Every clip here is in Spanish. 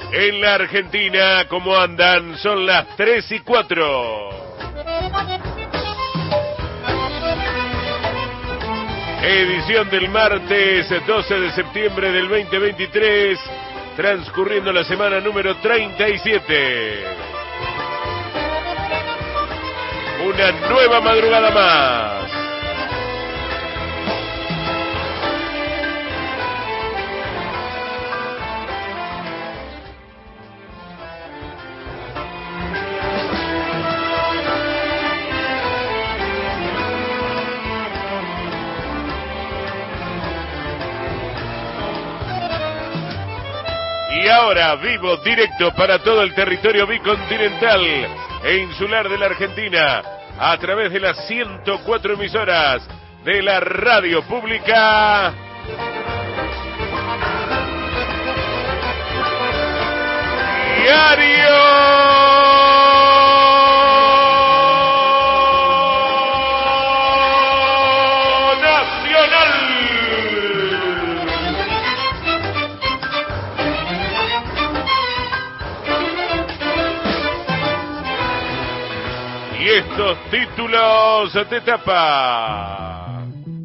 En la Argentina, ¿cómo andan? Son las 3:04. Edición del martes 12 de septiembre del 2023, transcurriendo la semana número 37. Una nueva madrugada más. Y ahora, vivo, directo para todo el territorio bicontinental e insular de la Argentina, a través de las 104 emisoras de la radio pública. Y estos títulos de tapa.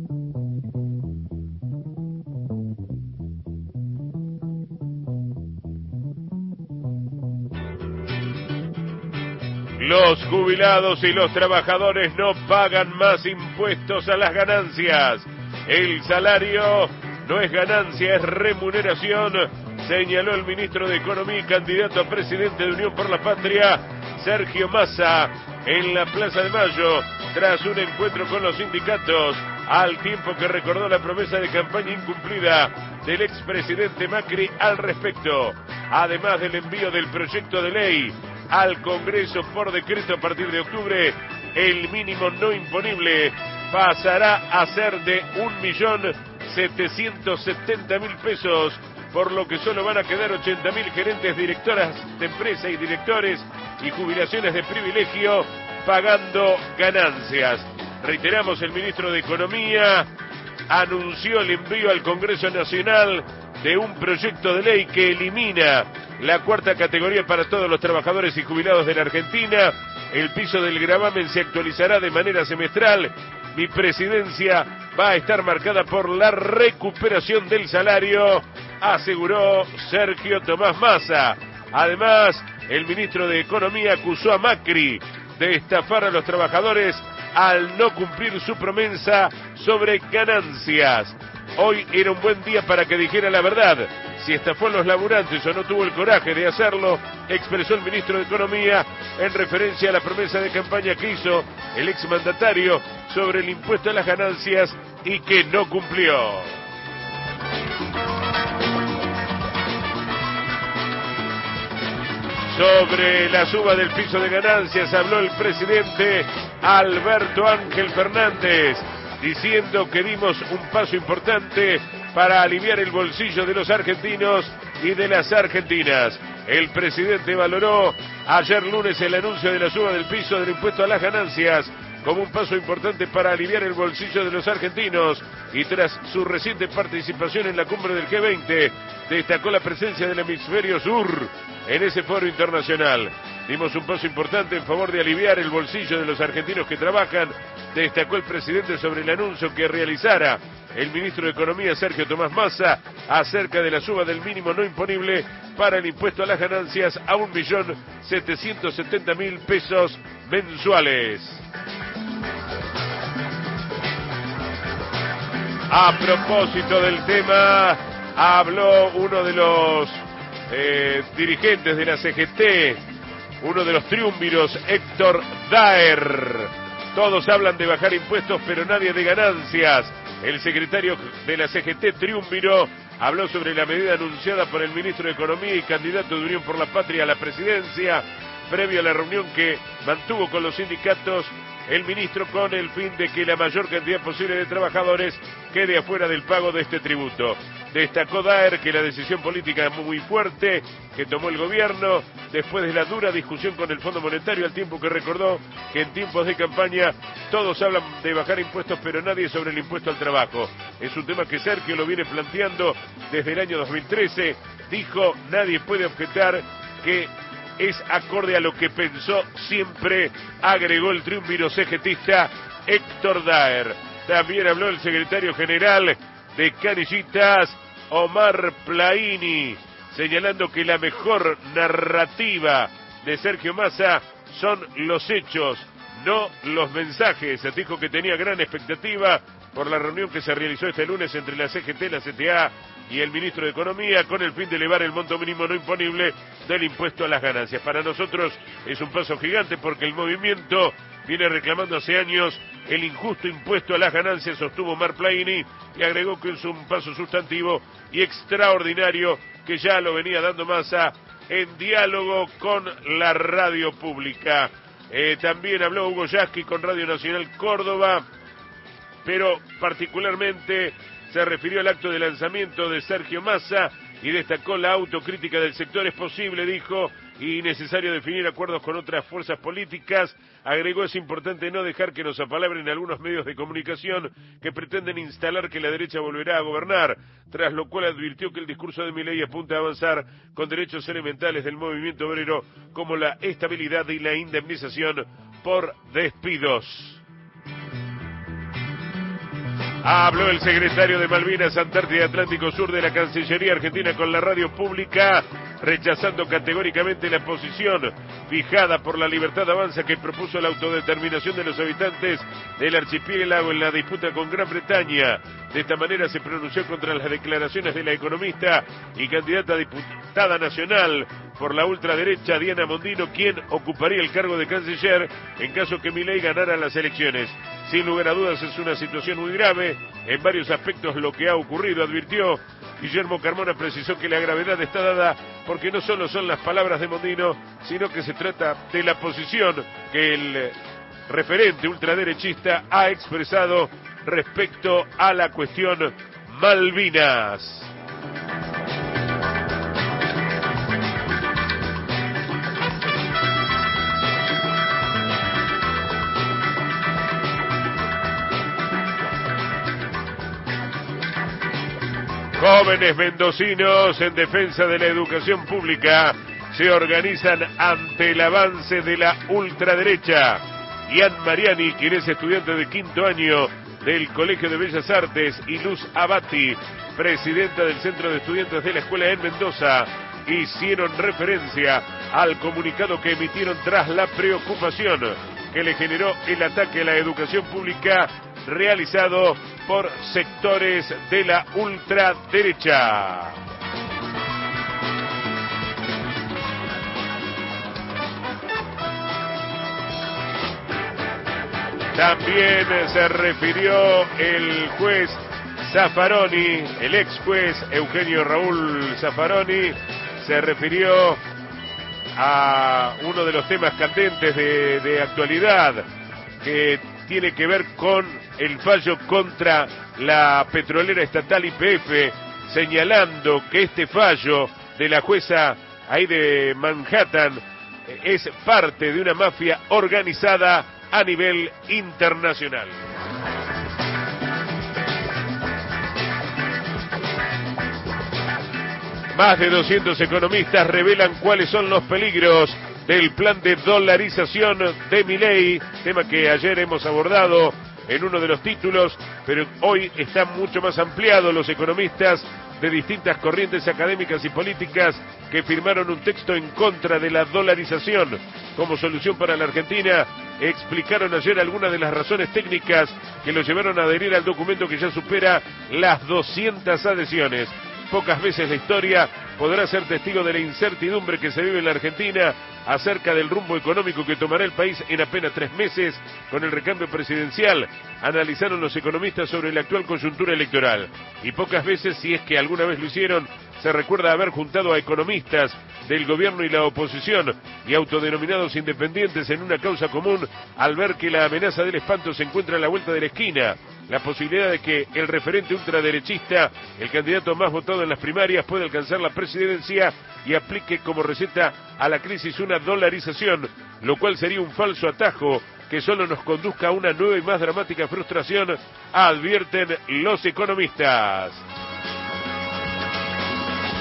Los jubilados y los trabajadores no pagan más impuestos a las ganancias. El salario no es ganancia, es remuneración, señaló el ministro de Economía y candidato a presidente de Unión por la Patria, Sergio Massa, en la Plaza de Mayo, tras un encuentro con los sindicatos, al tiempo que recordó la promesa de campaña incumplida del expresidente Macri al respecto, además del envío del proyecto de ley al Congreso por decreto a partir de octubre. El mínimo no imponible pasará a ser de 1.770.000 pesos, por lo que solo van a quedar 80.000 gerentes, directoras de empresa y directores y jubilaciones de privilegio pagando ganancias. Reiteramos, el ministro de Economía anunció el envío al Congreso Nacional de un proyecto de ley que elimina la cuarta categoría para todos los trabajadores y jubilados de la Argentina. El piso del gravamen se actualizará de manera semestral. Mi presidencia va a estar marcada por la recuperación del salario, aseguró Sergio Tomás Massa. Además, el ministro de Economía acusó a Macri de estafar a los trabajadores al no cumplir su promesa sobre ganancias. Hoy era un buen día para que dijera la verdad. Si estafó a los laburantes o no tuvo el coraje de hacerlo, expresó el ministro de Economía en referencia a la promesa de campaña que hizo el exmandatario sobre el impuesto a las ganancias y que no cumplió. Sobre la suba del piso de ganancias habló el presidente Alberto Ángel Fernández, diciendo que dimos un paso importante para aliviar el bolsillo de los argentinos y de las argentinas. El presidente valoró ayer lunes el anuncio de la suba del piso del impuesto a las ganancias como un paso importante para aliviar el bolsillo de los argentinos, y tras su reciente participación en la cumbre del G20, destacó la presencia del hemisferio sur en ese foro internacional. Dimos un paso importante en favor de aliviar el bolsillo de los argentinos que trabajan, destacó el presidente sobre el anuncio que realizara el ministro de Economía Sergio Tomás Massa acerca de la suba del mínimo no imponible para el impuesto a las ganancias a 1.770.000 pesos mensuales. A propósito del tema, habló uno de los dirigentes de la CGT, uno de los triunviros, Héctor Daer. Todos hablan de bajar impuestos, pero nadie de ganancias. El secretario de la CGT, triunviro, habló sobre la medida anunciada por el ministro de Economía y candidato de Unión por la Patria a la presidencia, previo a la reunión que mantuvo con los sindicatos el ministro, con el fin de que la mayor cantidad posible de trabajadores quede afuera del pago de este tributo. Destacó Daer que la decisión política muy fuerte que tomó el gobierno después de la dura discusión con el Fondo Monetario, al tiempo que recordó que en tiempos de campaña todos hablan de bajar impuestos, pero nadie sobre el impuesto al trabajo. Es un tema que Sergio lo viene planteando desde el año 2013, dijo, nadie puede objetar que es acorde a lo que pensó siempre, agregó el triunviro cegetista Héctor Daer. También habló el secretario general de Canillitas, Omar Plaini, señalando que la mejor narrativa de Sergio Massa son los hechos, no los mensajes. Dijo que tenía gran expectativa por la reunión que se realizó este lunes entre la CGT, la CTA y el ministro de Economía, con el fin de elevar el monto mínimo no imponible del impuesto a las ganancias. Para nosotros es un paso gigante porque el movimiento viene reclamando hace años el injusto impuesto a las ganancias, sostuvo Omar Plaini, y agregó que es un paso sustantivo y extraordinario que ya lo venía dando Massa en diálogo con la radio pública. También habló Hugo Yasky con Radio Nacional Córdoba, pero particularmente se refirió al acto de lanzamiento de Sergio Massa y destacó la autocrítica del sector. Es posible, dijo, y necesario definir acuerdos con otras fuerzas políticas. Agregó, es importante no dejar que nos apalabren algunos medios de comunicación que pretenden instalar que la derecha volverá a gobernar, tras lo cual advirtió que el discurso de Milei apunta a avanzar con derechos elementales del movimiento obrero como la estabilidad y la indemnización por despidos. Habló el secretario de Malvinas, Antártida y Atlántico Sur de la Cancillería Argentina con la radio pública, rechazando categóricamente la posición fijada por la Libertad Avanza que propuso la autodeterminación de los habitantes del archipiélago en la disputa con Gran Bretaña. De esta manera se pronunció contra las declaraciones de la economista y candidata a diputada nacional por la ultraderecha Diana Mondino, quien ocuparía el cargo de canciller en caso que Milei ganara las elecciones. Sin lugar a dudas es una situación muy grave, en varios aspectos lo que ha ocurrido, advirtió. Guillermo Carmona precisó que la gravedad está dada porque no solo son las palabras de Mondino, sino que se trata de la posición que el referente ultraderechista ha expresado respecto a la cuestión Malvinas. Jóvenes mendocinos en defensa de la educación pública se organizan ante el avance de la ultraderecha. Ian Mariani, quien es estudiante de quinto año del Colegio de Bellas Artes, y Luz Abati, presidenta del Centro de Estudiantes de la Escuela en Mendoza, hicieron referencia al comunicado que emitieron tras la preocupación que le generó el ataque a la educación pública realizado por sectores de la ultraderecha. También se refirió el juez Zaffaroni, el ex juez Eugenio Raúl Zaffaroni, se refirió a uno de los temas candentes de actualidad que tiene que ver con el fallo contra la petrolera estatal YPF, señalando que este fallo de la jueza ahí de Manhattan es parte de una mafia organizada a nivel internacional. Más de 200 economistas revelan cuáles son los peligros del plan de dolarización de Milei, tema que ayer hemos abordado en uno de los títulos, pero hoy está mucho más ampliado. Los economistas de distintas corrientes académicas y políticas que firmaron un texto en contra de la dolarización como solución para la Argentina explicaron ayer algunas de las razones técnicas que lo llevaron a adherir al documento que ya supera las 200 adhesiones. Pocas veces la historia podrá ser testigo de la incertidumbre que se vive en la Argentina acerca del rumbo económico que tomará el país en apenas 3 meses con el recambio presidencial, analizaron los economistas sobre la actual coyuntura electoral. Y pocas veces, si es que alguna vez lo hicieron, se recuerda haber juntado a economistas del gobierno y la oposición y autodenominados independientes en una causa común al ver que la amenaza del espanto se encuentra a la vuelta de la esquina. La posibilidad de que el referente ultraderechista, el candidato más votado en las primarias, pueda alcanzar la presidencia y aplique como receta a la crisis una dolarización, lo cual sería un falso atajo que solo nos conduzca a una nueva y más dramática frustración, advierten los economistas.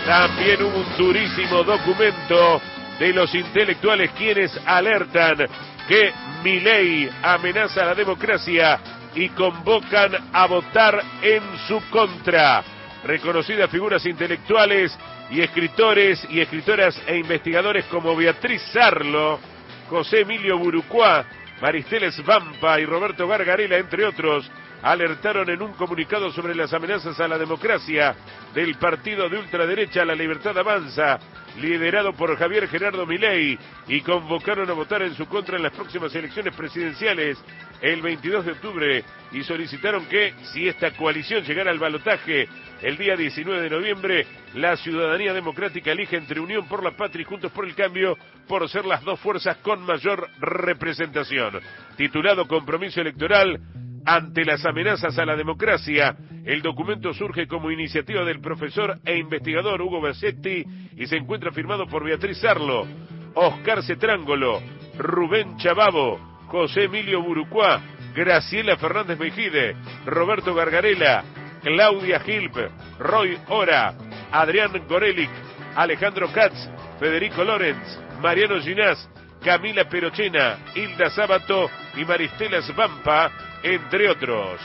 También hubo un durísimo documento de los intelectuales quienes alertan que Milei amenaza a la democracia y convocan a votar en su contra. Reconocidas figuras intelectuales y escritores y escritoras e investigadores como Beatriz Sarlo, José Emilio Burucuá, Maristela Svampa y Roberto Gargarella, entre otros, alertaron en un comunicado sobre las amenazas a la democracia del partido de ultraderecha La Libertad Avanza, liderado por Javier Gerardo Milei, y convocaron a votar en su contra en las próximas elecciones presidenciales el 22 de octubre y solicitaron que, si esta coalición llegara al balotaje el día 19 de noviembre, la ciudadanía democrática elige entre Unión por la Patria y Juntos por el Cambio por ser las dos fuerzas con mayor representación. Titulado Compromiso Electoral ante las amenazas a la democracia, el documento surge como iniciativa del profesor e investigador Hugo Bassetti y se encuentra firmado por Beatriz Sarlo, Oscar Cetrángolo, Rubén Chababo, José Emilio Burucuá, Graciela Fernández Mejide, Roberto Gargarella, Claudia Gilp, Roy Ora, Adrián Gorelic, Alejandro Katz, Federico Lorenz, Mariano Ginás, Camila Perochena, Hilda Sábato y Maristela Svampa, entre otros.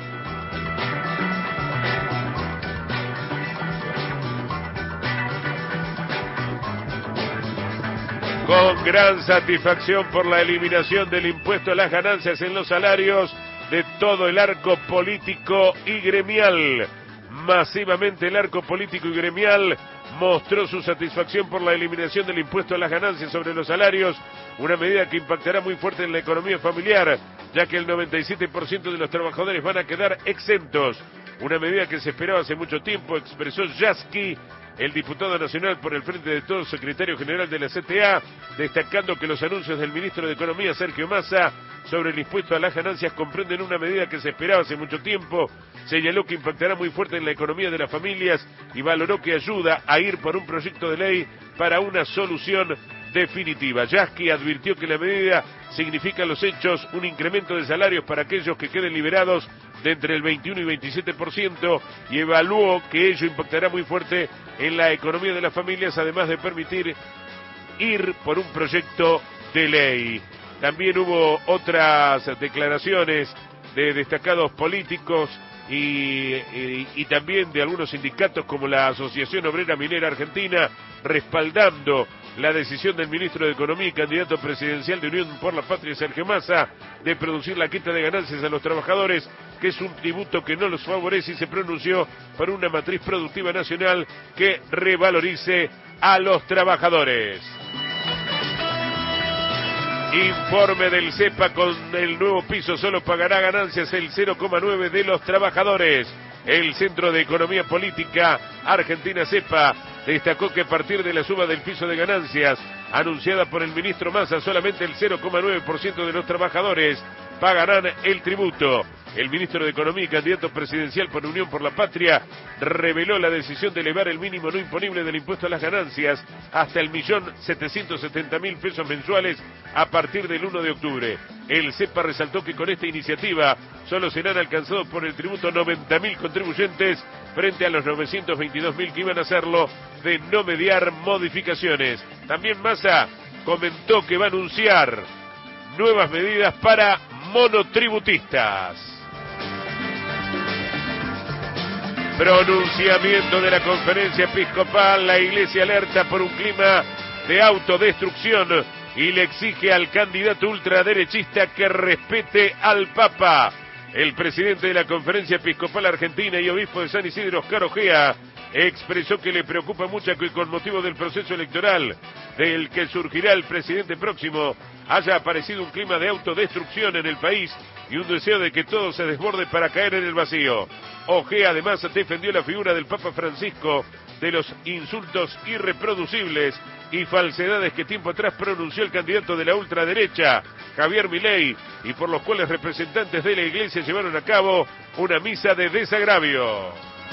Con gran satisfacción por la eliminación del impuesto a las ganancias en los salarios de todo el arco político y gremial. Masivamente el arco político y gremial mostró su satisfacción por la eliminación del impuesto a las ganancias sobre los salarios, una medida que impactará muy fuerte en la economía familiar, ya que el 97% de los trabajadores van a quedar exentos. Una medida que se esperaba hace mucho tiempo, expresó Yasky, el diputado nacional por el Frente de Todos, secretario general de la CTA, destacando que los anuncios del ministro de Economía, Sergio Massa, sobre el impuesto a las ganancias comprenden una medida que se esperaba hace mucho tiempo. Señaló que impactará muy fuerte en la economía de las familias y valoró que ayuda a ir por un proyecto de ley para una solución definitiva. Yasky advirtió que la medida significa en los hechos un incremento de salarios para aquellos que queden liberados de entre el 21 y 27% y evaluó que ello impactará muy fuerte en la economía de las familias, además de permitir ir por un proyecto de ley. También hubo otras declaraciones de destacados políticos y también de algunos sindicatos como la Asociación Obrera Minera Argentina, respaldando la decisión del ministro de Economía y candidato presidencial de Unión por la Patria, Sergio Massa, de producir la quita de ganancias a los trabajadores, que es un tributo que no los favorece, y se pronunció por una matriz productiva nacional que revalorice a los trabajadores. Informe del CEPA: con el nuevo piso solo pagará ganancias el 0,9% de los trabajadores. El Centro de Economía Política Argentina, CEPA, destacó que a partir de la suba del piso de ganancias anunciada por el ministro Massa, solamente el 0,9% de los trabajadores pagarán el tributo. El ministro de Economía y candidato presidencial por Unión por la Patria reveló la decisión de elevar el mínimo no imponible del impuesto a las ganancias hasta el 1.770.000 pesos mensuales a partir del 1 de octubre. El CEPA resaltó que con esta iniciativa solo serán alcanzados por el tributo 90.000 contribuyentes frente a los 922.000 que iban a hacerlo de no mediar modificaciones. También Massa comentó que va a anunciar nuevas medidas para monotributistas. Pronunciamiento de la Conferencia Episcopal: la Iglesia alerta por un clima de autodestrucción y le exige al candidato ultraderechista que respete al Papa. El presidente de la Conferencia Episcopal Argentina y obispo de San Isidro, Oscar Ojea, expresó que le preocupa mucho que con motivo del proceso electoral del que surgirá el presidente próximo haya aparecido un clima de autodestrucción en el país y un deseo de que todo se desborde para caer en el vacío. Ojea además defendió la figura del Papa Francisco de los insultos irreproducibles y falsedades que tiempo atrás pronunció el candidato de la ultraderecha, Javier Milei, y por los cuales representantes de la Iglesia llevaron a cabo una misa de desagravio.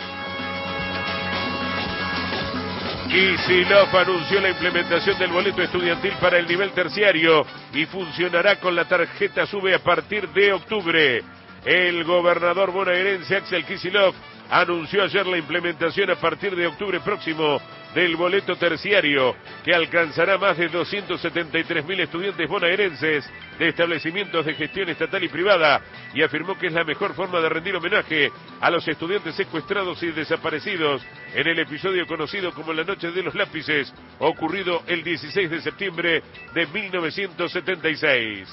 Kicillof anunció la implementación del boleto estudiantil para el nivel terciario y funcionará con la tarjeta SUBE a partir de octubre. El gobernador bonaerense Axel Kicillof anunció ayer la implementación a partir de octubre próximo del boleto terciario, que alcanzará más de 273.000 estudiantes bonaerenses de establecimientos de gestión estatal y privada, y afirmó que es la mejor forma de rendir homenaje a los estudiantes secuestrados y desaparecidos en el episodio conocido como la Noche de los Lápices, ocurrido el 16 de septiembre de 1976.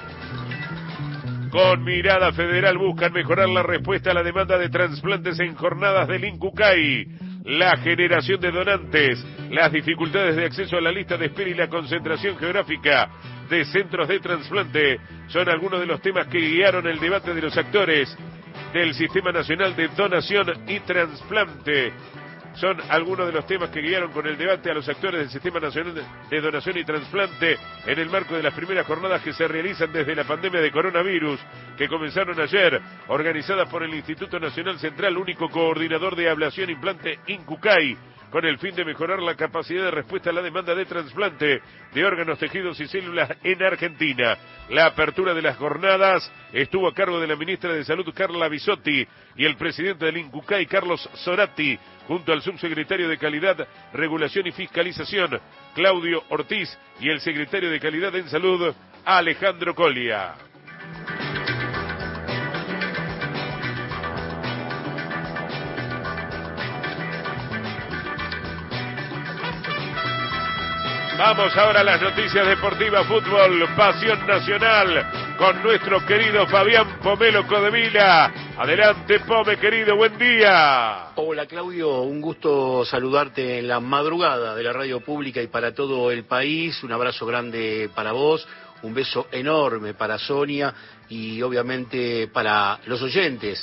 Con mirada federal buscan mejorar la respuesta a la demanda de trasplantes en jornadas del Incucay. La generación de donantes, las dificultades de acceso a la lista de espera y la concentración geográfica de centros de trasplante son algunos de los temas que guiaron el debate de los actores del Sistema Nacional de Donación y Trasplante. Son algunos de los temas que guiaron con el debate a los actores del Sistema Nacional de Donación y Trasplante en el marco de las primeras jornadas que se realizan desde la pandemia de coronavirus, que comenzaron ayer, organizadas por el Instituto Nacional Central, único coordinador de ablación e implante Incucay, con el fin de mejorar la capacidad de respuesta a la demanda de trasplante de órganos, tejidos y células en Argentina. La apertura de las jornadas estuvo a cargo de la ministra de Salud, Carla Bisotti, y el presidente del Incucay, Carlos Zorati, junto al subsecretario de Calidad, Regulación y Fiscalización, Claudio Ortiz, y el secretario de Calidad en Salud, Alejandro Colia. Vamos ahora a las noticias deportivas, fútbol, pasión nacional, con nuestro querido Fabián Pomelo Codevila. Adelante, Pome, querido, buen día. Hola, Claudio, un gusto saludarte en la madrugada de la radio pública y para todo el país. Un abrazo grande para vos, un beso enorme para Sonia y obviamente para los oyentes.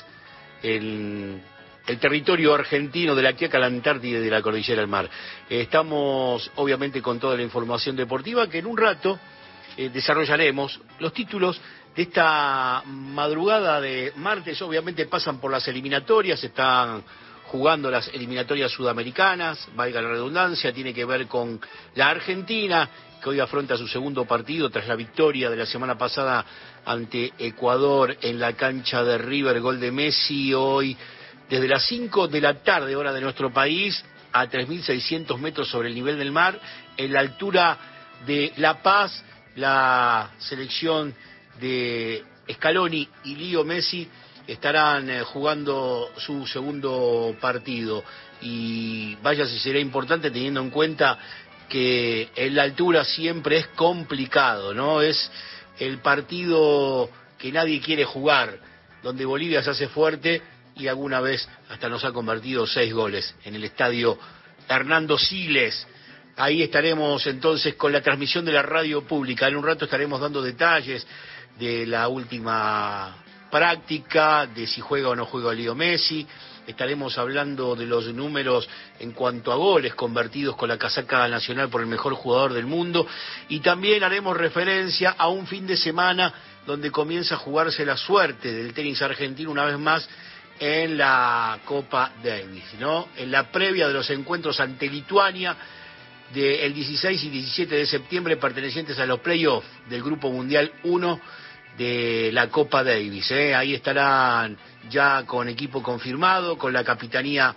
El territorio argentino de la Quiaca a la Antártida y de la Cordillera del Mar. Estamos obviamente con toda la información deportiva que en un rato desarrollaremos. Los títulos de esta madrugada de martes obviamente pasan por las eliminatorias, están jugando las eliminatorias sudamericanas, valga la redundancia, tiene que ver con la Argentina, que hoy afronta su segundo partido tras la victoria de la semana pasada ante Ecuador en la cancha de River, gol de Messi hoy. Desde las 5 de la tarde, hora de nuestro país, a 3.600 metros sobre el nivel del mar, en la altura de La Paz, la selección de Scaloni y Leo Messi estarán jugando su segundo partido. Y vaya si será importante teniendo en cuenta que en la altura siempre es complicado, ¿no? Es el partido que nadie quiere jugar, donde Bolivia se hace fuerte y alguna vez hasta nos ha convertido 6 goles en el estadio Hernando Siles. Ahí estaremos entonces con la transmisión de la radio pública. En un rato estaremos dando detalles de la última práctica, de si juega o no juega Leo Messi. Estaremos hablando de los números en cuanto a goles convertidos con la casaca nacional por el mejor jugador del mundo. Y también haremos referencia a un fin de semana donde comienza a jugarse la suerte del tenis argentino una vez más en la Copa Davis, ¿no? En la previa de los encuentros ante Lituania del 16 y 17 de septiembre pertenecientes a los playoffs del Grupo Mundial 1 de la Copa Davis, ¿eh? Ahí estarán ya con equipo confirmado, con la capitanía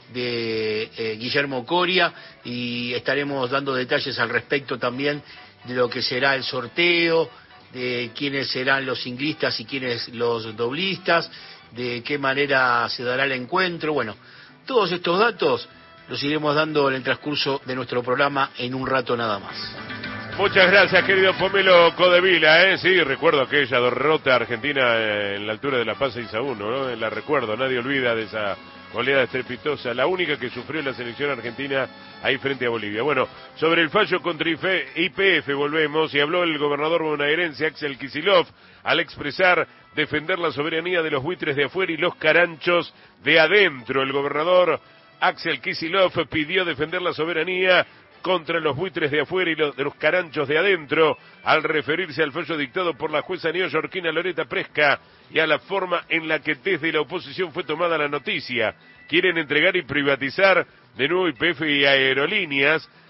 de Guillermo Coria, y estaremos dando detalles al respecto también de lo que será el sorteo, de quiénes serán los singlistas y quiénes los doblistas, de qué manera se dará el encuentro. Bueno, todos estos datos los iremos dando en el transcurso de nuestro programa en un rato nada más. Muchas gracias, querido Pomelo Codevila, Sí, recuerdo aquella derrota argentina en la altura de La Paz 6-1, ¿no? La recuerdo, nadie olvida de esa goleada estrepitosa, la única que sufrió la selección argentina ahí frente a Bolivia. Bueno, sobre el fallo contra YPF volvemos, y habló el gobernador bonaerense Axel Kicillof al expresar defender la soberanía de los buitres de afuera y los caranchos de adentro. El gobernador Axel Kicillof pidió defender la soberanía contra los buitres de afuera y de los caranchos de adentro, al referirse al fallo dictado por la jueza neoyorquina Loreta Presca y a la forma en la que desde la oposición fue tomada la noticia. Quieren entregar y privatizar de nuevo YPF y aerolíneas.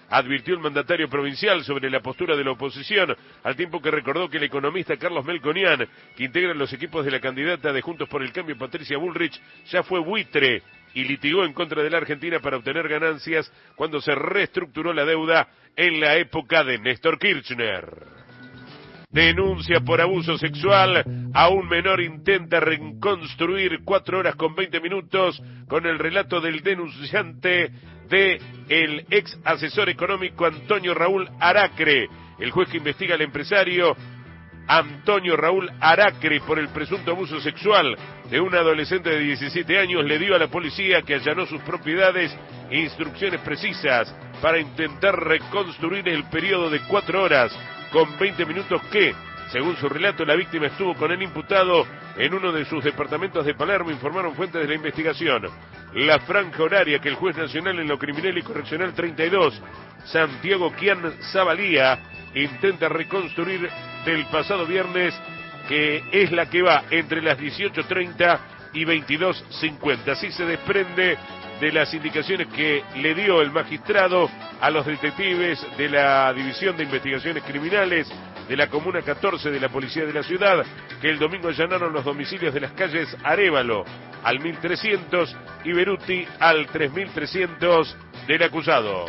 advirtió el mandatario provincial sobre la postura de la oposición, al tiempo que recordó que el economista Carlos Melconian, que integra los equipos de la candidata de Juntos por el Cambio Patricia Bullrich, ya fue buitre y litigó en contra de la Argentina para obtener ganancias cuando se reestructuró la deuda en la época de Néstor Kirchner. Denuncia por abuso sexual a un menor, intenta reconstruir 4 horas con 20 minutos con el relato del denunciante de el ex asesor económico Antonio Raúl Aracre. El juez que investiga al empresario Antonio Raúl Aracre por el presunto abuso sexual de una adolescente de 17 años le dio a la policía, que allanó sus propiedades, instrucciones precisas para intentar reconstruir el periodo de 4 horas con 20 minutos que, según su relato, la víctima estuvo con el imputado en uno de sus departamentos de Palermo, informaron fuentes de la investigación. La franja horaria que el juez nacional en lo criminal y correccional 32, Santiago Kian Zabalía, intenta reconstruir del pasado viernes, que es la que va entre las 18:30 y 22:50. Así se desprende de las indicaciones que le dio el magistrado a los detectives de la División de Investigaciones Criminales de la Comuna 14 de la Policía de la Ciudad, que el domingo allanaron los domicilios de las calles Arévalo al 1300 y Beruti al 3300 del acusado.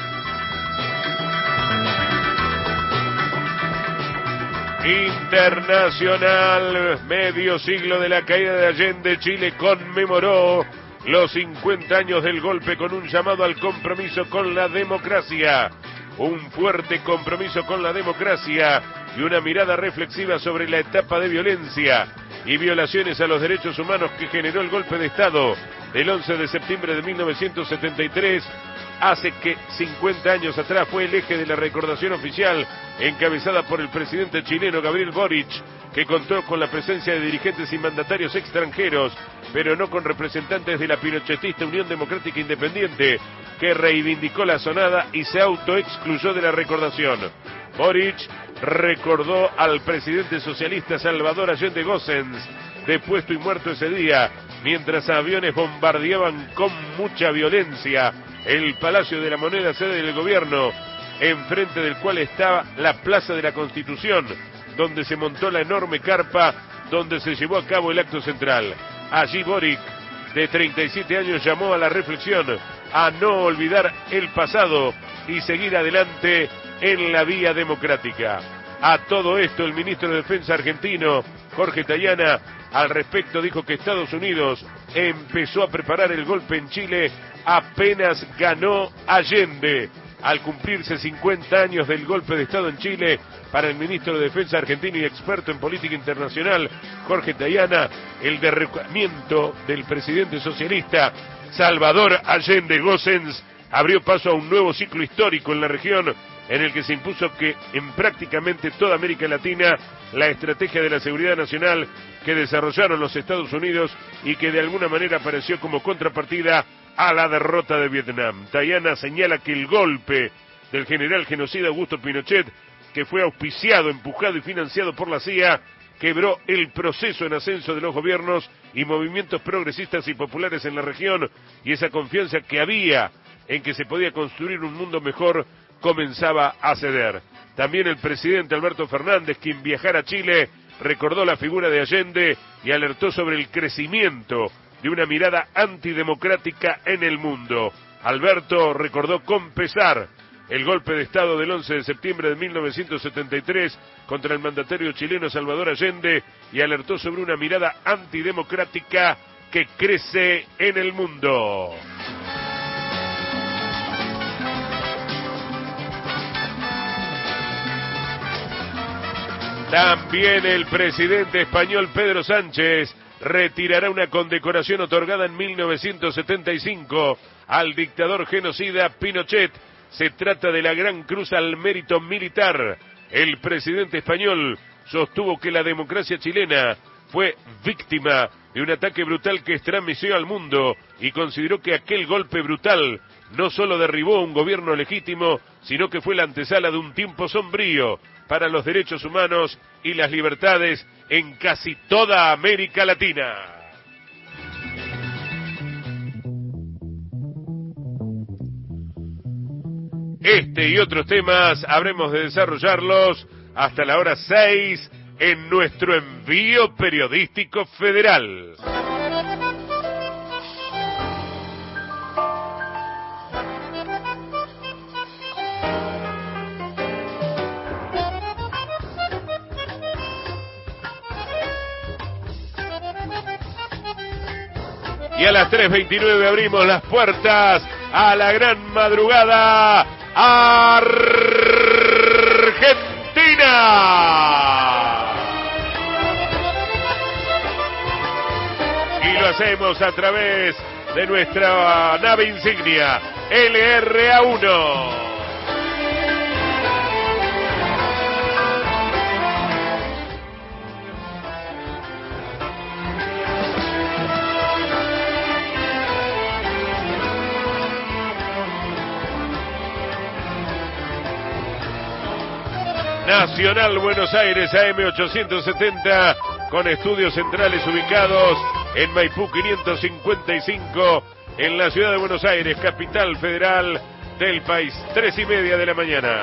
Internacional, medio siglo de la caída de Allende, Chile conmemoró los 50 años del golpe con un llamado al compromiso con la democracia. Un fuerte compromiso con la democracia y una mirada reflexiva sobre la etapa de violencia y violaciones a los derechos humanos que generó el golpe de Estado del 11 de septiembre de 1973, hace que 50 años atrás fue el eje de la recordación oficial encabezada por el presidente chileno Gabriel Boric, que contó con la presencia de dirigentes y mandatarios extranjeros, pero no con representantes de la pinochetista Unión Democrática Independiente, que reivindicó la zonada y se autoexcluyó de la recordación. Boric recordó al presidente socialista Salvador Allende Gossens, depuesto y muerto ese día, mientras aviones bombardeaban con mucha violencia el Palacio de la Moneda, sede del gobierno, enfrente del cual estaba la Plaza de la Constitución, donde se montó la enorme carpa donde se llevó a cabo el acto central. Allí Boric, de 37 años, llamó a la reflexión, a no olvidar el pasado y seguir adelante en la vía democrática. A todo esto, el ministro de Defensa argentino, Jorge Tayana, al respecto dijo que Estados Unidos empezó a preparar el golpe en Chile apenas ganó Allende. Al cumplirse 50 años del golpe de Estado en Chile, para el ministro de Defensa argentino y experto en política internacional, Jorge Tayana, el derrocamiento del presidente socialista Salvador Allende Gossens abrió paso a un nuevo ciclo histórico en la región, en el que se impuso que en prácticamente toda América Latina la estrategia de la seguridad nacional que desarrollaron los Estados Unidos y que de alguna manera apareció como contrapartida a la derrota de Vietnam. Tayana señala que el golpe del general genocida Augusto Pinochet, que fue auspiciado, empujado y financiado por la CIA, quebró el proceso en ascenso de los gobiernos y movimientos progresistas y populares en la región, y esa confianza que había en que se podía construir un mundo mejor comenzaba a ceder. También el presidente Alberto Fernández, quien viajara a Chile, recordó la figura de Allende y alertó sobre el crecimiento de una mirada antidemocrática en el mundo. Alberto recordó con pesar el golpe de Estado del 11 de septiembre de 1973 contra el mandatario chileno Salvador Allende y alertó sobre una mirada antidemocrática que crece en el mundo. También el presidente español Pedro Sánchez retirará una condecoración otorgada en 1975 al dictador genocida Pinochet. Se trata de la Gran Cruz al Mérito Militar. El presidente español sostuvo que la democracia chilena fue víctima de un ataque brutal que estremeció al mundo y consideró que aquel golpe brutal no solo derribó un gobierno legítimo, sino que fue la antesala de un tiempo sombrío para los derechos humanos y las libertades en casi toda América Latina. Este y otros temas habremos de desarrollarlos hasta la hora 6 en nuestro envío periodístico federal. Y a las 3:29 abrimos las puertas a la gran madrugada Argentina. Y lo hacemos a través de nuestra nave insignia, LRA1. Nacional Buenos Aires AM870 con estudios centrales ubicados en Maipú 555 en la ciudad de Buenos Aires, capital federal del país. 3:30 de la mañana.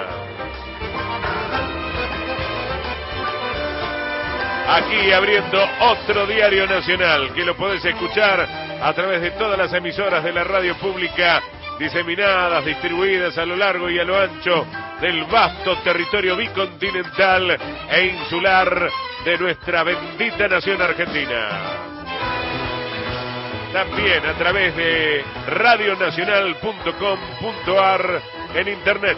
Aquí abriendo otro diario nacional que lo podés escuchar a través de todas las emisoras de la radio pública diseminadas, distribuidas a lo largo y a lo ancho del vasto territorio bicontinental e insular de nuestra bendita nación argentina. También a través de radionacional.com.ar en internet.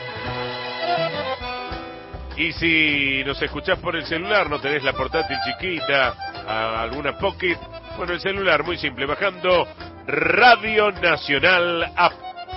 Y si nos escuchás por el celular, no tenés la portátil chiquita, alguna pocket, bueno, el celular muy simple, bajando Radio Nacional App.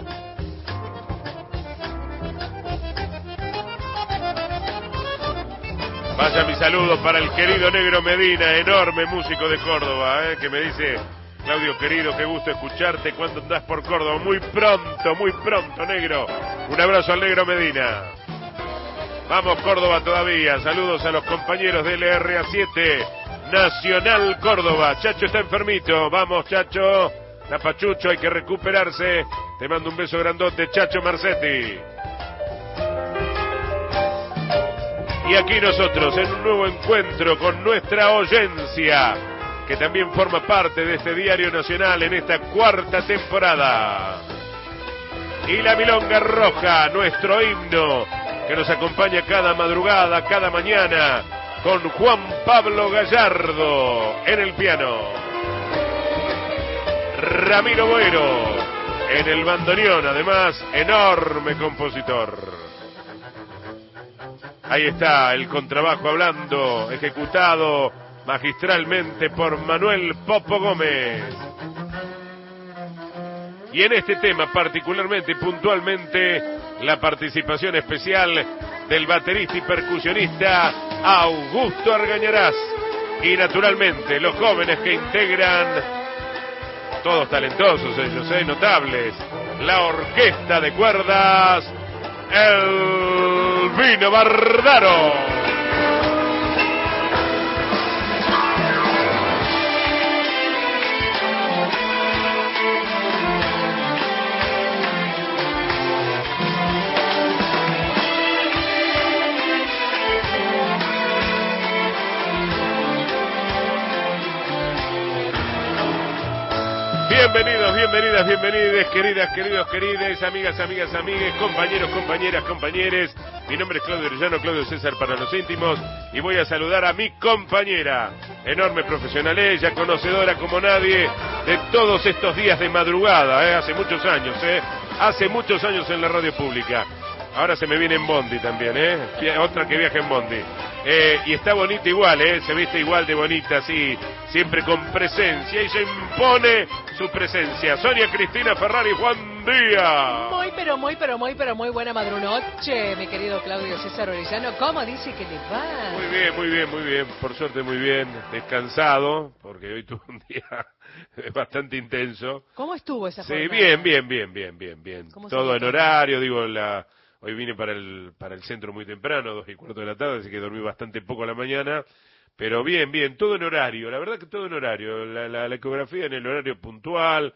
Vaya mi saludo para el querido Negro Medina, enorme músico de Córdoba, que me dice: Claudio querido, qué gusto escucharte cuando andás por Córdoba. Muy pronto, Negro. Un abrazo al Negro Medina. Vamos Córdoba todavía, saludos a los compañeros del LRA7, Nacional Córdoba. Chacho está enfermito, vamos Chacho, Tapachucho, hay que recuperarse. Te mando un beso grandote, Chacho Marcetti. Y aquí nosotros en un nuevo encuentro con nuestra oyencia, que también forma parte de este diario nacional en esta cuarta temporada. Y la milonga roja, nuestro himno, que nos acompaña cada madrugada, cada mañana, con Juan Pablo Gallardo en el piano. Ramiro Boero en el bandoneón, además, enorme compositor. Ahí está el contrabajo hablando, ejecutado magistralmente por Manuel Popo Gómez. Y en este tema particularmente y puntualmente la participación especial del baterista y percusionista Augusto Argañarás. Y naturalmente los jóvenes que integran, todos talentosos ellos, notables, la orquesta de cuerdas El Vino Bardaro. Bienvenidos, bienvenidas, bienvenides, queridas, queridos, querides, amigas, amigues, compañeros, compañeras, compañeres. Mi nombre es Claudio Orellano, Claudio César para los íntimos, y voy a saludar a mi compañera, enorme profesional ella, conocedora como nadie de todos estos días de madrugada, hace muchos años en la radio pública. Ahora se me viene en bondi también, otra que viaja en bondi. Y está bonita igual, se viste igual de bonita, sí, siempre con presencia, y se impone su presencia. Sonia Cristina Ferrari, buen día. Muy buena madrunoche, mi querido Claudio César Orellano. ¿Cómo dice que le va? Muy bien, por suerte muy bien, descansado, porque hoy tuve un día bastante intenso. ¿Cómo estuvo esa jornada? Sí, bien. Todo en horario, hoy vine para el centro muy temprano, 2:15 de la tarde, así que dormí bastante poco a la mañana, pero bien, todo en horario, la verdad que todo en horario, la ecografía en el horario puntual,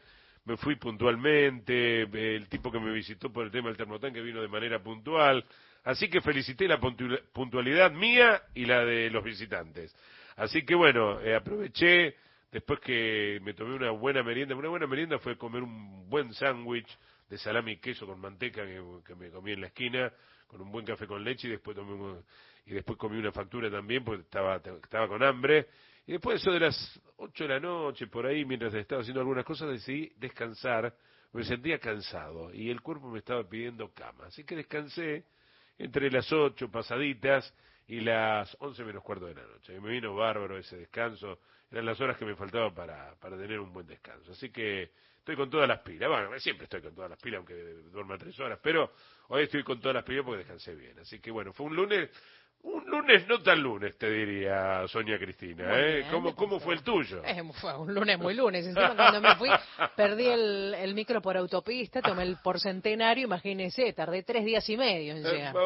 me fui puntualmente, el tipo que me visitó por el tema del termotanque vino de manera puntual, así que felicité la puntualidad mía y la de los visitantes. Así que bueno, aproveché, después que me tomé una buena merienda fue comer un buen sándwich de salami y queso con manteca que me comí en la esquina, con un buen café con leche, y después después comí una factura también porque estaba con hambre. Y después eso de las 8 de la noche, por ahí, mientras estaba haciendo algunas cosas, decidí descansar. Me sentía cansado y el cuerpo me estaba pidiendo cama. Así que descansé entre las 8 pasaditas y las 11 menos cuarto de la noche. Y me vino bárbaro ese descanso. Eran las horas que me faltaban para tener un buen descanso. Así que estoy con todas las pilas. Bueno, siempre estoy con todas las pilas, aunque duerma 3 horas. Pero hoy estoy con todas las pilas porque descansé bien. Así que bueno, fue un lunes no tan lunes, te diría Sonia Cristina, ¿eh? ¿Cómo fue el tuyo? Fue un lunes muy lunes. Encima cuando me fui, perdí el micro por autopista, tomé el Porcentenario, imagínese, tardé 3 días y medio en llegar.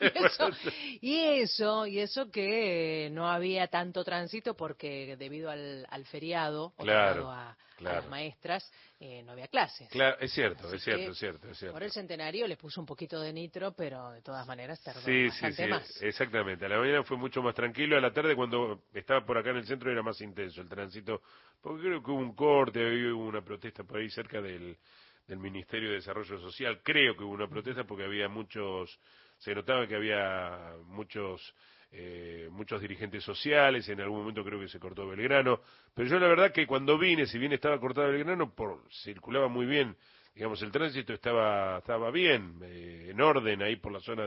Y eso que no había tanto tránsito porque debido al feriado, claro, a las maestras, no había clases. Claro, es cierto. Por el centenario le puso un poquito de nitro, pero de todas maneras tardó bastante sí, más. Exactamente. A la mañana fue mucho más tranquilo, a la tarde cuando estaba por acá en el centro era más intenso el tránsito, porque creo que hubo un corte, hubo una protesta por ahí cerca del Ministerio de Desarrollo Social, creo que hubo una protesta porque había se notaba que había muchos dirigentes sociales, en algún momento creo que se cortó Belgrano, pero yo la verdad que cuando vine, si bien estaba cortado Belgrano, circulaba muy bien, digamos, el tránsito estaba bien, en orden ahí por la zona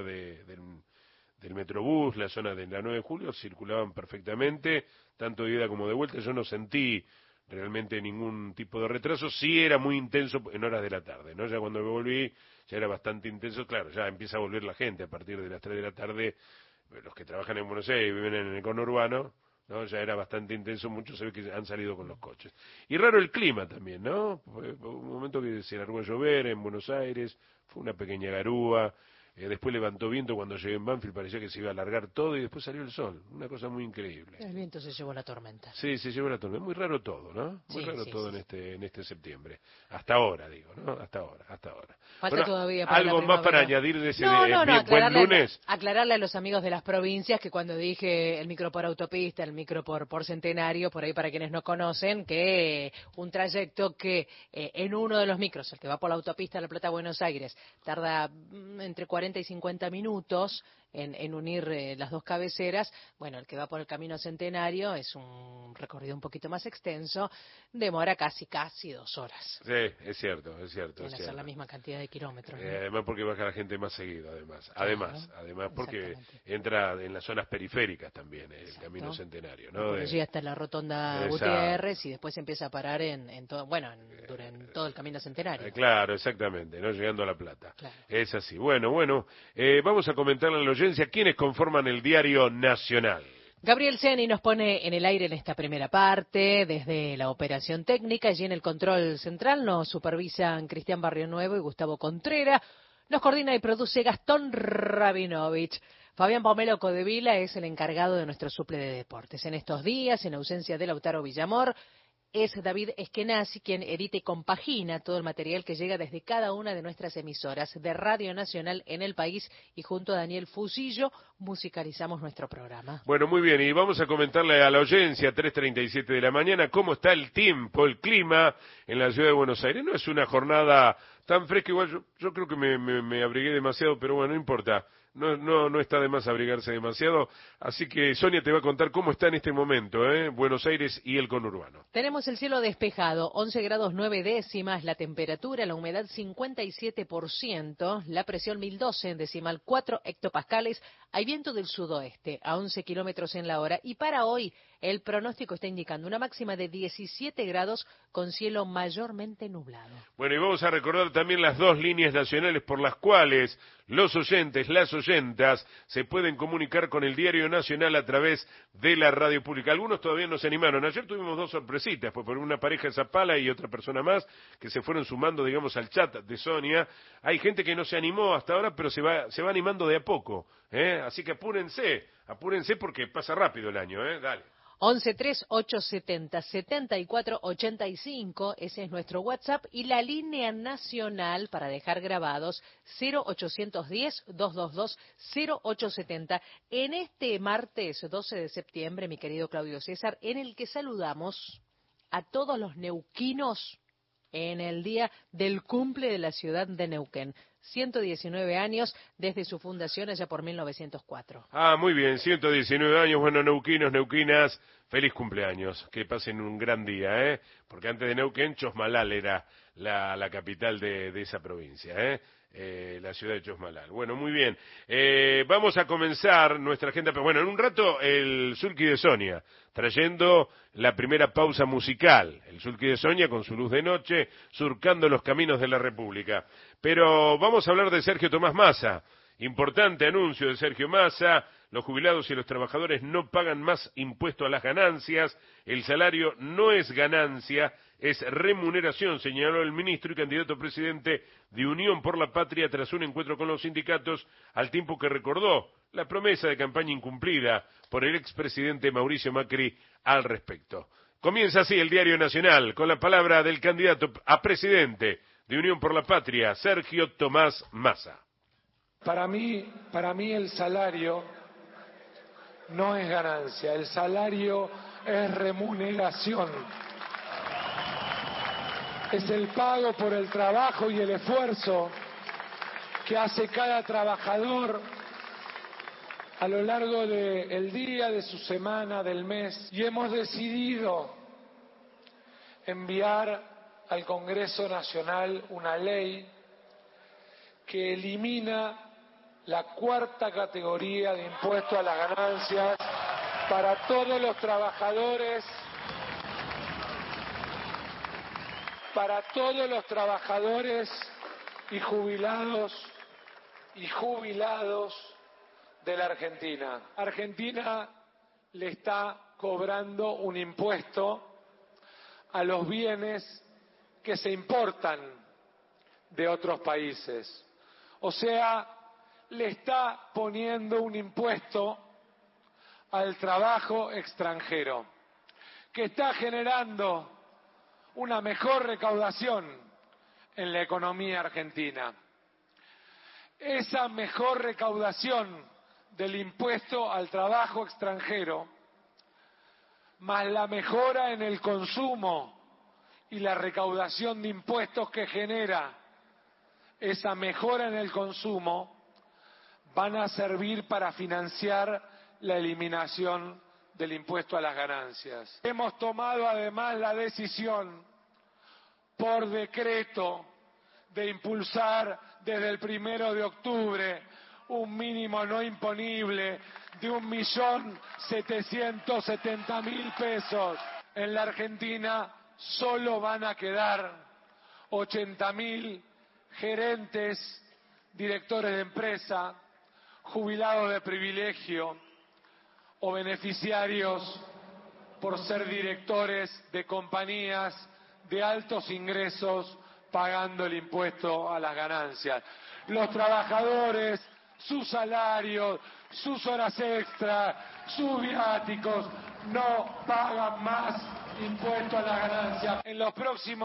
del Metrobús, la zona de la 9 de Julio, circulaban perfectamente, tanto de ida como de vuelta. Yo no sentí realmente ningún tipo de retraso, sí era muy intenso en horas de la tarde, ¿no? Ya cuando me volví, ya era bastante intenso, claro, ya empieza a volver la gente a partir de las 3 de la tarde, los que trabajan en Buenos Aires y viven en el conurbano, ¿no? Ya era bastante intenso, muchos se ve que han salido con los coches. Y raro el clima también, ¿no? Fue un momento que se largó a llover en Buenos Aires, fue una pequeña garúa, después levantó viento cuando llegué en Banfield, parecía que se iba a alargar todo y después salió el sol, una cosa muy increíble. El viento se llevó la tormenta. Sí, se llevó la tormenta, muy raro todo, ¿no? Muy raro todo sí. En este septiembre. Hasta ahora, digo, ¿no? Hasta ahora. Falta todavía para algo la más para añadir de ese buen lunes. Aclararle a los amigos de las provincias que cuando dije el micro por autopista, el micro por centenario, por ahí para quienes no conocen, que un trayecto que en uno de los micros, el que va por la autopista de La Plata a Buenos Aires, tarda entre 40 y 50 minutos en unir las dos cabeceras. Bueno, el que va por el camino centenario es un recorrido un poquito más extenso, demora casi 2 horas. Sí, es cierto. Deben hacer la misma cantidad de kilómetros, ¿no? Además porque baja la gente más seguido, además porque entra en las zonas periféricas también, el camino centenario, ¿no? Porque llega hasta la rotonda Gutiérrez y después empieza a parar en todo el camino centenario. Claro, exactamente, ¿no? Llegando a La Plata. Claro. Es así. Bueno, vamos a comentarle a la audiencia quiénes conforman el Diario Nacional. Gabriel Ceni nos pone en el aire en esta primera parte, desde la operación técnica, y en el control central nos supervisan Cristian Barrionuevo y Gustavo Contreras. Nos coordina y produce Gastón Rabinovich. Fabián Pomelo Codevila es el encargado de nuestro suple de deportes. En estos días, en ausencia de Lautaro Villamor, es David Eskenazi quien edita y compagina todo el material que llega desde cada una de nuestras emisoras de Radio Nacional en el país, y junto a Daniel Fusillo musicalizamos nuestro programa. Bueno, muy bien, y vamos a comentarle a la audiencia, 3:37 de la mañana, cómo está el tiempo, el clima en la ciudad de Buenos Aires. No es una jornada tan fresca, igual yo creo que me abrigué demasiado, pero bueno, no importa. No está de más abrigarse demasiado, así que Sonia te va a contar cómo está en este momento, Buenos Aires y el conurbano. Tenemos el cielo despejado, 11 grados 9 décimas, la temperatura, la humedad 57%, la presión 1012 decimal 4 hectopascales, hay viento del sudoeste a 11 kilómetros en la hora, y para hoy el pronóstico está indicando una máxima de 17 grados con cielo mayormente nublado. Bueno, y vamos a recordar también las 2 líneas nacionales por las cuales los oyentes, las oyentas, se pueden comunicar con el Diario Nacional a través de la radio pública. Algunos todavía no se animaron. Ayer tuvimos 2 sorpresitas, pues por una pareja de Zapala y otra persona más, que se fueron sumando, digamos, al chat de Sonia. Hay gente que no se animó hasta ahora, pero se va animando de a poco, Así que apúrense porque pasa rápido el año, Dale. 1138707485, ese es nuestro WhatsApp, y la línea nacional para dejar grabados 0810-222-0870. En este martes 12 de septiembre, mi querido Claudio César, en el que saludamos a todos los neuquinos en el día del cumple de la ciudad de Neuquén. 119 años desde su fundación allá por 1904. Muy bien, 119 años. Bueno, neuquinos, neuquinas, feliz cumpleaños. Que pasen un gran día, porque antes de Neuquén, Chosmalal era la capital de esa provincia, la ciudad de Chosmalal. Bueno, muy bien. Vamos a comenzar nuestra agenda, pero bueno, en un rato el Sulky de Sonia, trayendo la primera pausa musical. El Sulky de Sonia con su luz de noche, surcando los caminos de la República. Pero vamos a hablar de Sergio Tomás Massa. Importante anuncio de Sergio Massa. Los jubilados y los trabajadores no pagan más impuesto a las ganancias. El salario no es ganancia, es remuneración, señaló el ministro y candidato a presidente de Unión por la Patria tras un encuentro con los sindicatos, al tiempo que recordó la promesa de campaña incumplida por el expresidente Mauricio Macri al respecto. Comienza así el Diario Nacional con la palabra del candidato a presidente de Unión por la Patria, Sergio Tomás Massa. Para mí el salario no es ganancia, el salario es remuneración. Es el pago por el trabajo y el esfuerzo que hace cada trabajador a lo largo del día, de su semana, del mes. Y hemos decidido enviar al Congreso Nacional una ley que elimina la cuarta categoría de impuesto a las ganancias para todos los trabajadores, y jubilados de la Argentina. Argentina le está cobrando un impuesto a los bienes que se importan de otros países. O sea, le está poniendo un impuesto al trabajo extranjero, que está generando una mejor recaudación en la economía argentina. Esa mejor recaudación del impuesto al trabajo extranjero, más la mejora en el consumo y la recaudación de impuestos que genera esa mejora en el consumo, van a servir para financiar la eliminación del impuesto a las ganancias. Hemos tomado además la decisión por decreto de impulsar desde el 1 de octubre un mínimo no imponible de 1.770.000 pesos. En la Argentina solo van a quedar 80.000 gerentes, directores de empresa, jubilados de privilegio o beneficiarios por ser directores de compañías de altos ingresos pagando el impuesto a las ganancias. Los trabajadores, sus salarios, sus horas extras, sus viáticos, no pagan más impuesto a las ganancias. En los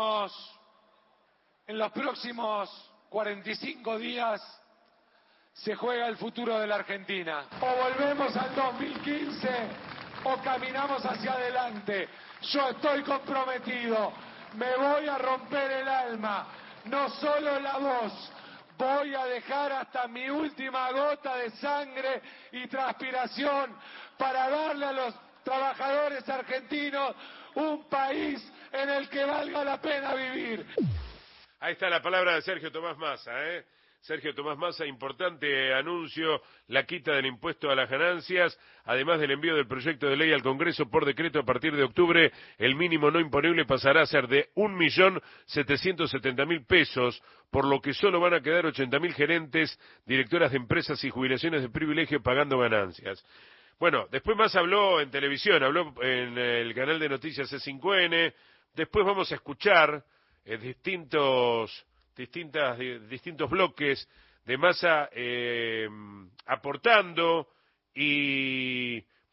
próximos 45 días se juega el futuro de la Argentina. O volvemos al 2015 o caminamos hacia adelante. Yo estoy comprometido, me voy a romper el alma, no solo la voz, voy a dejar hasta mi última gota de sangre y transpiración para darle a los trabajadores argentinos un país en el que valga la pena vivir. Ahí está la palabra de Sergio Tomás Massa, Sergio Tomás Massa, importante anuncio, la quita del impuesto a las ganancias, además del envío del proyecto de ley al Congreso por decreto a partir de octubre, el mínimo no imponible pasará a ser de 1.770.000 pesos, por lo que solo van a quedar 80.000 gerentes, directoras de empresas y jubilaciones de privilegio pagando ganancias. Bueno, después Massa habló en televisión, habló en el canal de noticias C5N, después vamos a escuchar distintos bloques de Massa aportando y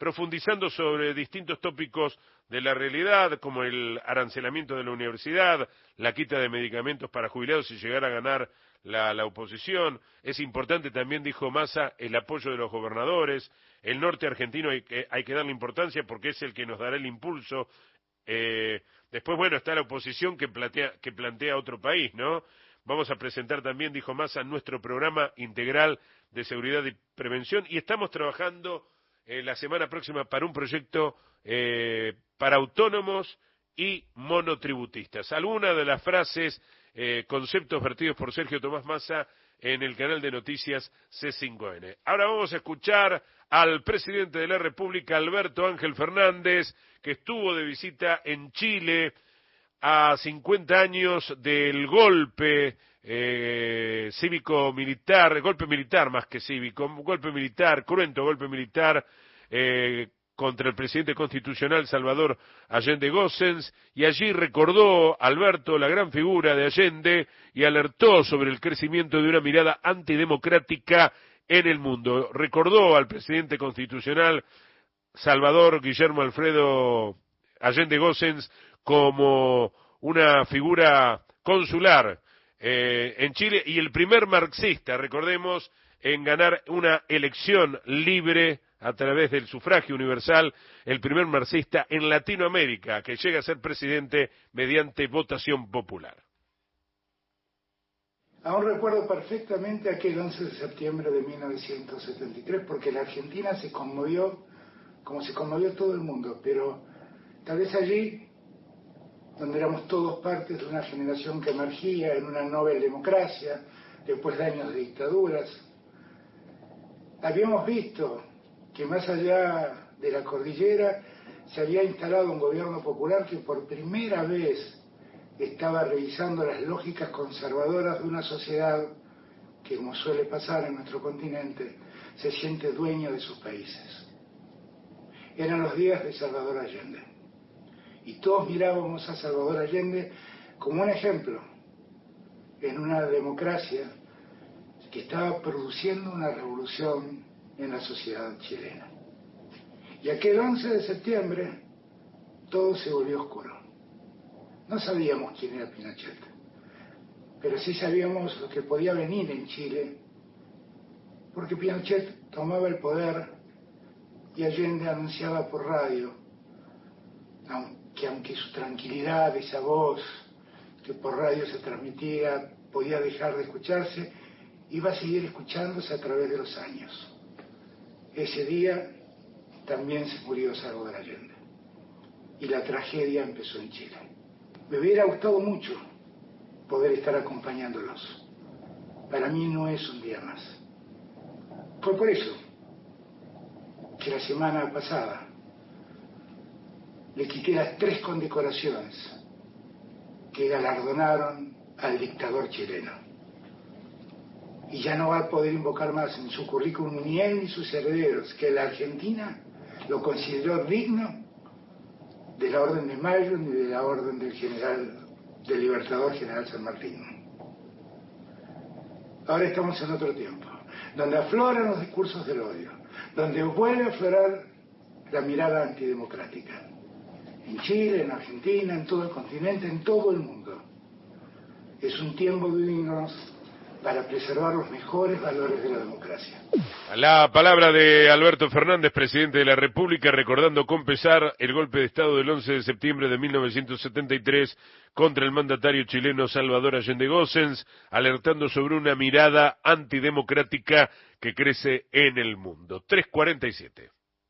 profundizando sobre distintos tópicos de la realidad, como el arancelamiento de la universidad, la quita de medicamentos para jubilados si llegara a ganar la oposición. Es importante también, dijo Massa, el apoyo de los gobernadores. El norte argentino hay que darle importancia porque es el que nos dará el impulso. Después, bueno, está la oposición que plantea otro país, ¿no? Vamos a presentar también, dijo Massa, nuestro programa integral de seguridad y prevención, y estamos trabajando la semana próxima para un proyecto para autónomos y monotributistas. Algunas de las frases, conceptos vertidos por Sergio Tomás Massa en el canal de noticias C5N. Ahora vamos a escuchar al presidente de la República, Alberto Ángel Fernández, que estuvo de visita en Chile a 50 años del golpe cívico-militar, golpe militar más que cívico, golpe militar, cruento golpe militar contra el presidente constitucional Salvador Allende Gossens, y allí recordó Alberto la gran figura de Allende y alertó sobre el crecimiento de una mirada antidemocrática en el mundo. Recordó al presidente constitucional Salvador Guillermo Alfredo Allende Gossens como una figura consular en Chile y el primer marxista, recordemos, en ganar una elección libre a través del sufragio universal, el primer marxista en Latinoamérica que llega a ser presidente mediante votación popular. Aún recuerdo perfectamente aquel 11 de septiembre de 1973, porque la Argentina se conmovió como se conmovió todo el mundo, pero tal vez allí, donde éramos todos partes de una generación que emergía en una novel democracia, después de años de dictaduras, habíamos visto que más allá de la cordillera se había instalado un gobierno popular que por primera vez estaba revisando las lógicas conservadoras de una sociedad que, como suele pasar en nuestro continente, se siente dueño de sus países. Eran los días de Salvador Allende. Y todos mirábamos a Salvador Allende como un ejemplo en una democracia que estaba produciendo una revolución en la sociedad chilena. Y aquel 11 de septiembre todo se volvió oscuro. No sabíamos quién era Pinochet, pero sí sabíamos lo que podía venir en Chile, porque Pinochet tomaba el poder y Allende anunciaba por radio, aunque su tranquilidad, esa voz que por radio se transmitía, podía dejar de escucharse, iba a seguir escuchándose a través de los años. Ese día también se murió Salvador Allende y la tragedia empezó en Chile. Me hubiera gustado mucho poder estar acompañándolos. Para mí no es un día más. Fue por eso que la semana pasada le quité las 3 condecoraciones que galardonaron al dictador chileno. Y ya no va a poder invocar más en su currículum ni él ni sus herederos, que la Argentina lo consideró digno de la Orden de Mayo ni de la Orden del Libertador General San Martín. Ahora estamos en otro tiempo, donde afloran los discursos del odio, donde vuelve a aflorar la mirada antidemocrática. En Chile, en Argentina, en todo el continente, en todo el mundo. Es un tiempo de unirnos para preservar los mejores valores de la democracia. La palabra de Alberto Fernández, presidente de la República, recordando con pesar el golpe de Estado del 11 de septiembre de 1973 contra el mandatario chileno Salvador Allende Gossens, alertando sobre una mirada antidemocrática que crece en el mundo. 3:47.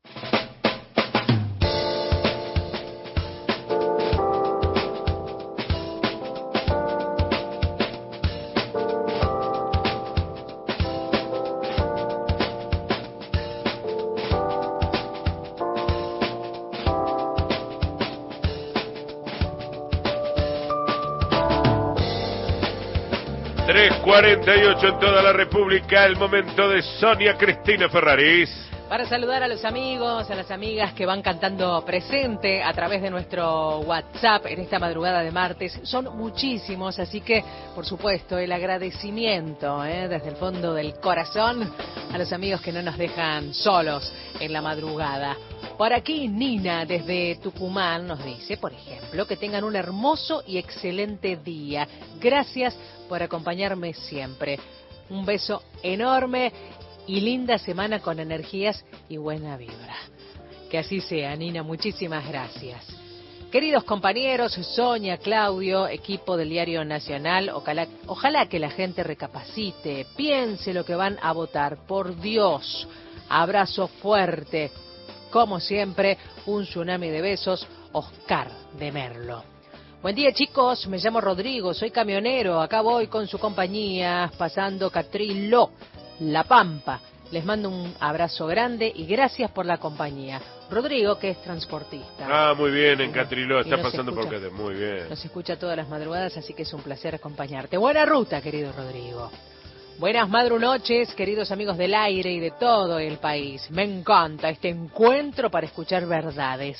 ...3:48 en toda la República... ...el momento de Sonia Cristina Ferraris... Para saludar a los amigos, a las amigas que van cantando presente a través de nuestro WhatsApp en esta madrugada de martes. Son muchísimos, así que, por supuesto, el agradecimiento desde el fondo del corazón a los amigos que no nos dejan solos en la madrugada. Por aquí Nina desde Tucumán nos dice, por ejemplo, que tengan un hermoso y excelente día. Gracias por acompañarme siempre. Un beso enorme y linda semana con energías y buena vibra. Que así sea, Nina, muchísimas gracias. Queridos compañeros, Sonia, Claudio, equipo del Diario Nacional, ojalá que la gente recapacite, piense lo que van a votar, por Dios. Abrazo fuerte. Como siempre, un tsunami de besos, Oscar de Merlo. Buen día, chicos, me llamo Rodrigo, soy camionero, acá voy con su compañía, pasando Catriló, La Pampa. Les mando un abrazo grande y gracias por la compañía. Rodrigo, que es transportista. Ah, muy bien, en Catriló, está pasando escucha, por Catriló, muy bien. Nos escucha todas las madrugadas, así que es un placer acompañarte. Buena ruta, querido Rodrigo. Buenas madrunoches, queridos amigos del aire y de todo el país. Me encanta este encuentro para escuchar verdades.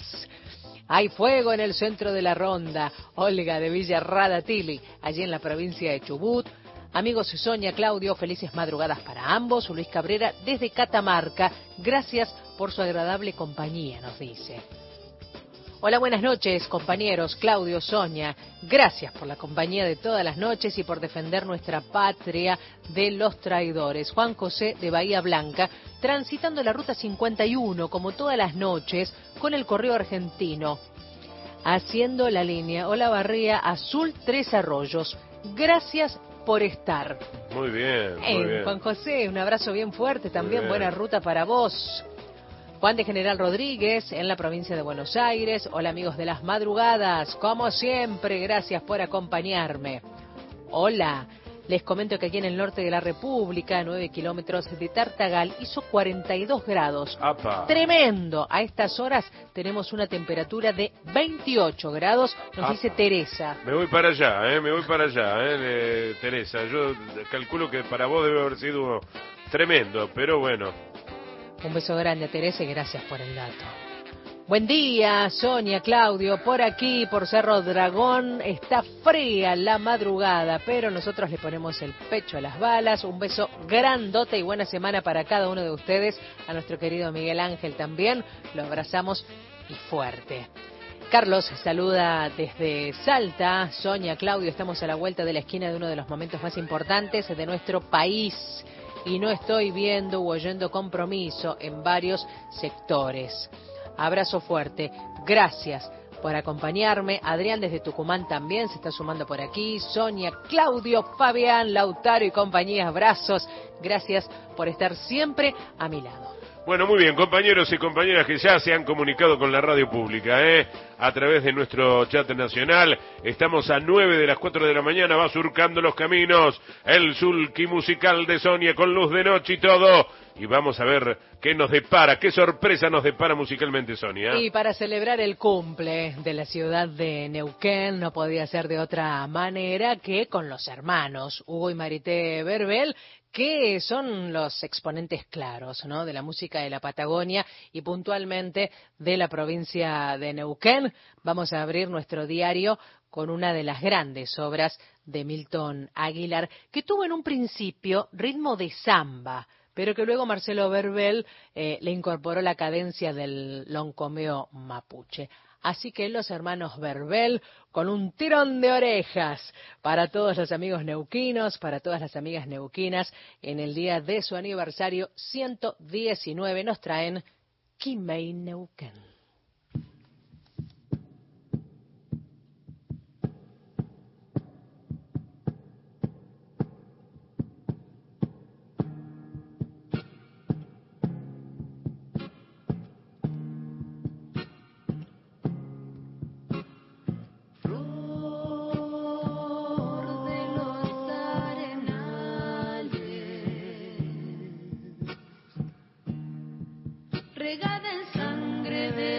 Hay fuego en el centro de la ronda. Olga de Villa Radatili, allí en la provincia de Chubut. Amigos Sonia, Claudio, felices madrugadas para ambos. Luis Cabrera desde Catamarca. Gracias por su agradable compañía, nos dice. Hola, buenas noches, compañeros, Claudio, Sonia. Gracias por la compañía de todas las noches y por defender nuestra patria de los traidores. Juan José de Bahía Blanca, transitando la ruta 51, como todas las noches, con el correo argentino, haciendo la línea Olavarría Azul Tres Arroyos. Gracias por estar. Muy bien, muy bien. Juan José, un abrazo bien fuerte, también buena ruta para vos. Juan de General Rodríguez, en la provincia de Buenos Aires. Hola, amigos de las madrugadas. Como siempre, gracias por acompañarme. Hola, les comento que aquí en el norte de la República, a 9 kilómetros de Tartagal, hizo 42 grados. ¡Apa! Tremendo. A estas horas tenemos una temperatura de 28 grados, nos dice Teresa. Me voy para allá, Teresa. Yo calculo que para vos debe haber sido tremendo, pero bueno. Un beso grande a Teresa y gracias por el dato. Buen día, Sonia, Claudio, por aquí, por Cerro Dragón, está fría la madrugada, pero nosotros le ponemos el pecho a las balas. Un beso grandote y buena semana para cada uno de ustedes. A nuestro querido Miguel Ángel también, lo abrazamos y fuerte. Carlos saluda desde Salta. Sonia, Claudio, estamos a la vuelta de la esquina de uno de los momentos más importantes de nuestro país. Y no estoy viendo u oyendo compromiso en varios sectores. Abrazo fuerte. Gracias por acompañarme. Adrián desde Tucumán también se está sumando por aquí. Sonia, Claudio, Fabián, Lautaro y compañía. Abrazos. Gracias por estar siempre a mi lado. Bueno, muy bien, compañeros y compañeras que ya se han comunicado con la radio pública, a través de nuestro chat nacional. Estamos a 9 de las 4 de la mañana, va surcando los caminos el sulky musical de Sonia con luz de noche y todo. Y vamos a ver qué nos depara, qué sorpresa nos depara musicalmente, Sonia. Y para celebrar el cumple de la ciudad de Neuquén, no podía ser de otra manera que con los hermanos Hugo y Marité Verbel, que son los exponentes claros, ¿no?, de la música de la Patagonia y puntualmente de la provincia de Neuquén. Vamos a abrir nuestro diario con una de las grandes obras de Milton Aguilar, que tuvo en un principio ritmo de samba, pero que luego Marcelo Verbel le incorporó la cadencia del loncomeo mapuche. Así que los hermanos Verbel, con un tirón de orejas para todos los amigos neuquinos, para todas las amigas neuquinas, en el día de su aniversario 119, nos traen Quimei Neuquén. Regada en sangre de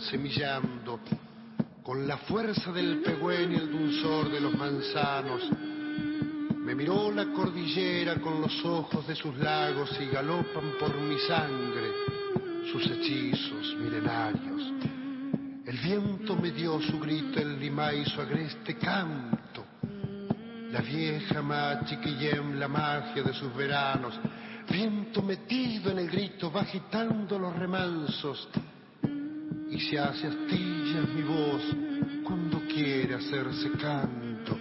semillando, con la fuerza del pehuen y el dulzor de los manzanos. Me miró la cordillera con los ojos de sus lagos y galopan por mi sangre sus hechizos milenarios. El viento me dio su grito, el limay su agreste canto. La vieja Machiquillem, la magia de sus veranos. Viento metido en el grito, va agitando los remansos. Y se hace astillas mi voz cuando quiere hacerse canto.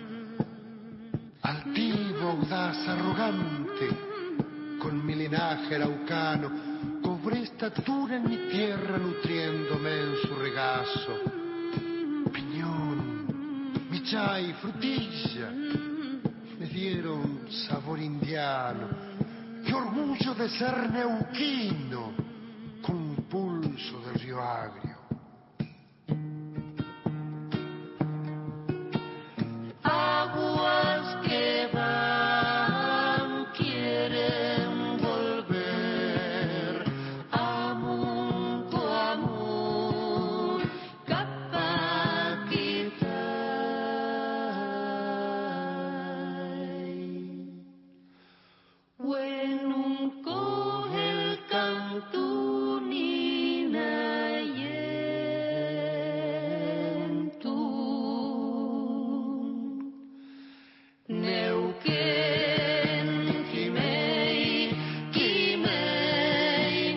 Altivo, audaz, arrogante, con mi linaje araucano, cobré estatura en mi tierra nutriéndome en su regazo. Piñón, michay, frutilla, me dieron sabor indiano. Qué orgullo de ser neuquino, con pulso del río Agrio. Aguas que van quieren volver, amunto amor, Capaquitay. Wenum kohel cantunina yentum. Neuquén, Quimei, Quimei,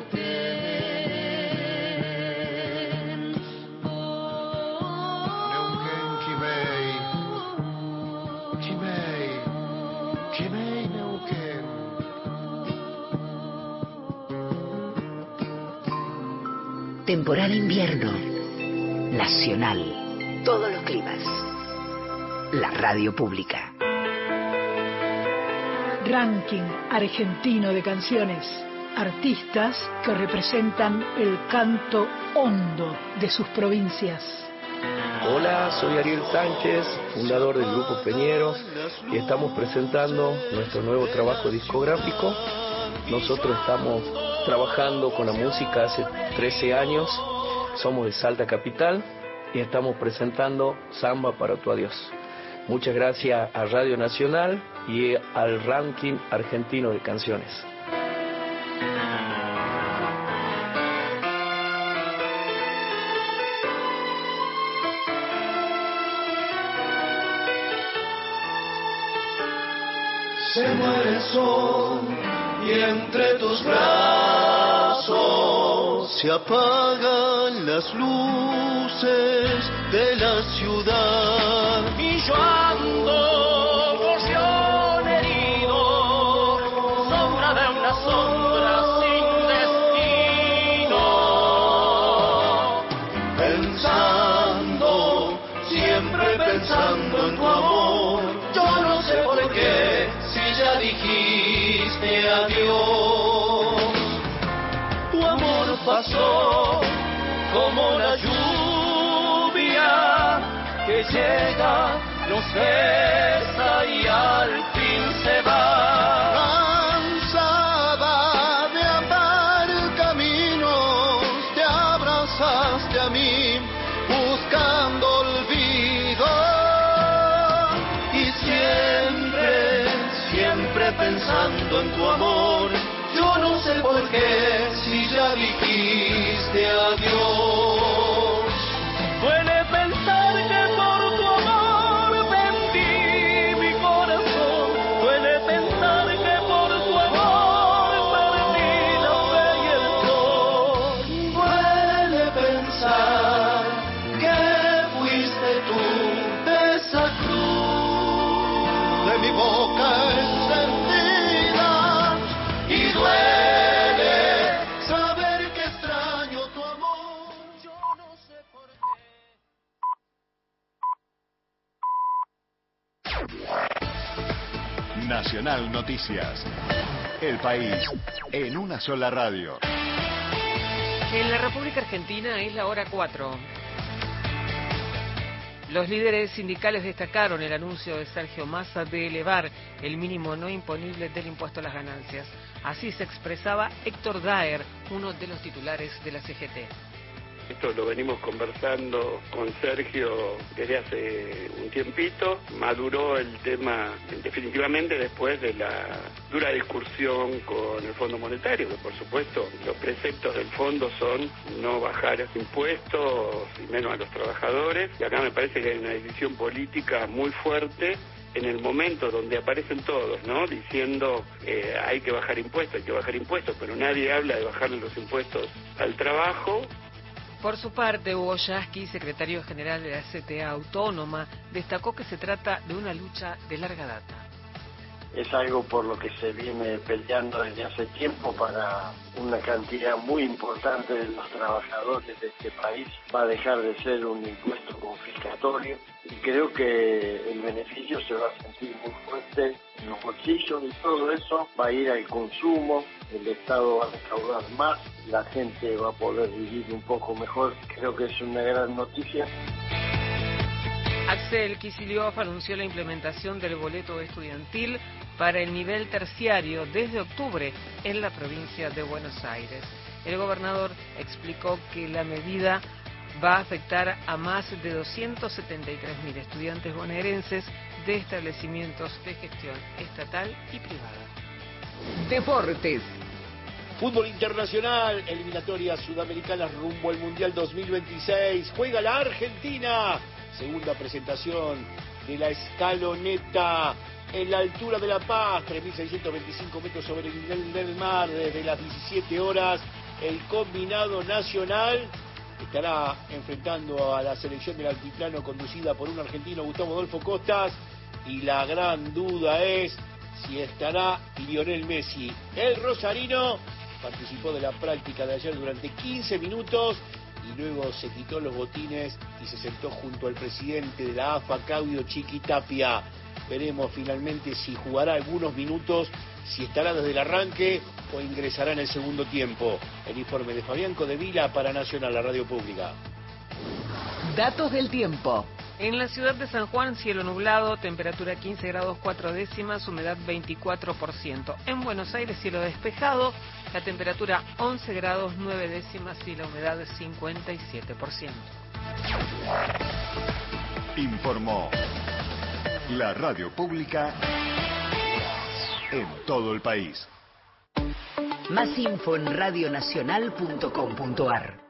Neuquén. Neuquén, Quimei, Quimei, Quimei, Neuquén. Temporada invierno. Nacional. Todos los climas. La radio pública. Ranking argentino de canciones. Artistas que representan el canto hondo de sus provincias. Hola, soy Ariel Sánchez, fundador del Grupo Peñeros, y estamos presentando nuestro nuevo trabajo discográfico. Nosotros estamos trabajando con la música hace 13 años, somos de Salta Capital y estamos presentando Samba para tu adiós. Muchas gracias a Radio Nacional y al Ranking Argentino de Canciones. Se muere el sol y entre tus brazos se apagan las luces de la ciudad. Y yo ando gorrión herido, sombra de una sombra sin destino. Pensando, siempre pensando en tu amor, yo no sé por qué, si ya dijiste adiós. Tu amor pasó como la lluvia que llega, nos besa y al fin se va. Cansada de andar caminos, te abrazaste a mí buscando olvido. Y siempre, siempre pensando en tu amor, yo no sé por qué, si ya dijiste adiós. Duele pensar que por tu amor vendí mi corazón. Duele pensar que por tu amor perdí la fe y el sol. Duele pensar que fuiste tú de esa cruz de mi boca encendida. Y duele saber que extraño tu amor, yo no sé por qué. Nacional Noticias. El país en una sola radio. En la República Argentina es la hora 4. Los líderes sindicales destacaron el anuncio de Sergio Massa de elevar el mínimo no imponible del impuesto a las ganancias. Así se expresaba Héctor Daer, uno de los titulares de la CGT. Esto lo venimos conversando con Sergio desde hace un tiempito. Maduró el tema definitivamente después de la dura discusión con el Fondo Monetario, que por supuesto los preceptos del fondo son no bajar impuestos y menos a los trabajadores. Y acá me parece que hay una decisión política muy fuerte en el momento donde aparecen todos, ¿no? Diciendo hay que bajar impuestos, pero nadie habla de bajarle los impuestos al trabajo. Por su parte, Hugo Yasky, secretario general de la CTA Autónoma, destacó que se trata de una lucha de larga data. Es algo por lo que se viene peleando desde hace tiempo para una cantidad muy importante de los trabajadores de este país. Va a dejar de ser un impuesto confiscatorio y creo que el beneficio se va a sentir muy fuerte en los bolsillos y todo eso va a ir al consumo, el Estado va a recaudar más, la gente va a poder vivir un poco mejor. Creo que es una gran noticia. Axel Kicillof anunció la implementación del boleto estudiantil para el nivel terciario desde octubre en la provincia de Buenos Aires. El gobernador explicó que la medida va a afectar a más de 273.000 estudiantes bonaerenses de establecimientos de gestión estatal y privada. Deportes. Fútbol internacional, eliminatorias sudamericanas rumbo al Mundial 2026. Juega la Argentina. Segunda presentación de la escaloneta en la altura de La Paz, 3.625 metros sobre el nivel del mar, desde las 17 horas. El combinado nacional estará enfrentando a la selección del altiplano conducida por un argentino, Gustavo Adolfo Costas, y la gran duda es si estará Lionel Messi. El rosarino participó de la práctica de ayer durante 15 minutos y luego se quitó los botines y se sentó junto al presidente de la AFA, Claudio Chiquitapia. Veremos finalmente si jugará algunos minutos, si estará desde el arranque o ingresará en el segundo tiempo. El informe de Fabián Codevila para Nacional, la radio pública. Datos del tiempo. En la ciudad de San Juan, cielo nublado, temperatura 15 grados 4 décimas, humedad 24%. En Buenos Aires, cielo despejado, la temperatura 11 grados 9 décimas y la humedad 57%. Informó la radio pública en todo el país. Más info en radionacional.com.ar.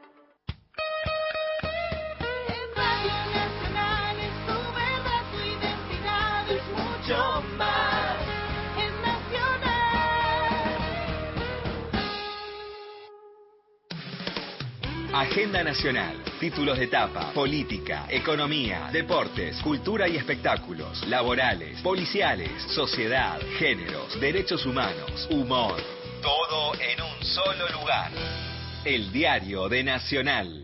Agenda Nacional, títulos de etapa, política, economía, deportes, cultura y espectáculos, laborales, policiales, sociedad, géneros, derechos humanos, humor. Todo en un solo lugar. El Diario de Nacional.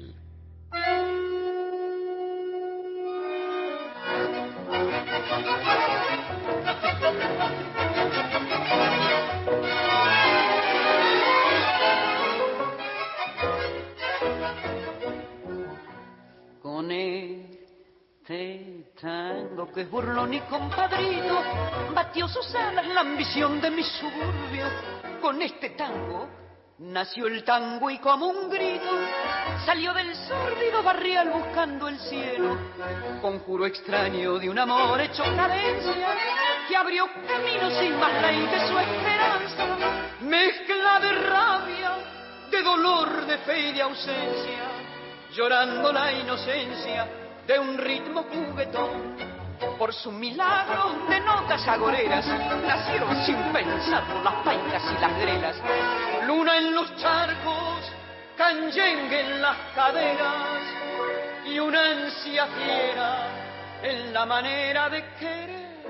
Que es burlón y compadrito, batió sus alas la ambición de mi suburbio. Con este tango nació el tango y como un grito salió del sórdido barrial buscando el cielo. Conjuro extraño de un amor hecho cadencia que abrió camino sin más ley de su esperanza. Mezcla de rabia, de dolor, de fe y de ausencia, llorando la inocencia de un ritmo juguetón. Por su milagro de notas agoreras nacieron sin pensarlo las paicas y las grelas. Luna en los charcos, canyengue en las caderas y una ansia fiera en la manera de querer.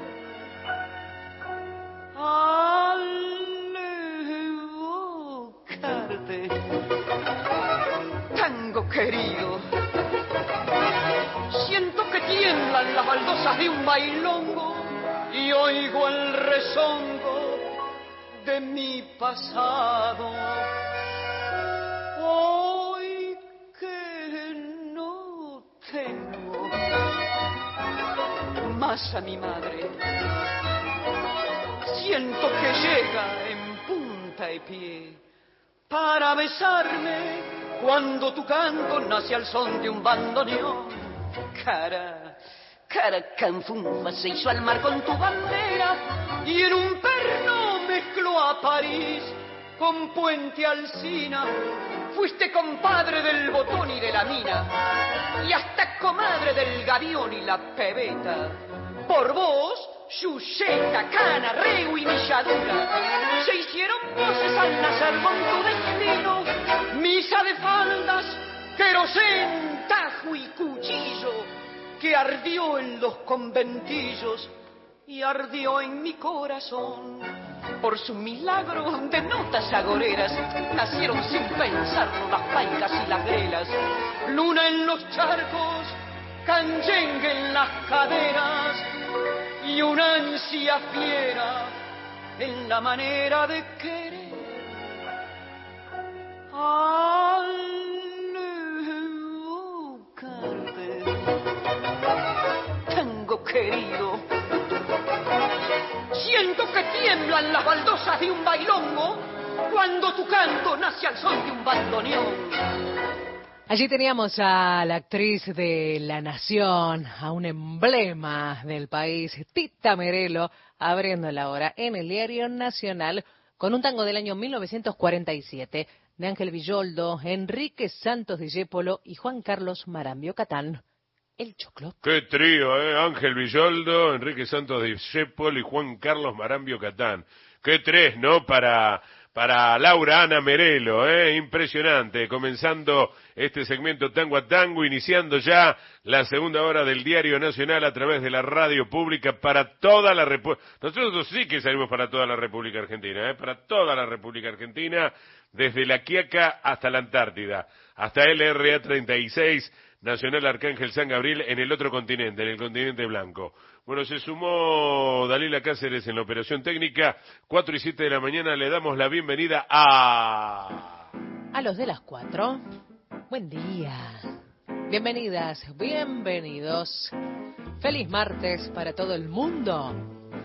Al evocarte, tango querido, siento que tiemblan las baldosas de un bailongo y oigo el rezongo de mi pasado. Hoy que no tengo más a mi madre, siento que llega en punta y pie para besarme cuando tu canto nace al son de un bandoneón. Cara canfunfa se hizo al mar con tu bandera y en un perno mezcló a París con Puente Alsina. Fuiste compadre del botón y de la mina y hasta comadre del gavión y la pebeta. Por vos, Yuceta, Cana, Reu y Milladura se hicieron voces al nacer con tu destino. Misa de faldas, querosén, tajo y cuchillo que ardió en los conventillos y ardió en mi corazón. Por su milagro de notas agoreras nacieron sin pensarlo las paicas y las grelas. Luna en los charcos, canyengue en las caderas y una ansia fiera en la manera de querer. Al evocarte, tango querido, siento que tiemblan las baldosas de un bailongo cuando tu canto nace al son de un bandoneón. Allí teníamos a la actriz de La Nación, a un emblema del país, Tita Merelo, abriendo la hora en el Diario Nacional con un tango del año 1947 de Ángel Villoldo, Enrique Santos Discépolo y Juan Carlos Marambio Catán. El Choclo. Qué trío, Ángel Villoldo, Enrique Santos Discépolo y Juan Carlos Marambio Catán. Qué tres, ¿no? Para Laura Ana Merelo, impresionante, comenzando este segmento Tango a Tango, iniciando ya la segunda hora del Diario Nacional a través de la radio pública para toda la República. Nosotros sí que salimos para toda la República Argentina, para toda la República Argentina, desde La Quiaca hasta la Antártida, hasta LRA 36, Nacional Arcángel San Gabriel en el otro continente, en el continente blanco. Bueno, se sumó Dalila Cáceres en la operación técnica, 4 y 7 de la mañana, le damos la bienvenida a los de las 4. Buen día. Bienvenidas, bienvenidos. Feliz martes para todo el mundo.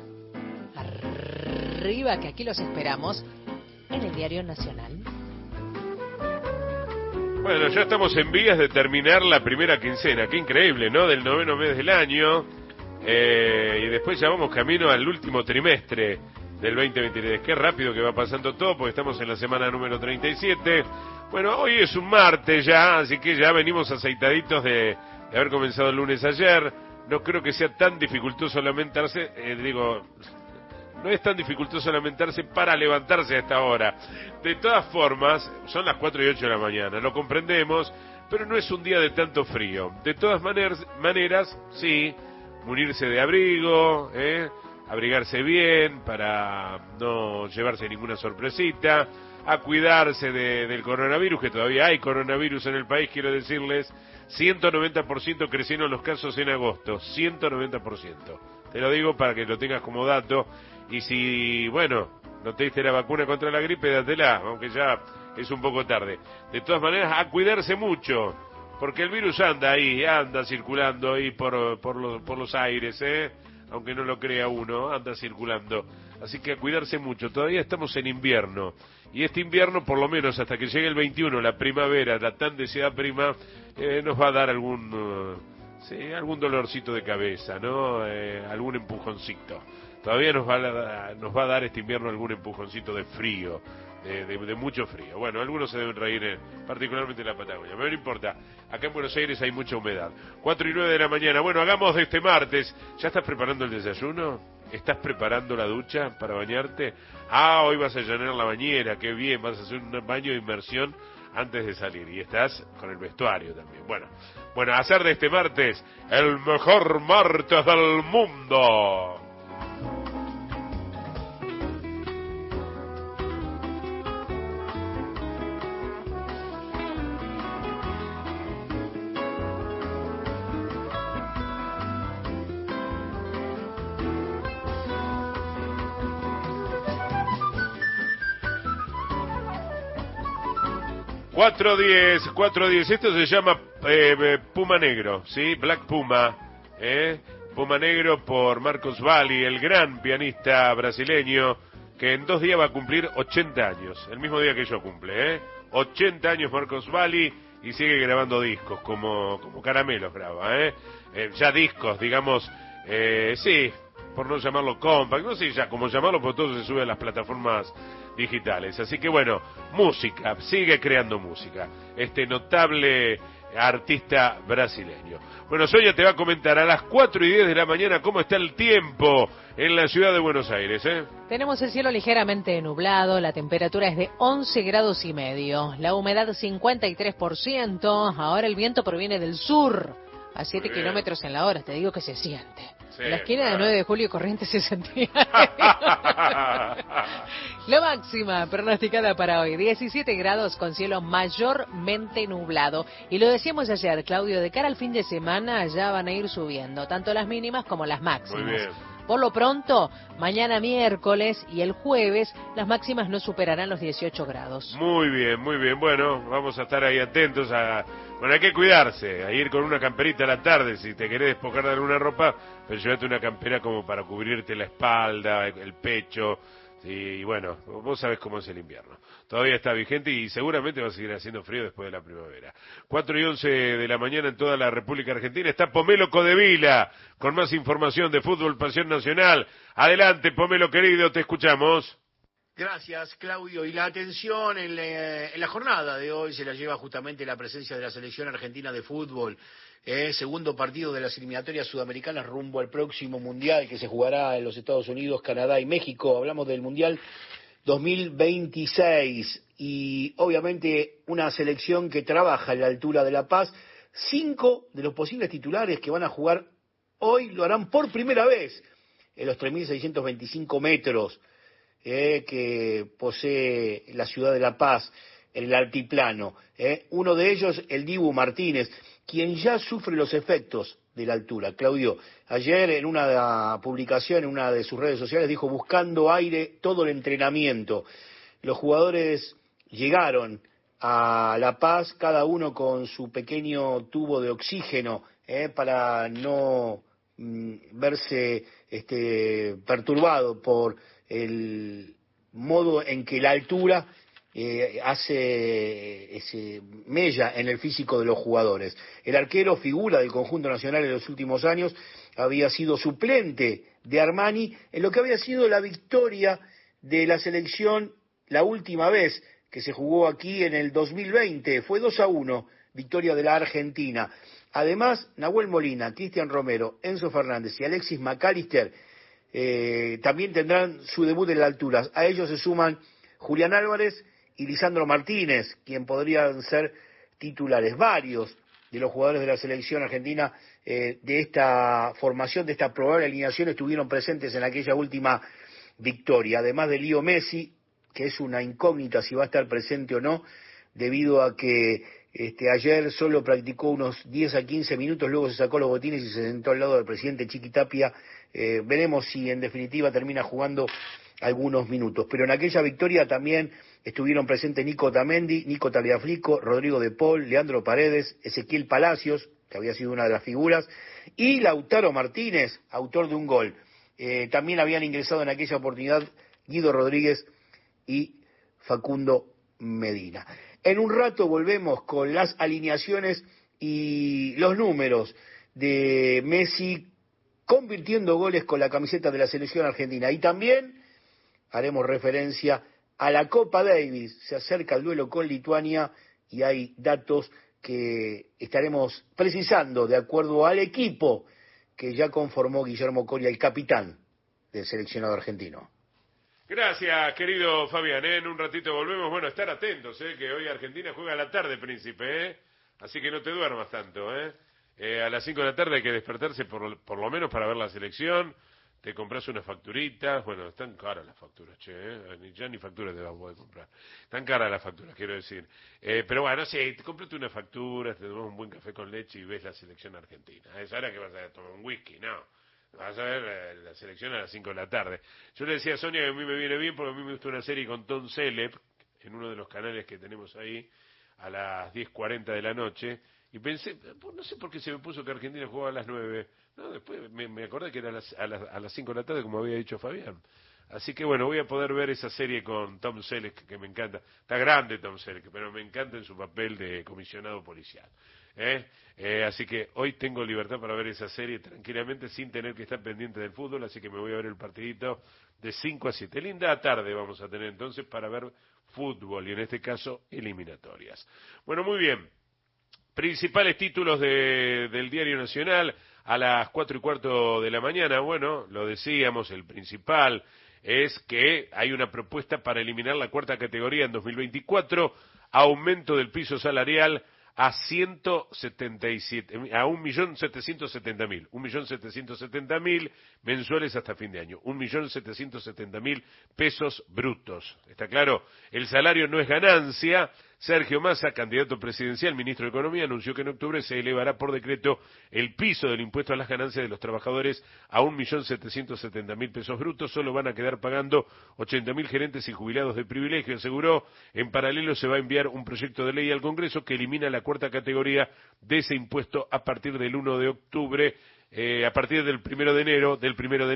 Arriba, que aquí los esperamos en el Diario Nacional. Bueno, ya estamos en vías de terminar la primera quincena, qué increíble, ¿no? Del 9º mes del año, y después ya vamos camino al último trimestre del 2023. Qué rápido que va pasando todo, porque estamos en la semana número 37. Bueno, hoy es un martes ya, así que ya venimos aceitaditos de haber comenzado el lunes ayer. No creo que sea tan dificultoso lamentarse, no es tan dificultoso lamentarse para levantarse a esta hora. De todas formas, son las 4 y 8 de la mañana, lo comprendemos, pero no es un día de tanto frío. De todas maneras, sí, munirse de abrigo, abrigarse bien para no llevarse ninguna sorpresita, a cuidarse del coronavirus, que todavía hay coronavirus en el país, quiero decirles, 190% crecieron los casos en agosto, 190%. Te lo digo para que lo tengas como dato. Y si, bueno, no te diste la vacuna contra la gripe, dátela, aunque ya es un poco tarde. De todas maneras, a cuidarse mucho, porque el virus anda ahí, anda circulando ahí por los aires, aunque no lo crea uno, anda circulando. Así que a cuidarse mucho. Todavía estamos en invierno, y este invierno, por lo menos hasta que llegue el 21, la primavera, la tan deseada prima, nos va a dar algún dolorcito de cabeza, ¿no? Algún empujoncito. Todavía nos va a dar este invierno algún empujoncito de frío, de mucho frío. Bueno, algunos se deben reír, particularmente en la Patagonia, pero no importa. Acá en Buenos Aires hay mucha humedad. 4 y 9 de la mañana. Bueno, hagamos de este martes. ¿Ya estás preparando el desayuno? ¿Estás preparando la ducha para bañarte? Hoy vas a llenar la bañera, qué bien, vas a hacer un baño de inmersión antes de salir. Y estás con el vestuario también. Bueno, hacer de este martes el mejor martes del mundo. Cuatro diez. Esto se llama Puma Negro, ¿sí? Black Puma, Puma Negro por Marcos Valli, el gran pianista brasileño que en 2 días va a cumplir 80 años, el mismo día que yo cumple, 80 años Marcos Valli y sigue grabando discos, como Caramelos graba, ya discos, digamos, sí, por no llamarlo compact, no sé ya cómo llamarlo, porque todo se sube a las plataformas digitales. Así que bueno, música, sigue creando música, este notable artista brasileño. Bueno, Sonia te va a comentar a las 4:10 de la mañana cómo está el tiempo en la ciudad de Buenos Aires, Tenemos el cielo ligeramente nublado, la temperatura es de 11 grados y medio, la humedad 53%, ahora el viento proviene del sur, a 7 kilómetros en la hora, te digo que se siente. Sí, en la esquina de 9 de julio y Corrientes se sentía. La máxima pronosticada para hoy, 17 grados con cielo mayormente nublado. Y lo decíamos ayer, Claudio, de cara al fin de semana ya van a ir subiendo, tanto las mínimas como las máximas. Muy bien. Por lo pronto, mañana miércoles y el jueves, las máximas no superarán los 18 grados. Muy bien, muy bien. Bueno, vamos a estar ahí atentos a... Bueno, hay que cuidarse, a ir con una camperita a la tarde, si te querés despojar de alguna ropa, pero llévate una campera como para cubrirte la espalda, el pecho, y bueno, vos sabés cómo es el invierno. Todavía está vigente y seguramente va a seguir haciendo frío después de la primavera. 4:11 de la mañana en toda la República Argentina. Está Pomelo Codevila con más información de fútbol, pasión nacional. Adelante, Pomelo querido, te escuchamos. Gracias, Claudio. Y la atención en la jornada de hoy se la lleva justamente la presencia de la selección argentina de fútbol. Segundo partido de las eliminatorias sudamericanas rumbo al próximo Mundial que se jugará en los Estados Unidos, Canadá y México. Hablamos del Mundial 2026 y obviamente una selección que trabaja en la altura de La Paz. 5 de los posibles titulares que van a jugar hoy lo harán por primera vez en los 3.625 metros que posee la ciudad de La Paz en el altiplano. Uno de ellos, el Dibu Martínez, quien ya sufre los efectos de la altura. Claudio, ayer en una publicación, en una de sus redes sociales, dijo buscando aire todo el entrenamiento. Los jugadores llegaron a La Paz, cada uno con su pequeño tubo de oxígeno, para no verse perturbado por el modo en que la altura hace mella en el físico de los jugadores. El arquero, figura del conjunto nacional en los últimos años, había sido suplente de Armani en lo que había sido la victoria de la selección la última vez que se jugó aquí en el 2020. Fue 2-1, victoria de la Argentina. Además, Nahuel Molina, Cristian Romero, Enzo Fernández y Alexis McAllister también tendrán su debut en la altura. A ellos se suman Julián Álvarez y Lisandro Martínez, quien podrían ser titulares. Varios de los jugadores de la selección argentina de esta formación, de esta probable alineación, estuvieron presentes en aquella última victoria. Además de Leo Messi, que es una incógnita si va a estar presente o no, debido a que ayer solo practicó unos 10 a 15 minutos, luego se sacó los botines y se sentó al lado del presidente Chiqui Tapia. Veremos si en definitiva termina jugando algunos minutos. Pero en aquella victoria también estuvieron presentes Nico Otamendi, Nico Tagliafico, Rodrigo de Paul, Leandro Paredes, Ezequiel Palacios, que había sido una de las figuras, y Lautaro Martínez, autor de un gol. También habían ingresado en aquella oportunidad Guido Rodríguez y Facundo Medina. En un rato volvemos con las alineaciones y los números de Messi convirtiendo goles con la camiseta de la selección argentina. Y también haremos referencia a la Copa Davis. Se acerca el duelo con Lituania y hay datos que estaremos precisando de acuerdo al equipo que ya conformó Guillermo Coria, el capitán del seleccionado argentino. Gracias, querido Fabián. En un ratito volvemos. Bueno, estar atentos, que hoy Argentina juega a la tarde, príncipe, así que no te duermas tanto. A las 5 de la tarde hay que despertarse por lo menos para ver la selección. Te compras unas facturitas. Bueno, están caras las facturas, ya ni facturas te vas a poder comprar. Están caras las facturas, quiero decir. Pero bueno, sí, cómprate una factura, te tomas un buen café con leche y ves la selección argentina. Es ahora que vas a tomar un whisky, no. Vas a ver la selección a las 5 de la tarde. Yo le decía a Sonia que a mí me viene bien porque a mí me gusta una serie con Tom Selleck en uno de los canales que tenemos ahí a las 10:40 de la noche. Y pensé, no sé por qué se me puso que Argentina jugaba a las 9. No, después me acordé que era a las 5 de la tarde, como había dicho Fabián. Así que bueno, voy a poder ver esa serie con Tom Selleck, que me encanta. Está grande Tom Selleck, pero me encanta en su papel de comisionado policial. Así que hoy tengo libertad para ver esa serie tranquilamente sin tener que estar pendiente del fútbol, así que me voy a ver el partidito de 5 a 7. Linda tarde vamos a tener entonces para ver fútbol y en este caso eliminatorias. Bueno, muy bien. Principales títulos del Diario Nacional a las 4:15 de la mañana. Bueno, lo decíamos, el principal es que hay una propuesta para eliminar la cuarta categoría en 2024, aumento del piso salarial a 1.770.000, 1.770.000 mensuales hasta fin de año, 1.770.000 pesos brutos. ¿Está claro? El salario no es ganancia. Sergio Massa, candidato presidencial, ministro de Economía, anunció que en octubre se elevará por decreto el piso del impuesto a las ganancias de los trabajadores a 1.770.000 pesos brutos. Solo van a quedar pagando 80.000 gerentes y jubilados de privilegio, aseguró. En paralelo se va a enviar un proyecto de ley al Congreso que elimina la cuarta categoría de ese impuesto a partir del 1 de octubre. A partir del 1 de enero, del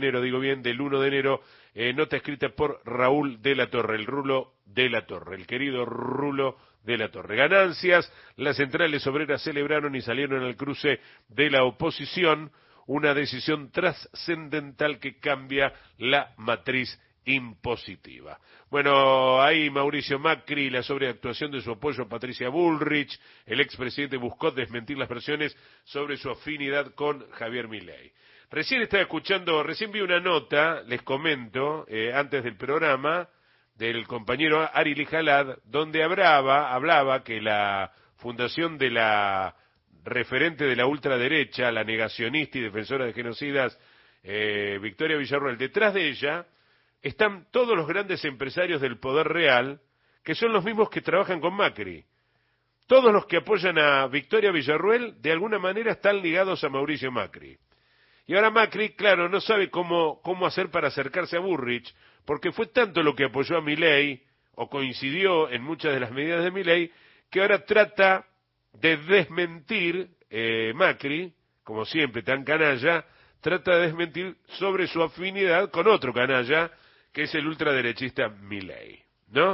1 de enero, nota escrita por Raúl de la Torre, el Rulo de la Torre, el querido Rulo de la Torre. Ganancias, las centrales obreras celebraron y salieron al cruce de la oposición, una decisión trascendental que cambia la matriz impositiva. Bueno, ahí Mauricio Macri, la sobreactuación de su apoyo a Patricia Bullrich, el expresidente buscó desmentir las versiones sobre su afinidad con Javier Milei. Recién vi una nota, les comento, antes del programa, del compañero Ari Lijalad, donde hablaba que la fundación de la referente de la ultraderecha, la negacionista y defensora de genocidas, Victoria Villarruel, detrás de ella están todos los grandes empresarios del poder real, que son los mismos que trabajan con Macri. Todos los que apoyan a Victoria Villarruel, de alguna manera están ligados a Mauricio Macri. Y ahora Macri, claro, no sabe cómo hacer para acercarse a Bullrich, porque fue tanto lo que apoyó a Milei, o coincidió en muchas de las medidas de Milei, que ahora trata de desmentir Macri, como siempre tan canalla, trata de desmentir sobre su afinidad con otro canalla, que es el ultraderechista Milei, ¿no?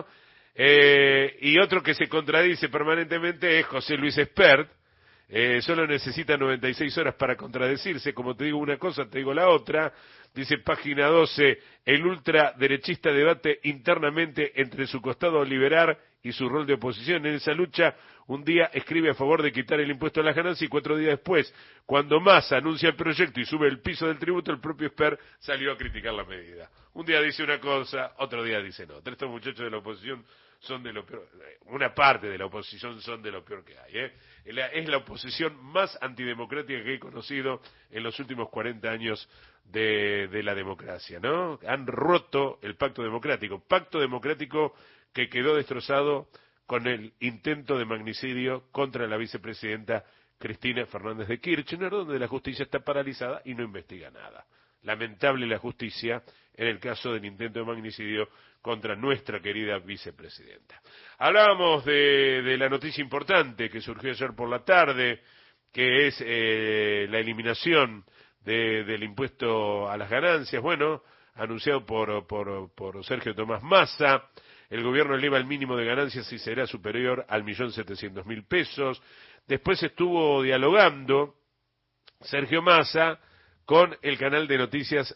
Y otro que se contradice permanentemente es José Luis Espert. Solo necesita 96 horas para contradecirse, como te digo una cosa, te digo la otra. Dice página 12, el ultraderechista debate internamente entre su costado liberal y su rol de oposición. En esa lucha, un día escribe a favor de quitar el impuesto a las ganancias y 4 días después, cuando Massa anuncia el proyecto y sube el piso del tributo, el propio Espert salió a criticar la medida. Un día dice una cosa, otro día dice no. Estos muchachos de la oposición son de lo peor, una parte de la oposición son de lo peor que hay. Es la oposición más antidemocrática que he conocido en los últimos 40 años de la democracia, ¿no? Han roto el pacto democrático que quedó destrozado con el intento de magnicidio contra la vicepresidenta Cristina Fernández de Kirchner, donde la justicia está paralizada y no investiga nada. Lamentable la justicia en el caso del intento de magnicidio contra nuestra querida vicepresidenta. Hablábamos de la noticia importante que surgió ayer por la tarde, que es la eliminación del impuesto a las ganancias, bueno, anunciado por Sergio Tomás Massa. El gobierno eleva el mínimo de ganancias y será superior al 1.700.000 pesos. Después estuvo dialogando Sergio Massa con el canal de noticias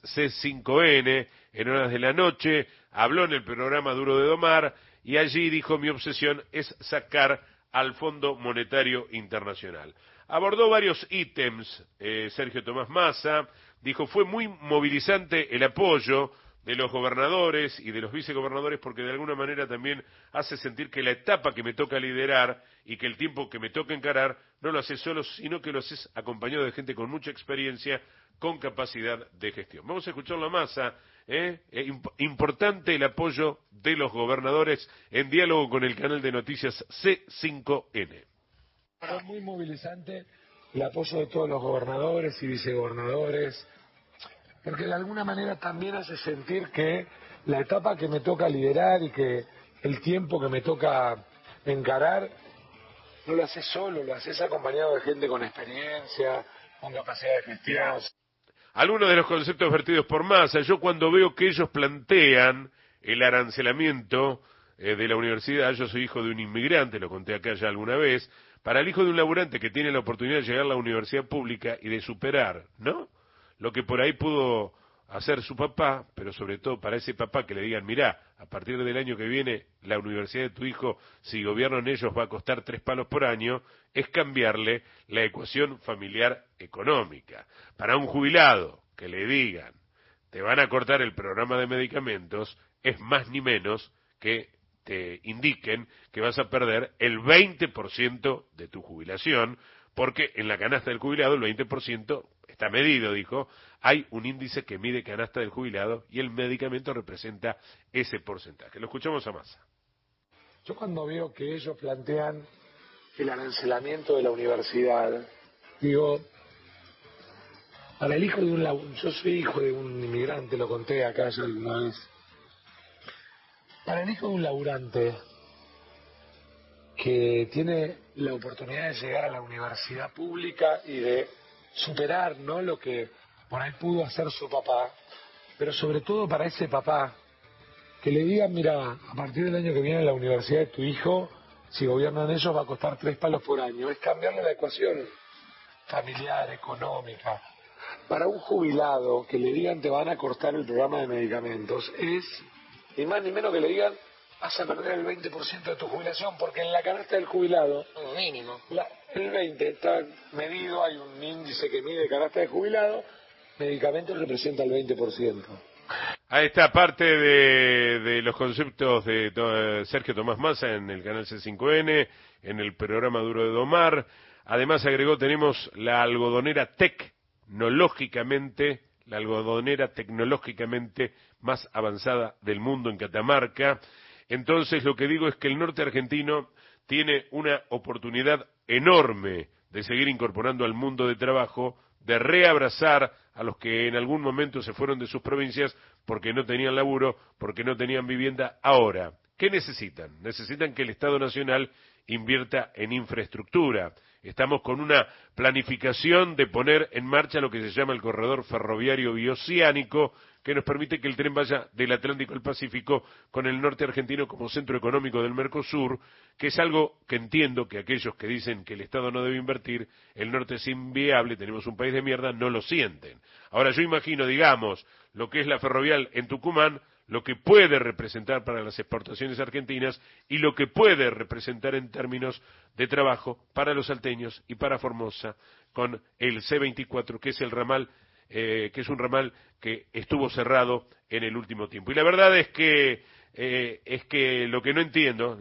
C5N en horas de la noche, habló en el programa Duro de Domar y allí dijo: mi obsesión es sacar al Fondo Monetario Internacional. Abordó varios ítems Sergio Tomás Massa, dijo: fue muy movilizante el apoyo de los gobernadores y de los vicegobernadores, porque de alguna manera también hace sentir que la etapa que me toca liderar y que el tiempo que me toca encarar no lo haces solo, sino que lo haces acompañado de gente con mucha experiencia, con capacidad de gestión. Vamos a escucharlo a Massa. Importante el apoyo de los gobernadores en diálogo con el canal de noticias C5N. Fue muy movilizante el apoyo de todos los gobernadores y vicegobernadores, porque de alguna manera también hace sentir que la etapa que me toca liderar y que el tiempo que me toca encarar no lo haces solo, lo haces acompañado de gente con experiencia, con capacidad de gestión. algunos de los conceptos vertidos por Massa. Yo cuando veo que ellos plantean el arancelamiento de la universidad, yo soy hijo de un inmigrante, lo conté acá ya alguna vez, para el hijo de un laburante que tiene la oportunidad de llegar a la universidad pública y de superar, ¿no?, lo que por ahí pudo hacer su papá, pero sobre todo para ese papá que le digan, mirá, a partir del año que viene la universidad de tu hijo, si gobiernan ellos, va a costar 3 palos por año, es cambiarle la ecuación familiar económica. Para un jubilado que le digan, te van a cortar el programa de medicamentos, es más ni menos que te indiquen que vas a perder el 20% de tu jubilación, porque en la canasta del jubilado el 20% está medido, dijo, hay un índice que mide canasta del jubilado y el medicamento representa ese porcentaje. Lo escuchamos a Massa. Yo cuando veo que ellos plantean el arancelamiento de la universidad, digo, para el hijo de yo soy hijo de un inmigrante, lo conté acá ya alguna vez, para el hijo de un laburante que tiene la oportunidad de llegar a la universidad pública y de superar, ¿no?, lo que por ahí pudo hacer su papá, pero sobre todo para ese papá, que le digan, mira, a partir del año que viene la universidad de tu hijo, si gobiernan ellos va a costar 3 palos por año, es cambiarle la ecuación familiar, económica. Para un jubilado que le digan te van a cortar el programa de medicamentos, es ni más ni menos que le digan vas a perder el 20% de tu jubilación, porque en la canasta del jubilado, mínimo, el 20 está medido, hay un índice que mide canasta de jubilado, medicamentos representa el 20%. Ahí está parte de los conceptos de Sergio Tomás Massa en el canal C5N, en el programa Duro de Domar. Además agregó, tenemos la algodonera tecnológicamente más avanzada del mundo en Catamarca. Entonces lo que digo es que el norte argentino tiene una oportunidad enorme de seguir incorporando al mundo de trabajo, de reabrazar a los que en algún momento se fueron de sus provincias porque no tenían laburo, porque no tenían vivienda. Ahora, ¿qué necesitan? Necesitan que el Estado Nacional invierta en infraestructura. Estamos con una planificación de poner en marcha lo que se llama el corredor ferroviario bioceánico, que nos permite que el tren vaya del Atlántico al Pacífico con el norte argentino como centro económico del Mercosur, que es algo que entiendo que aquellos que dicen que el Estado no debe invertir, el norte es inviable, tenemos un país de mierda, no lo sienten. Ahora yo imagino, digamos, lo que es la ferrovial en Tucumán, lo que puede representar para las exportaciones argentinas y lo que puede representar en términos de trabajo para los salteños y para Formosa con el C24, que es el ramal que es un ramal que estuvo cerrado en el último tiempo. Y la verdad es que lo que no entiendo,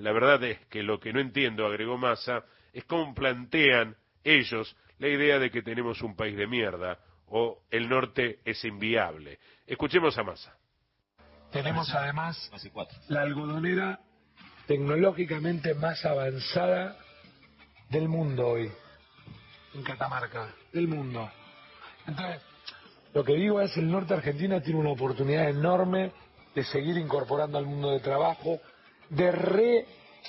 agregó Massa, es cómo plantean ellos la idea de que tenemos un país de mierda o el norte es inviable. Escuchemos a Massa. Tenemos además la algodonera tecnológicamente más avanzada del mundo hoy, en Catamarca, del mundo. Entonces, lo que digo es, el norte argentino tiene una oportunidad enorme de seguir incorporando al mundo de trabajo, de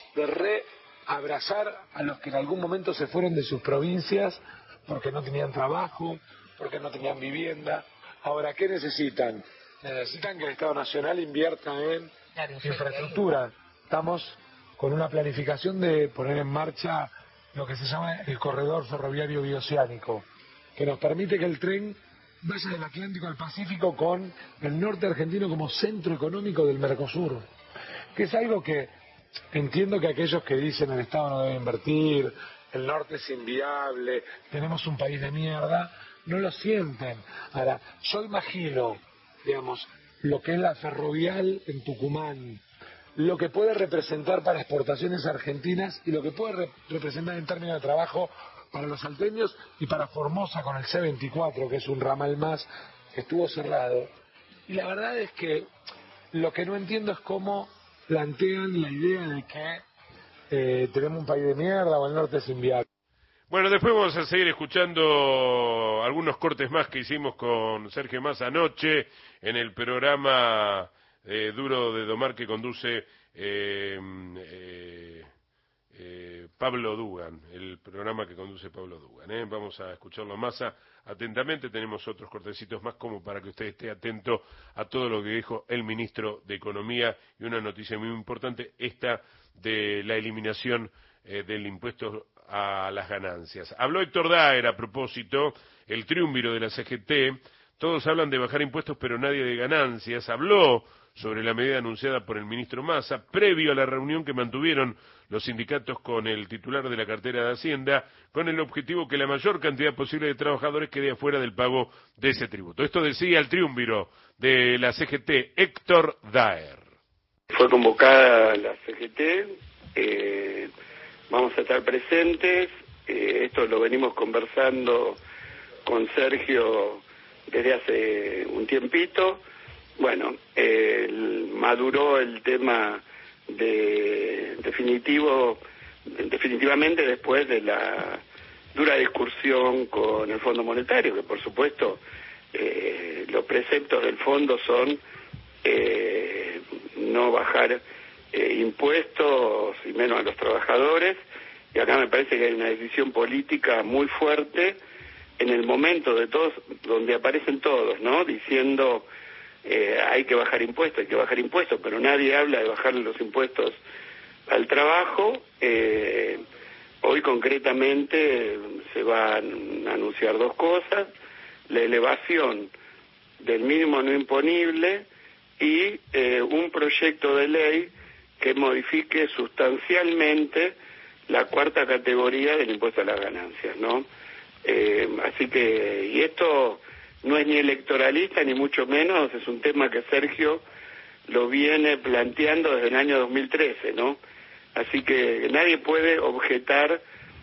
abrazar a los que en algún momento se fueron de sus provincias porque no tenían trabajo, porque no tenían vivienda. Ahora, ¿qué necesitan? Necesitan que el Estado Nacional invierta en infraestructura. Estamos con una planificación de poner en marcha lo que se llama el corredor ferroviario bioceánico, que nos permite que el tren vaya del Atlántico al Pacífico con el norte argentino como centro económico del Mercosur, que es algo que entiendo que aquellos que dicen el Estado no debe invertir, el norte es inviable, tenemos un país de mierda, no lo sienten. Ahora, yo imagino, digamos, lo que es la ferrovial en Tucumán, lo que puede representar para exportaciones argentinas y lo que puede representar en términos de trabajo para los salteños y para Formosa con el C24, que es un ramal más que estuvo cerrado. Y la verdad es que lo que no entiendo es cómo plantean la idea de que tenemos un país de mierda o el norte es inviable. Bueno, después vamos a seguir escuchando algunos cortes más que hicimos con Sergio Massa anoche en el programa Duro de Domar que conduce Pablo Dugan, el programa que conduce Pablo Dugan. Vamos a escucharlo más atentamente. Tenemos otros cortecitos más como para que usted esté atento a todo lo que dijo el ministro de Economía, y una noticia muy importante, esta de la eliminación del impuesto a las ganancias. Habló Héctor Daer a propósito, el triunviro de la CGT. Todos hablan de bajar impuestos, pero nadie de ganancias. Habló sobre la medida anunciada por el ministro Massa, previo a la reunión que mantuvieron los sindicatos con el titular de la cartera de Hacienda, con el objetivo que la mayor cantidad posible de trabajadores quede afuera del pago de ese tributo. Esto decía el triunviro de la CGT, Héctor Daer. Fue convocada la CGT, vamos a estar presentes, esto lo venimos conversando con Sergio desde hace un tiempito. Bueno, maduró el tema definitivamente después de la dura discusión con el Fondo Monetario, que por supuesto los preceptos del fondo son no bajar impuestos y menos a los trabajadores, y acá me parece que hay una decisión política muy fuerte en el momento de todos, donde aparecen todos, ¿no? Diciendo hay que bajar impuestos, pero nadie habla de bajarle los impuestos al trabajo. Hoy concretamente se van a anunciar dos cosas: la elevación del mínimo no imponible y un proyecto de ley que modifique sustancialmente la cuarta categoría del impuesto a las ganancias, ¿no? Así que, y esto no es ni electoralista ni mucho menos, es un tema que Sergio lo viene planteando desde el año 2013, ¿no? Así que nadie puede objetar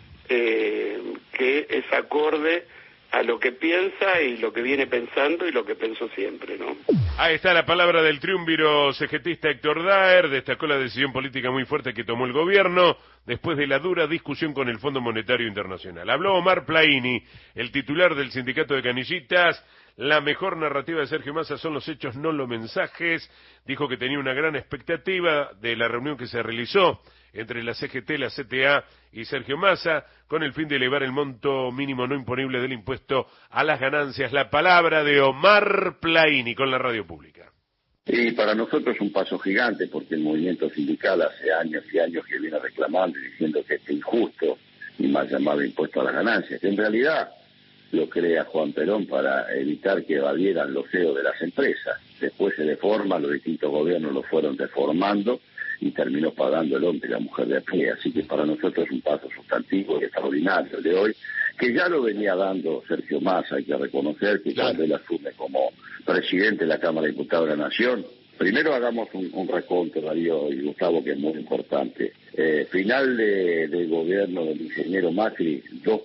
que es acorde a lo que piensa y lo que viene pensando y lo que pensó siempre, ¿no? Ahí está la palabra del triunviro CGTista Héctor Daer. Destacó la decisión política muy fuerte que tomó el gobierno después de la dura discusión con el Fondo Monetario Internacional. Habló Omar Plaini, el titular del sindicato de canillitas. La mejor narrativa de Sergio Massa son los hechos, no los mensajes. Dijo que tenía una gran expectativa de la reunión que se realizó entre la CGT, la CTA y Sergio Massa, con el fin de elevar el monto mínimo no imponible del impuesto a las ganancias. La palabra de Omar Plaini con la radio pública. Y para nosotros es un paso gigante, porque el movimiento sindical hace años y años que viene reclamando y diciendo que es injusto y mal llamado impuesto a las ganancias, que en realidad lo crea Juan Perón para evitar que evadieran los CEOs de las empresas. Después se deforma, los distintos gobiernos lo fueron deformando y terminó pagando el hombre y la mujer de a pie. Así que para nosotros es un paso sustantivo y extraordinario el de hoy, que ya lo venía dando Sergio Massa. Hay que reconocer que cuando él asume como presidente de la Cámara de Diputados de la Nación, primero hagamos un reconto, Darío y Gustavo, que es muy importante. Final del gobierno del ingeniero Macri,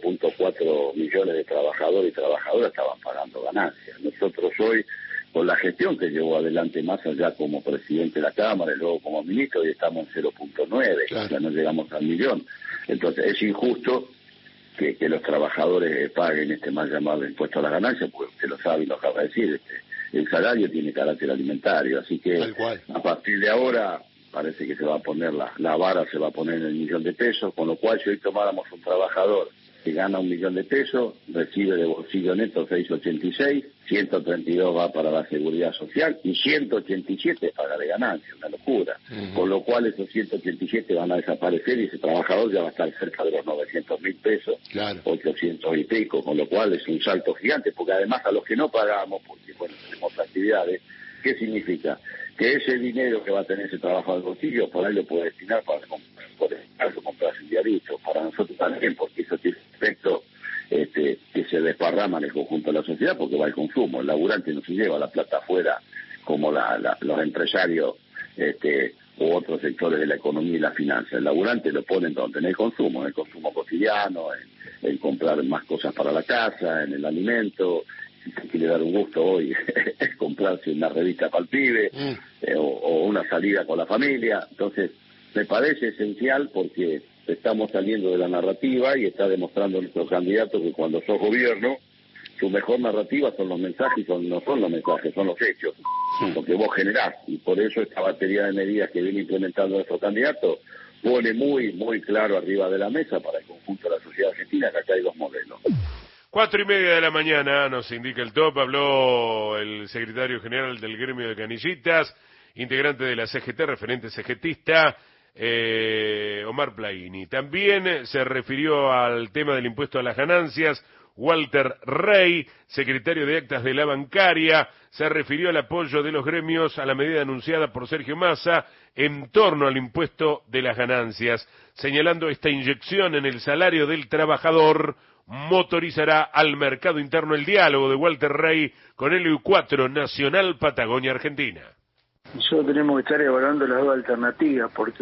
2.4 millones de trabajadores y trabajadoras estaban pagando ganancias. Nosotros hoy, con la gestión que llevó adelante Massa ya como presidente de la Cámara y luego como ministro, hoy estamos en 0.9, ya no llegamos al millón. Entonces es injusto que los trabajadores paguen este mal llamado impuesto a las ganancias, porque usted lo sabe y lo acaba de decir, el salario tiene carácter alimentario, así que a partir de ahora parece que se va a poner la vara, se va a poner en el millón de pesos, con lo cual si hoy tomáramos un trabajador que gana $1 millón de pesos, recibe de bolsillo neto 686, 132 va para la seguridad social y 187 paga de ganancia, una locura. Con lo cual esos 187 van a desaparecer y ese trabajador ya va a estar cerca de los 900.000 pesos, 800 y pico, con lo cual es un salto gigante, porque además a los que no pagamos, porque bueno, tenemos actividades, ¿qué significa? Que ese dinero que va a tener ese trabajador del bolsillo, por ahí lo puede destinar para comprar un diarito, para nosotros también, porque eso tiene efecto que se desparrama en el conjunto de la sociedad, porque va el consumo. El laburante no se lleva la plata afuera como los empresarios u otros sectores de la economía y la finanza. El laburante lo pone en el consumo cotidiano, en comprar más cosas para la casa, en el alimento. Si se quiere dar un gusto hoy es comprarse una revista para el pibe o una salida con la familia. Entonces me parece esencial, porque estamos saliendo de la narrativa y está demostrando nuestro candidato que cuando sos gobierno, su mejor narrativa son los mensajes, no son los mensajes, son los hechos, lo que vos generás. Y por eso esta batería de medidas que viene implementando nuestro candidato pone muy claro arriba de la mesa para el conjunto de la sociedad argentina que acá hay dos modelos. 4:30 de la mañana, nos indica el top, habló el secretario general del gremio de canillitas, integrante de la CGT, referente CGTista, Omar Plaini. También se refirió al tema del impuesto a las ganancias, Walter Rey, secretario de Actas de la Bancaria, se refirió al apoyo de los gremios a la medida anunciada por Sergio Massa en torno al impuesto de las ganancias, señalando esta inyección en el salario del trabajador motorizará al mercado interno. El diálogo de Walter Rey con el EU4 Nacional Patagonia Argentina. Nosotros tenemos que estar evaluando las dos alternativas, porque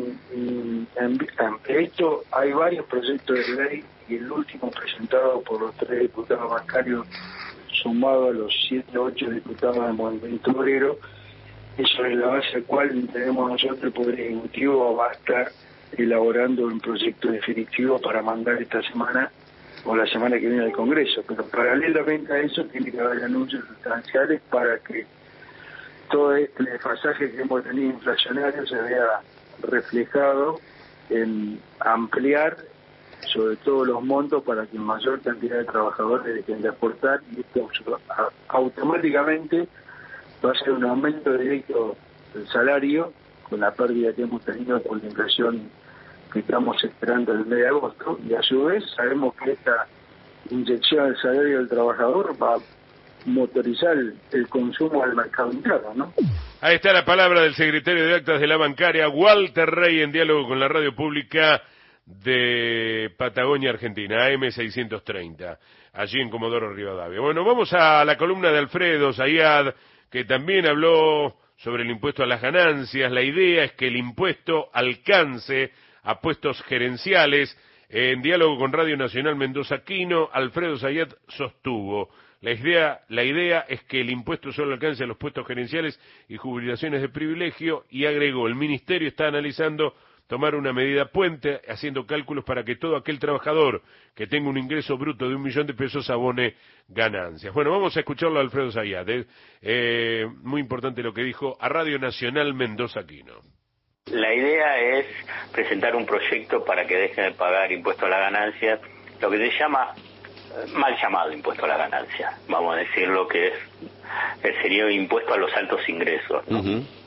de hecho hay varios proyectos de ley y el último presentado por los 3 diputados bancarios sumado a los 7 o 8 diputados del Movimiento Obrero, es sobre la base del cual tenemos nosotros el Poder Ejecutivo va a estar elaborando un proyecto definitivo para mandar esta semana o la semana que viene al Congreso, pero paralelamente a eso tiene que haber anuncios sustanciales para que todo este desfasaje que hemos tenido inflacionario se vea reflejado en ampliar sobre todo los montos para que mayor cantidad de trabajadores dejen de aportar, y esto automáticamente va a ser un aumento directo del salario con la pérdida que hemos tenido con la inflación que estamos esperando el mes de agosto, y a su vez sabemos que esta inyección del salario del trabajador va a motorizar el consumo al mercado interno, ¿no? Ahí está la palabra del secretario de Actas de la Bancaria, Walter Rey, en diálogo con la radio pública de Patagonia Argentina, AM630, allí en Comodoro Rivadavia. Bueno, vamos a la columna de Alfredo Zayat, que también habló sobre el impuesto a las ganancias. La idea es que el impuesto alcance a puestos gerenciales. En diálogo con Radio Nacional Mendoza Quino, Alfredo Zayat sostuvo: la idea es que el impuesto solo alcance a los puestos gerenciales y jubilaciones de privilegio, y agregó: el Ministerio está analizando tomar una medida puente, haciendo cálculos para que todo aquel trabajador que tenga un ingreso bruto de 1 millón de pesos abone ganancias. Bueno, vamos a escucharlo a Alfredo Zayat. Muy importante lo que dijo a Radio Nacional Mendoza Quino. La idea es presentar un proyecto para que dejen de pagar impuesto a la ganancia, lo que se llama mal llamado impuesto a la ganancia, vamos a decir lo que sería impuesto a los altos ingresos, ¿no?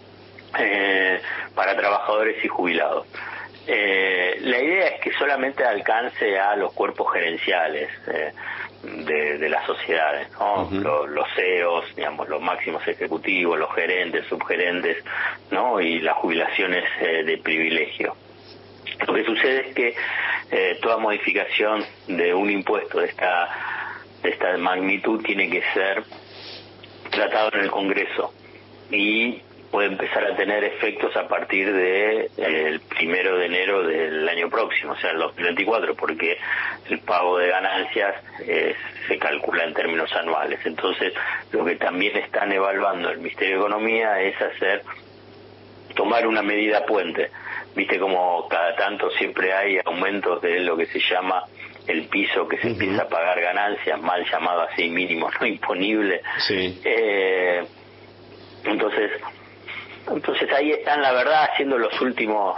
Para trabajadores y jubilados. La idea es que solamente alcance a los cuerpos gerenciales de las sociedades, ¿no? Los CEOs, digamos, los máximos ejecutivos, los gerentes, subgerentes, ¿no? Y las jubilaciones de privilegio. Lo que sucede es que toda modificación de un impuesto de esta magnitud tiene que ser tratado en el Congreso y puede empezar a tener efectos a partir de el 1 de enero del año próximo, o sea, el 2024, porque el pago de ganancias se calcula en términos anuales. Entonces, lo que también están evaluando el Ministerio de Economía es tomar una medida puente. Viste como cada tanto siempre hay aumentos de lo que se llama el piso que se empieza a pagar ganancias, mal llamado así mínimo no imponible. Sí. Entonces ahí están, la verdad, haciendo los últimos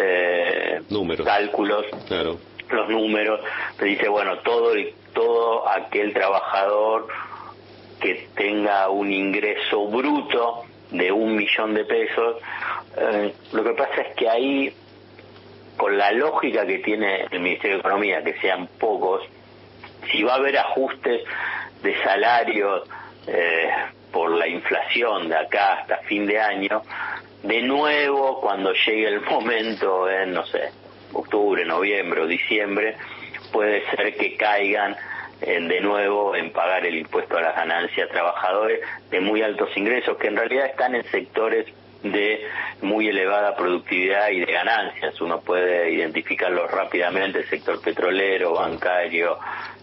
cálculos, claro, los números. Te dice, bueno, todo aquel trabajador que tenga un ingreso bruto de 1 millón de pesos, lo que pasa es que ahí, con la lógica que tiene el Ministerio de Economía, que sean pocos, si va a haber ajustes de salarios por la inflación de acá hasta fin de año, de nuevo cuando llegue el momento en, no sé, octubre, noviembre o diciembre, puede ser que caigan de nuevo en pagar el impuesto a las ganancias a trabajadores de muy altos ingresos, que en realidad están en sectores de muy elevada productividad y de ganancias. Uno puede identificarlos rápidamente: el sector petrolero, bancario,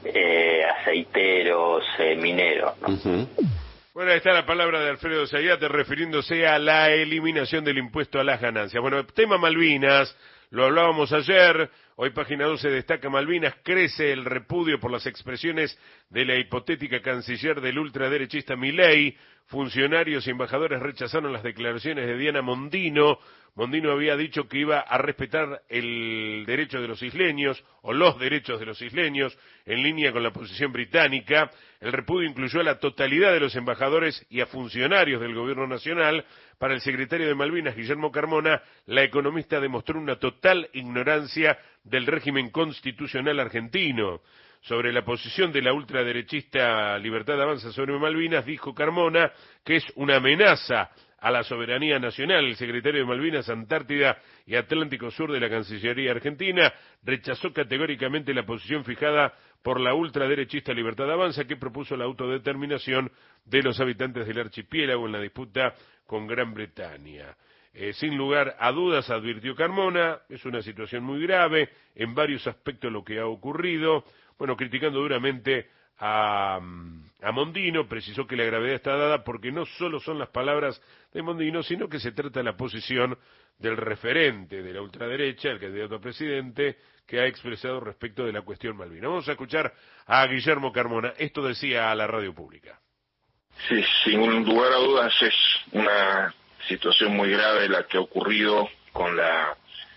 aceiteros, mineros, ¿no? Bueno, ahí está la palabra de Alfredo Zayat refiriéndose a la eliminación del impuesto a las ganancias. Bueno, tema Malvinas, lo hablábamos ayer. Hoy Página 12 destaca: Malvinas, crece el repudio por las expresiones de la hipotética canciller del ultraderechista Milei. Funcionarios y embajadores rechazaron las declaraciones de Diana Mondino, Mondino había dicho que iba a respetar el derecho de los isleños, o los derechos de los isleños, en línea con la posición británica. El repudio incluyó a la totalidad de los embajadores y a funcionarios del gobierno nacional. Para el secretario de Malvinas, Guillermo Carmona, la economista demostró una total ignorancia del régimen constitucional argentino. Sobre la posición de la ultraderechista Libertad Avanza sobre Malvinas, dijo Carmona que es una amenaza a la soberanía nacional. El secretario de Malvinas, Antártida y Atlántico Sur de la Cancillería Argentina rechazó categóricamente la posición fijada por la ultraderechista Libertad Avanza, que propuso la autodeterminación de los habitantes del archipiélago en la disputa con Gran Bretaña. Sin lugar a dudas, advirtió Carmona, es una situación muy grave en varios aspectos lo que ha ocurrido. Bueno, criticando duramente a Mondino, precisó que la gravedad está dada porque no solo son las palabras de Mondino, sino que se trata de la posición del referente de la ultraderecha, el candidato a presidente, que ha expresado respecto de la cuestión Malvinas. Vamos a escuchar a Guillermo Carmona. Esto decía a la radio pública. Sí, sin lugar a dudas es una situación muy grave la que ha ocurrido con la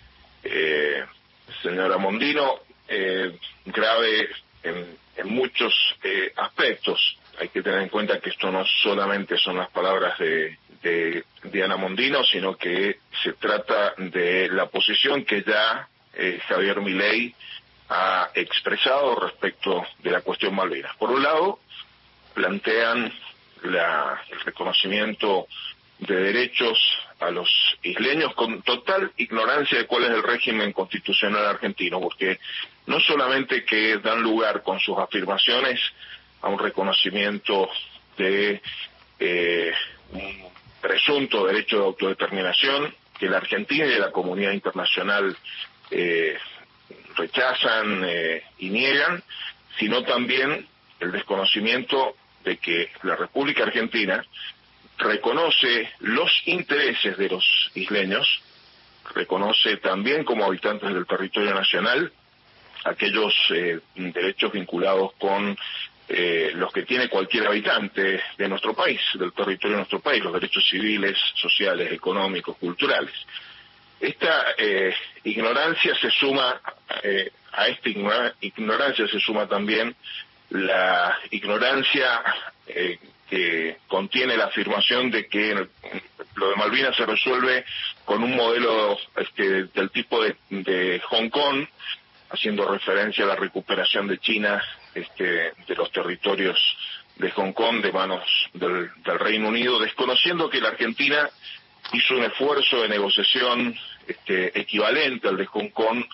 señora Mondino, grave en muchos aspectos. Hay que tener en cuenta que esto no solamente son las palabras de Diana Mondino, sino que se trata de la posición que ya Javier Milei ha expresado respecto de la cuestión Malvinas. Por un lado, plantean el reconocimiento de derechos a los isleños con total ignorancia de cuál es el régimen constitucional argentino, porque no solamente que dan lugar con sus afirmaciones a un reconocimiento de un presunto derecho de autodeterminación que la Argentina y la comunidad internacional rechazan y niegan, sino también el desconocimiento de que la República Argentina reconoce los intereses de los isleños, reconoce también como habitantes del territorio nacional aquellos derechos vinculados con los que tiene cualquier habitante de nuestro país, del territorio de nuestro país, los derechos civiles, sociales, económicos, culturales. Esta ignorancia se suma, a esta ignorancia se suma también la ignorancia que contiene la afirmación de que lo de Malvinas se resuelve con un modelo del tipo de Hong Kong, haciendo referencia a la recuperación de China de los territorios de Hong Kong de manos del Reino Unido, desconociendo que la Argentina hizo un esfuerzo de negociación equivalente al de Hong Kong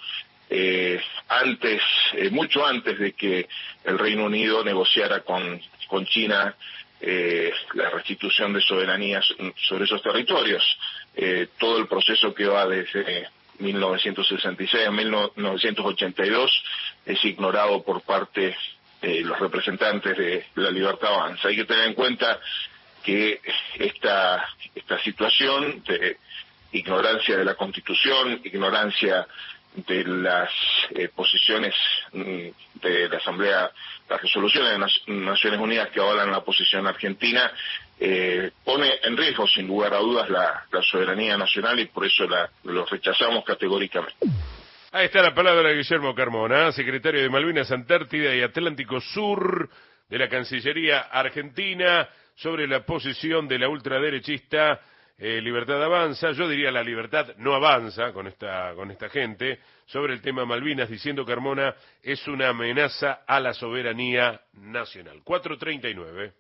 mucho antes de que el Reino Unido negociara con China la restitución de soberanías sobre esos territorios. Todo el proceso que va desde 1966 a 1982 es ignorado por parte de los representantes de la Libertad Avanza. Hay que tener en cuenta que esta situación de ignorancia de la Constitución, ignorancia de las posiciones de la Asamblea, las resoluciones de las Naciones Unidas que avalan la posición argentina, pone en riesgo sin lugar a dudas la soberanía nacional, y por eso lo rechazamos categóricamente. Ahí está la palabra de Guillermo Carmona, secretario de Malvinas, Antártida y Atlántico Sur de la Cancillería Argentina, sobre la posición de la ultraderechista Libertad Avanza. Yo diría la libertad no avanza con esta gente sobre el tema Malvinas, diciendo Carmona es una amenaza a la soberanía nacional. 4:39.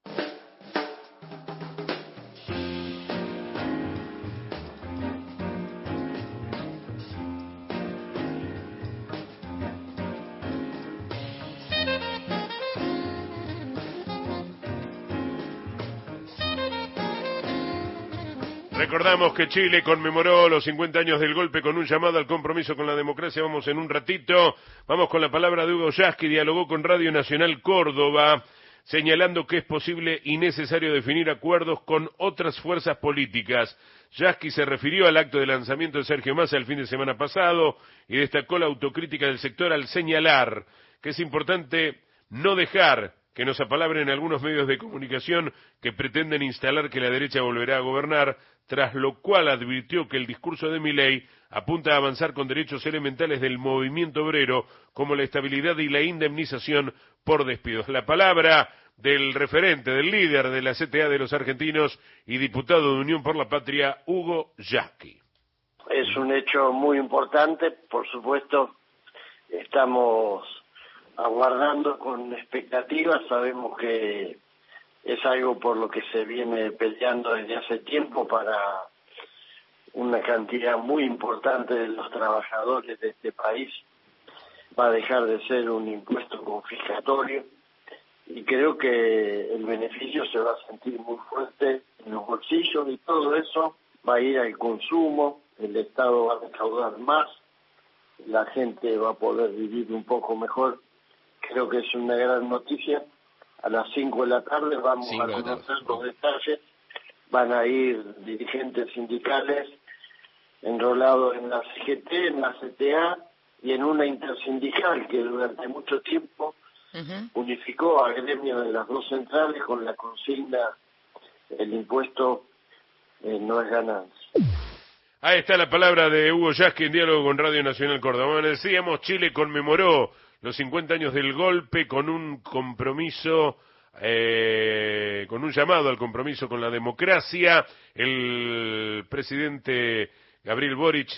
Recordamos que Chile conmemoró los 50 años del golpe con un llamado al compromiso con la democracia. Vamos en un ratito. Vamos con la palabra de Hugo Yasky. Dialogó con Radio Nacional Córdoba, señalando que es posible y necesario definir acuerdos con otras fuerzas políticas. Yasky se refirió al acto de lanzamiento de Sergio Massa el fin de semana pasado y destacó la autocrítica del sector al señalar que es importante no dejar que nos apalabren algunos medios de comunicación que pretenden instalar que la derecha volverá a gobernar, tras lo cual advirtió que el discurso de Milei apunta a avanzar con derechos elementales del movimiento obrero, como la estabilidad y la indemnización por despidos. La palabra del referente, del líder de la CTA de los argentinos y diputado de Unión por la Patria, Hugo Yasky. Es un hecho muy importante, por supuesto, estamos aguardando con expectativas, sabemos que es algo por lo que se viene peleando desde hace tiempo para una cantidad muy importante de los trabajadores de este país. Va a dejar de ser un impuesto confiscatorio y creo que el beneficio se va a sentir muy fuerte en los bolsillos y todo eso va a ir al consumo, el Estado va a recaudar más, la gente va a poder vivir un poco mejor. Creo que es una gran noticia. A las 5 de la tarde vamos a conocer los detalles. Van a ir dirigentes sindicales enrolados en la CGT, en la CTA y en una intersindical que durante mucho tiempo unificó a gremio de las dos centrales con la consigna: el impuesto no es ganancia. Ahí está la palabra de Hugo Yasky en diálogo con Radio Nacional Córdoba. Bueno, decíamos, Chile conmemoró los 50 años del golpe con un compromiso, con un llamado al compromiso con la democracia. El presidente Gabriel Boric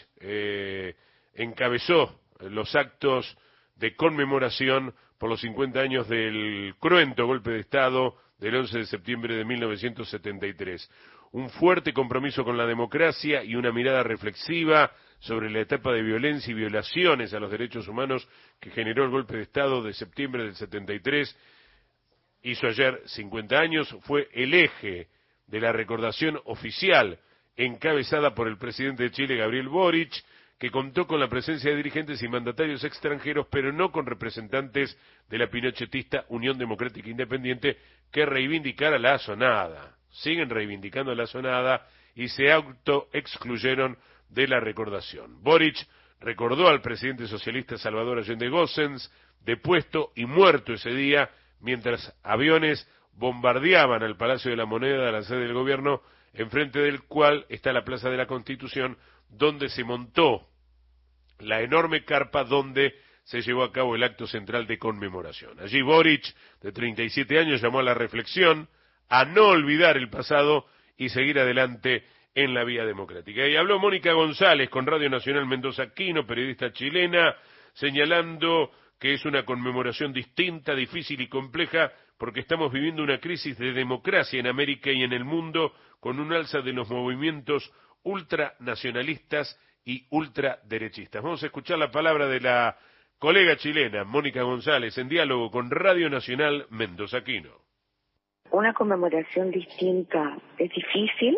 encabezó los actos de conmemoración por los 50 años del cruento golpe de Estado del 11 de septiembre de 1973. Un fuerte compromiso con la democracia y una mirada reflexiva sobre la etapa de violencia y violaciones a los derechos humanos que generó el golpe de Estado de septiembre del 73, hizo ayer 50 años, fue el eje de la recordación oficial encabezada por el presidente de Chile, Gabriel Boric, que contó con la presencia de dirigentes y mandatarios extranjeros, pero no con representantes de la pinochetista Unión Democrática Independiente, que reivindicara la asonada. Siguen reivindicando la asonada y se autoexcluyeron de la recordación. Boric recordó al presidente socialista Salvador Allende Gossens, depuesto y muerto ese día, mientras aviones bombardeaban al Palacio de la Moneda, la sede del gobierno, enfrente del cual está la Plaza de la Constitución, donde se montó la enorme carpa donde se llevó a cabo el acto central de conmemoración. Allí Boric, de 37 años, llamó a la reflexión, a no olvidar el pasado y seguir adelante en la vía democrática. Y habló Mónica González con Radio Nacional Mendoza Quino, periodista chilena, señalando que es una conmemoración distinta, difícil y compleja, porque estamos viviendo una crisis de democracia en América y en el mundo, con un alza de los movimientos ultranacionalistas y ultraderechistas. Vamos a escuchar la palabra de la colega chilena, Mónica González, en diálogo con Radio Nacional Mendoza Quino. Una conmemoración distinta es difícil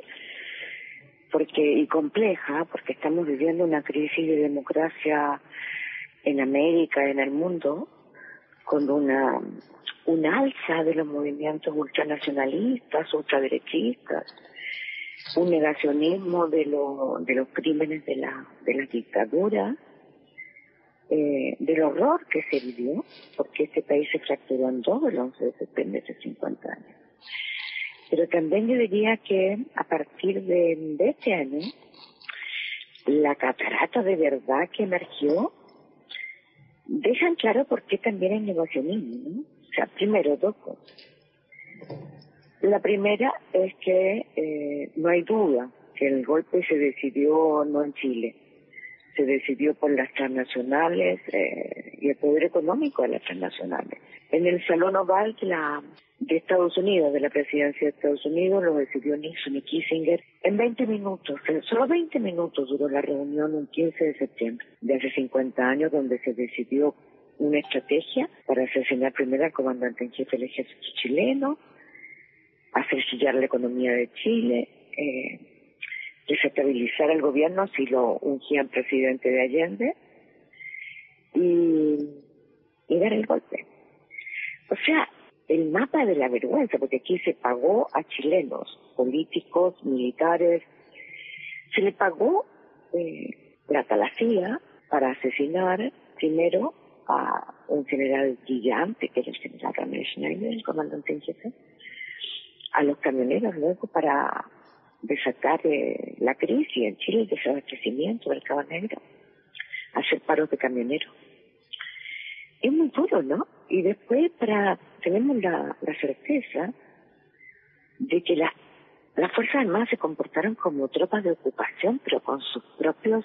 y compleja, porque estamos viviendo una crisis de democracia en América, en el mundo, con un alza de los movimientos ultranacionalistas, ultraderechistas, un negacionismo de los crímenes de la dictadura, del horror que se vivió, porque este país se fracturó en dos el 11 de septiembre de hace 50 años. Pero también yo diría que a partir de este año, la catarata de verdad que emergió, dejan claro por qué también hay negacionismo, ¿no? O sea, primero, dos cosas. La primera es que no hay duda que el golpe se decidió no en Chile, se decidió por las transnacionales y el poder económico de las transnacionales. En el Salón Oval de Estados Unidos, de la presidencia de Estados Unidos, lo decidió Nixon y Kissinger en 20 minutos. Solo 20 minutos duró la reunión un 15 de septiembre de hace 50 años, donde se decidió una estrategia para asesinar primero al comandante en jefe del ejército chileno, hacer chillar la economía de Chile, desestabilizar el gobierno si lo ungían presidente de Allende y dar el golpe. O sea, el mapa de la vergüenza, porque aquí se pagó a chilenos, políticos, militares, se le pagó plata a la CIA para asesinar primero a un general brillante, que era el general Ramírez Schneider, el comandante en jefe, a los camioneros luego para desatar la crisis en Chile, el desabastecimiento del Mercado Negro, hacer paros de camioneros. Es muy duro, ¿no? Y después tenemos la certeza de que las Fuerzas Armadas se comportaron como tropas de ocupación, pero con sus propios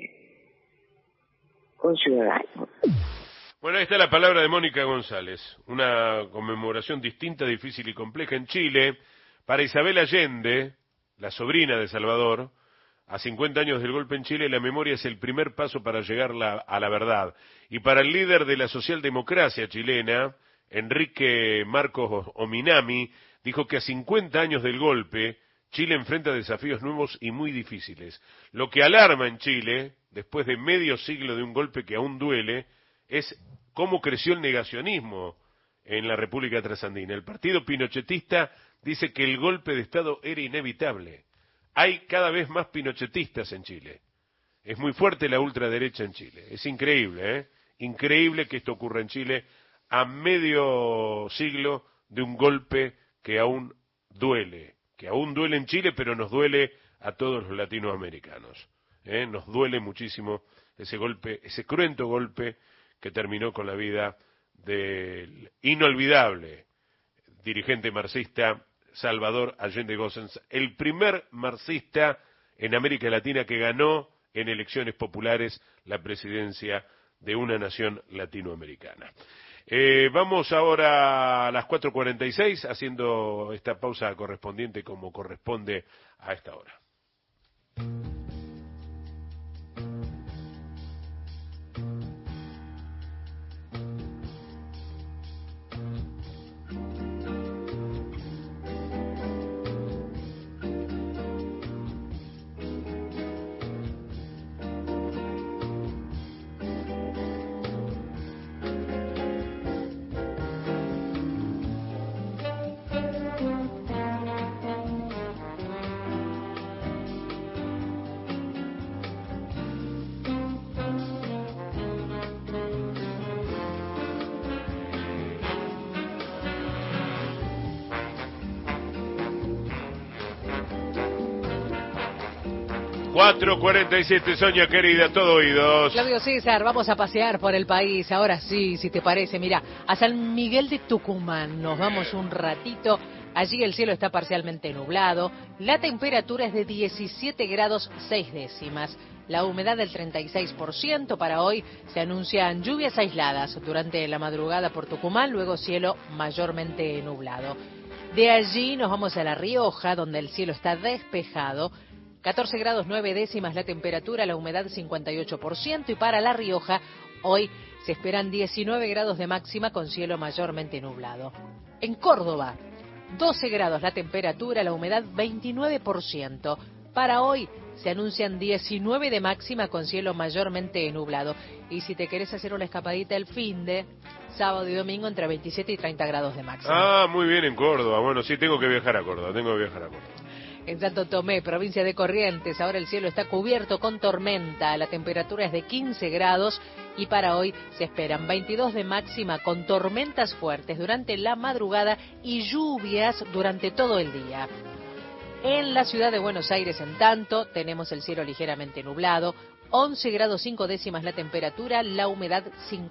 conciudadanos. Bueno, ahí está la palabra de Mónica González. Una conmemoración distinta, difícil y compleja en Chile. Para Isabel Allende, la sobrina de Salvador, a 50 años del golpe en Chile, la memoria es el primer paso para llegar a la verdad. Y para el líder de la socialdemocracia chilena, Enrique Marcos Ominami, dijo que a 50 años del golpe, Chile enfrenta desafíos nuevos y muy difíciles. Lo que alarma en Chile, después de medio siglo de un golpe que aún duele, es cómo creció el negacionismo en la República Trasandina. El partido pinochetista dice que el golpe de Estado era inevitable. Hay cada vez más pinochetistas en Chile. Es muy fuerte la ultraderecha en Chile. Es increíble, ¿eh? Increíble que esto ocurra en Chile a medio siglo de un golpe que aún duele en Chile, pero nos duele a todos los latinoamericanos. Nos duele muchísimo ese golpe, ese cruento golpe que terminó con la vida del inolvidable dirigente marxista Salvador Allende Gossens, el primer marxista en América Latina que ganó en elecciones populares la presidencia de una nación latinoamericana. Vamos ahora a las 4:46, haciendo esta pausa correspondiente como corresponde a esta hora. ...4:47, Sonia querida, todo oídos. Claudio César, vamos a pasear por el país, ahora sí, si te parece, mira, a San Miguel de Tucumán, nos vamos un ratito, allí el cielo está parcialmente nublado, la temperatura es de 17 grados 6 décimas, la humedad del 36%, para hoy se anuncian lluvias aisladas durante la madrugada por Tucumán, luego cielo mayormente nublado. De allí nos vamos a La Rioja, donde el cielo está despejado, 14 grados 9 décimas la temperatura, la humedad 58%, y para La Rioja hoy se esperan 19 grados de máxima con cielo mayormente nublado. En Córdoba, 12 grados la temperatura, la humedad 29%. Para hoy se anuncian 19 de máxima con cielo mayormente nublado. Y si te querés hacer una escapadita el finde, sábado y domingo entre 27 y 30 grados de máxima. Ah, muy bien en Córdoba. Bueno, sí, tengo que viajar a Córdoba. En Santo Tomé, provincia de Corrientes, ahora el cielo está cubierto con tormenta, la temperatura es de 15 grados y para hoy se esperan 22 de máxima con tormentas fuertes durante la madrugada y lluvias durante todo el día. En la ciudad de Buenos Aires, en tanto, tenemos el cielo ligeramente nublado, 11 grados 5 décimas la temperatura, la humedad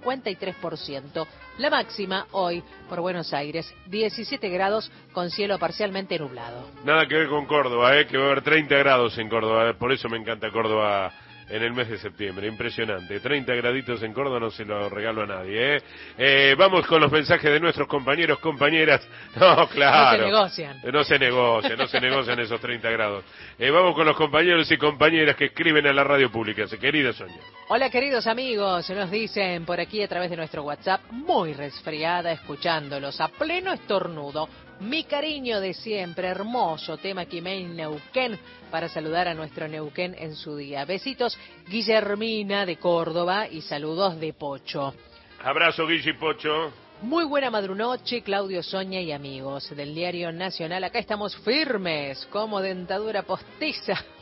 53%. La máxima hoy por Buenos Aires, 17 grados con cielo parcialmente nublado. Nada que ver con Córdoba, que va a haber 30 grados en Córdoba, por eso me encanta Córdoba en el mes de septiembre, impresionante. 30 graditos en Córdoba no se lo regalo a nadie, vamos con los mensajes de nuestros compañeros, compañeras. No, claro. No se negocian esos 30 grados. Vamos con los compañeros y compañeras que escriben a la radio pública, querida Sonia. Hola queridos amigos, nos dicen por aquí a través de nuestro WhatsApp, muy resfriada escuchándolos, a pleno estornudo. Mi cariño de siempre, hermoso tema Quimei Neuquén, para saludar a nuestro Neuquén en su día. Besitos, Guillermina de Córdoba y saludos de Pocho. Abrazo, Guille y Pocho. Muy buena madrunoche, Claudio, Sonia y amigos del Diario Nacional. Acá estamos firmes, como dentadura postiza.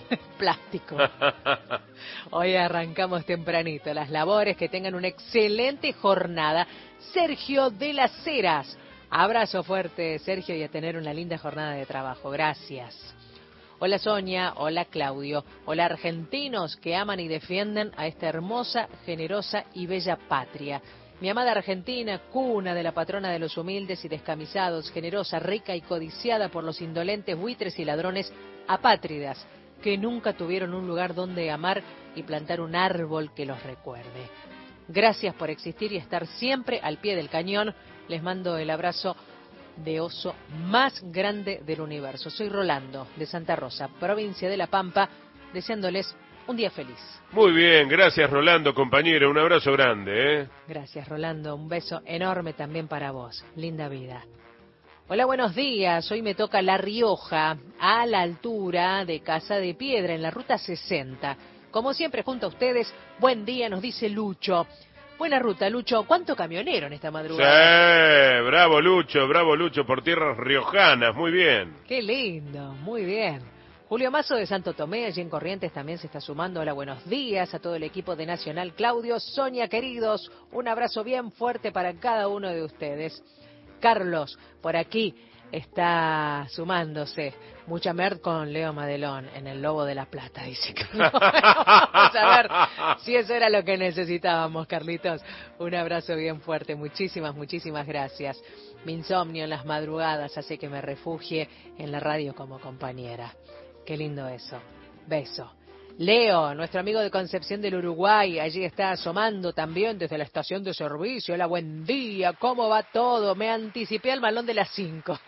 Plástico. Hoy arrancamos tempranito las labores, que tengan una excelente jornada. Sergio de las Heras. Abrazo fuerte, Sergio, y a tener una linda jornada de trabajo. Gracias. Hola Sonia, hola Claudio, hola argentinos que aman y defienden a esta hermosa, generosa y bella patria. Mi amada Argentina, cuna de la patrona de los humildes y descamisados, generosa, rica y codiciada por los indolentes buitres y ladrones apátridas, que nunca tuvieron un lugar donde amar y plantar un árbol que los recuerde. Gracias por existir y estar siempre al pie del cañón. Les mando el abrazo de oso más grande del universo. Soy Rolando, de Santa Rosa, provincia de La Pampa, deseándoles un día feliz. Muy bien, gracias Rolando, compañero, un abrazo grande, ¿eh? Gracias Rolando, un beso enorme también para vos. Linda vida. Hola, buenos días. Hoy me toca La Rioja, a la altura de Casa de Piedra, en la ruta 60. Como siempre, junto a ustedes, buen día, nos dice Lucho. Buena ruta, Lucho. ¿Cuánto camionero en esta madrugada? Sí, bravo Lucho, por tierras riojanas, muy bien. Qué lindo, muy bien. Julio Mazo de Santo Tomé, allí en Corrientes, también se está sumando. Hola, buenos días a todo el equipo de Nacional. Claudio, Sonia, queridos, un abrazo bien fuerte para cada uno de ustedes. Carlos, por aquí, está sumándose. Mucha merd con Leo Madelón en El Lobo de la Plata, dice que no. Vamos a ver si eso era lo que necesitábamos, Carlitos. Un abrazo bien fuerte, muchísimas gracias. Mi insomnio en las madrugadas hace que me refugie en la radio como compañera. Qué lindo eso. Beso. Leo, nuestro amigo de Concepción del Uruguay, allí está asomando también desde la estación de servicio. Hola, buen día, ¿cómo va todo? Me anticipé al malón de las 5.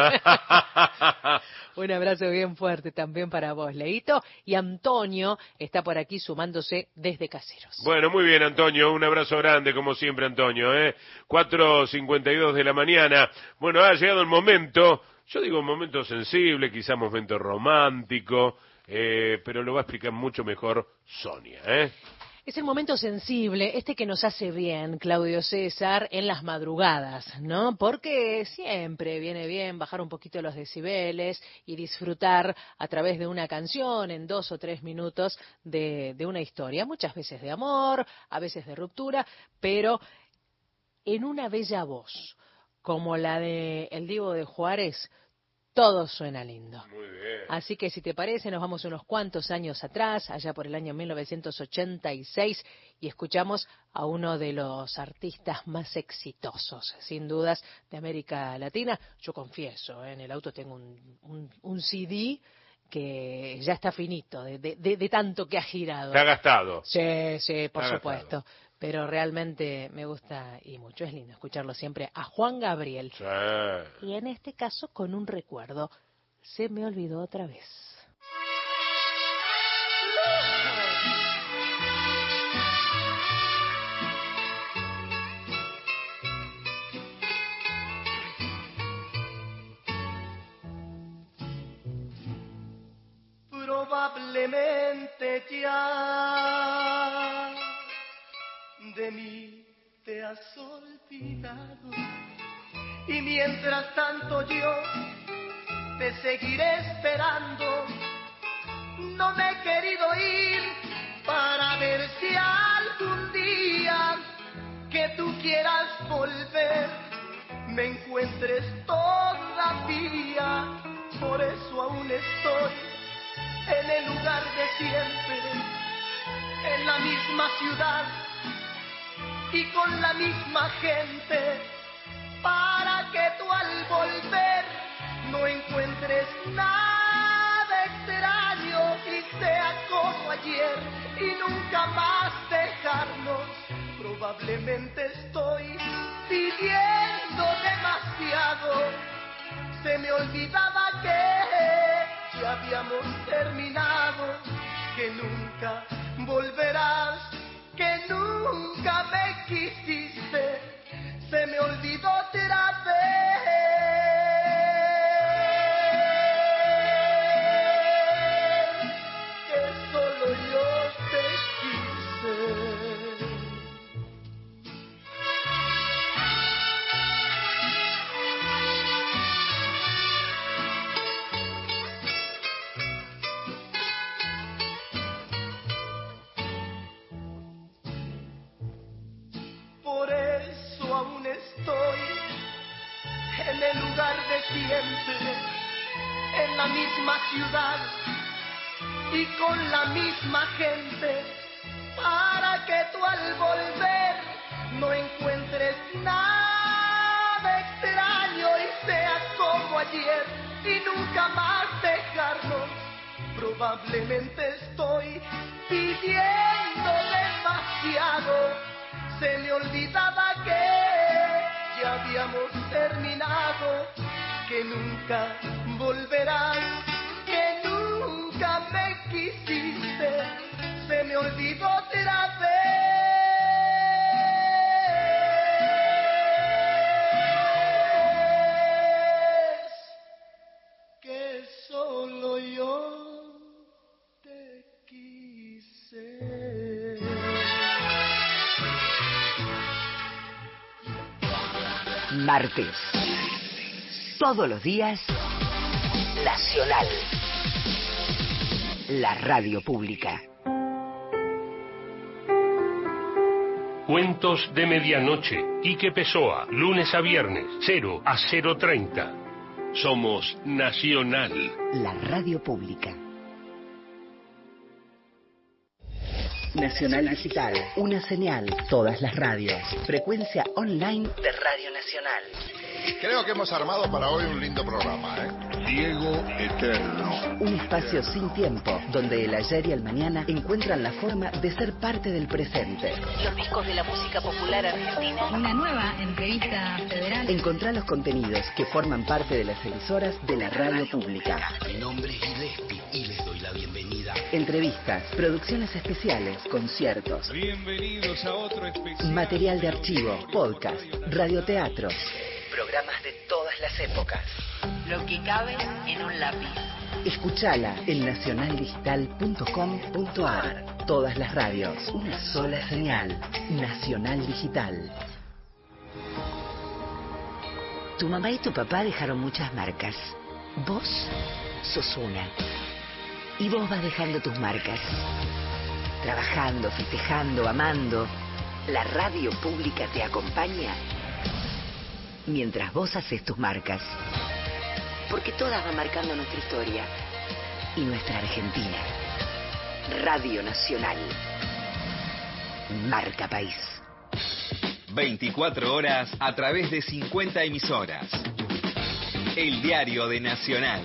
Un abrazo bien fuerte también para vos, Leito. Y Antonio está por aquí sumándose desde Caseros. Bueno, muy bien, Antonio, un abrazo grande, como siempre, Antonio, 4:52 de la mañana. Bueno, ha llegado el momento, yo digo momento sensible, quizá momento romántico, pero lo va a explicar mucho mejor Sonia, Es el momento sensible, que nos hace bien, Claudio César, en las madrugadas, ¿no? Porque siempre viene bien bajar un poquito los decibeles y disfrutar a través de una canción en 2 o 3 minutos de una historia, muchas veces de amor, a veces de ruptura, pero en una bella voz, como la de El Divo de Juárez. Todo suena lindo. Muy bien. Así que si te parece, nos vamos unos cuantos años atrás, allá por el año 1986, y escuchamos a uno de los artistas más exitosos, sin dudas, de América Latina. Yo confieso, en el auto tengo un CD que ya está finito, de tanto que ha girado. ¿Te ha gastado? Sí, por supuesto. Pero realmente me gusta y mucho. Es lindo escucharlo siempre a Juan Gabriel. Sí. Y en este caso con un recuerdo. Se me olvidó otra vez. Probablemente ya de mí te has olvidado, y mientras tanto yo te seguiré esperando. No me he querido ir para ver si algún día que tú quieras volver me encuentres todavía. Por eso aún estoy en el lugar de siempre, en la misma ciudad y con la misma gente, para que tú al volver no encuentres nada extraño y sea como ayer y nunca más dejarnos. Probablemente estoy pidiendo demasiado, se me olvidaba que ya habíamos terminado, que nunca volverás, que nunca me quisiste, se me olvidó otra vez, que solo yo te quise. el lugar de siempre, en la misma ciudad y con la misma gente, para que tú al volver no encuentres nada extraño y seas como ayer y nunca más dejarnos. Probablemente estoy pidiendo demasiado, se me olvidaba que ya habíamos terminado, que nunca volverás, que nunca me quisiste, se me olvidó otra vez. Que solo yo te quise. Martes. Todos los días, Nacional. La radio pública. Cuentos de medianoche. Quique Pessoa, lunes a viernes, 0 a 0:30. Somos Nacional. La radio pública. Nacional Digital, una señal, todas las radios. Frecuencia online de Radio Nacional. Creo que hemos armado para hoy un lindo programa, Ciego Eterno. Un espacio sin tiempo, donde el ayer y el mañana encuentran la forma de ser parte del presente. Los discos de la música popular argentina. Una nueva entrevista federal. Encontrá los contenidos que forman parte de las emisoras de la radio pública. Mi nombre es Gillespie y les doy la bienvenida. Entrevistas, producciones especiales, conciertos. Bienvenidos a otro especial. Material de archivo, podcast, radioteatro. Programas de todas las épocas. Lo que cabe en un lápiz. Escuchala en nacionaldigital.com.ar. Todas las radios, una sola señal. Nacional Digital. Tu mamá y tu papá dejaron muchas marcas. Vos sos una. Y vos vas dejando tus marcas. Trabajando, festejando, amando. La radio pública te acompaña mientras vos haces tus marcas. Porque todas van marcando nuestra historia y nuestra Argentina. Radio Nacional. Marca país. 24 horas a través de 50 emisoras. El diario de Nacional.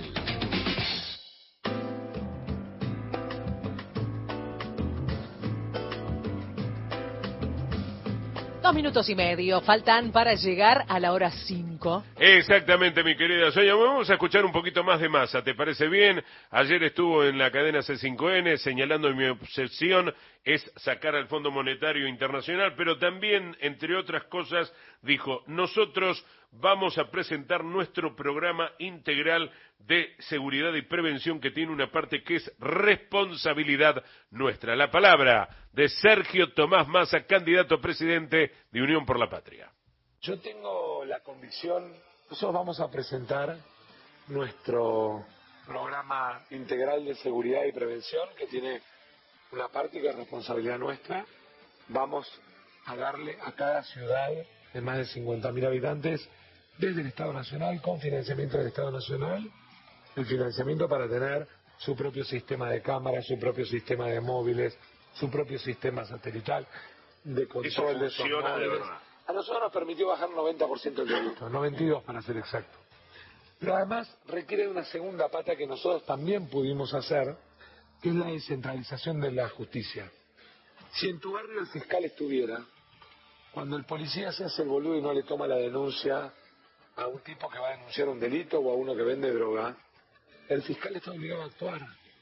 Dos minutos y medio faltan para llegar a la hora 5. Exactamente, mi querida Sonia. Vamos a escuchar un poquito más de Massa, ¿te parece bien? Ayer estuvo en la cadena C5N señalando mi obsesión es sacar al Fondo Monetario Internacional, pero también, entre otras cosas, dijo, nosotros vamos a presentar nuestro programa integral de seguridad y prevención que tiene una parte que es responsabilidad nuestra. La palabra de Sergio Tomás Massa, candidato a presidente de Unión por la Patria. Yo tengo la convicción, nosotros vamos a presentar nuestro programa integral de seguridad y prevención que tiene una parte que es responsabilidad nuestra. Vamos a darle a cada ciudad de más de 50.000 habitantes desde el Estado Nacional, con financiamiento del Estado Nacional, el financiamiento para tener su propio sistema de cámaras, su propio sistema de móviles, su propio sistema satelital de control de esos móviles. A nosotros nos permitió bajar 90% el delito, 92% para ser exacto. Pero además requiere una segunda pata que nosotros también pudimos hacer, que es la descentralización de la justicia. Si en tu barrio el fiscal estuviera, cuando el policía se hace el boludo y no le toma la denuncia a un tipo que va a denunciar un delito o a uno que vende droga, el fiscal está obligado a actuar.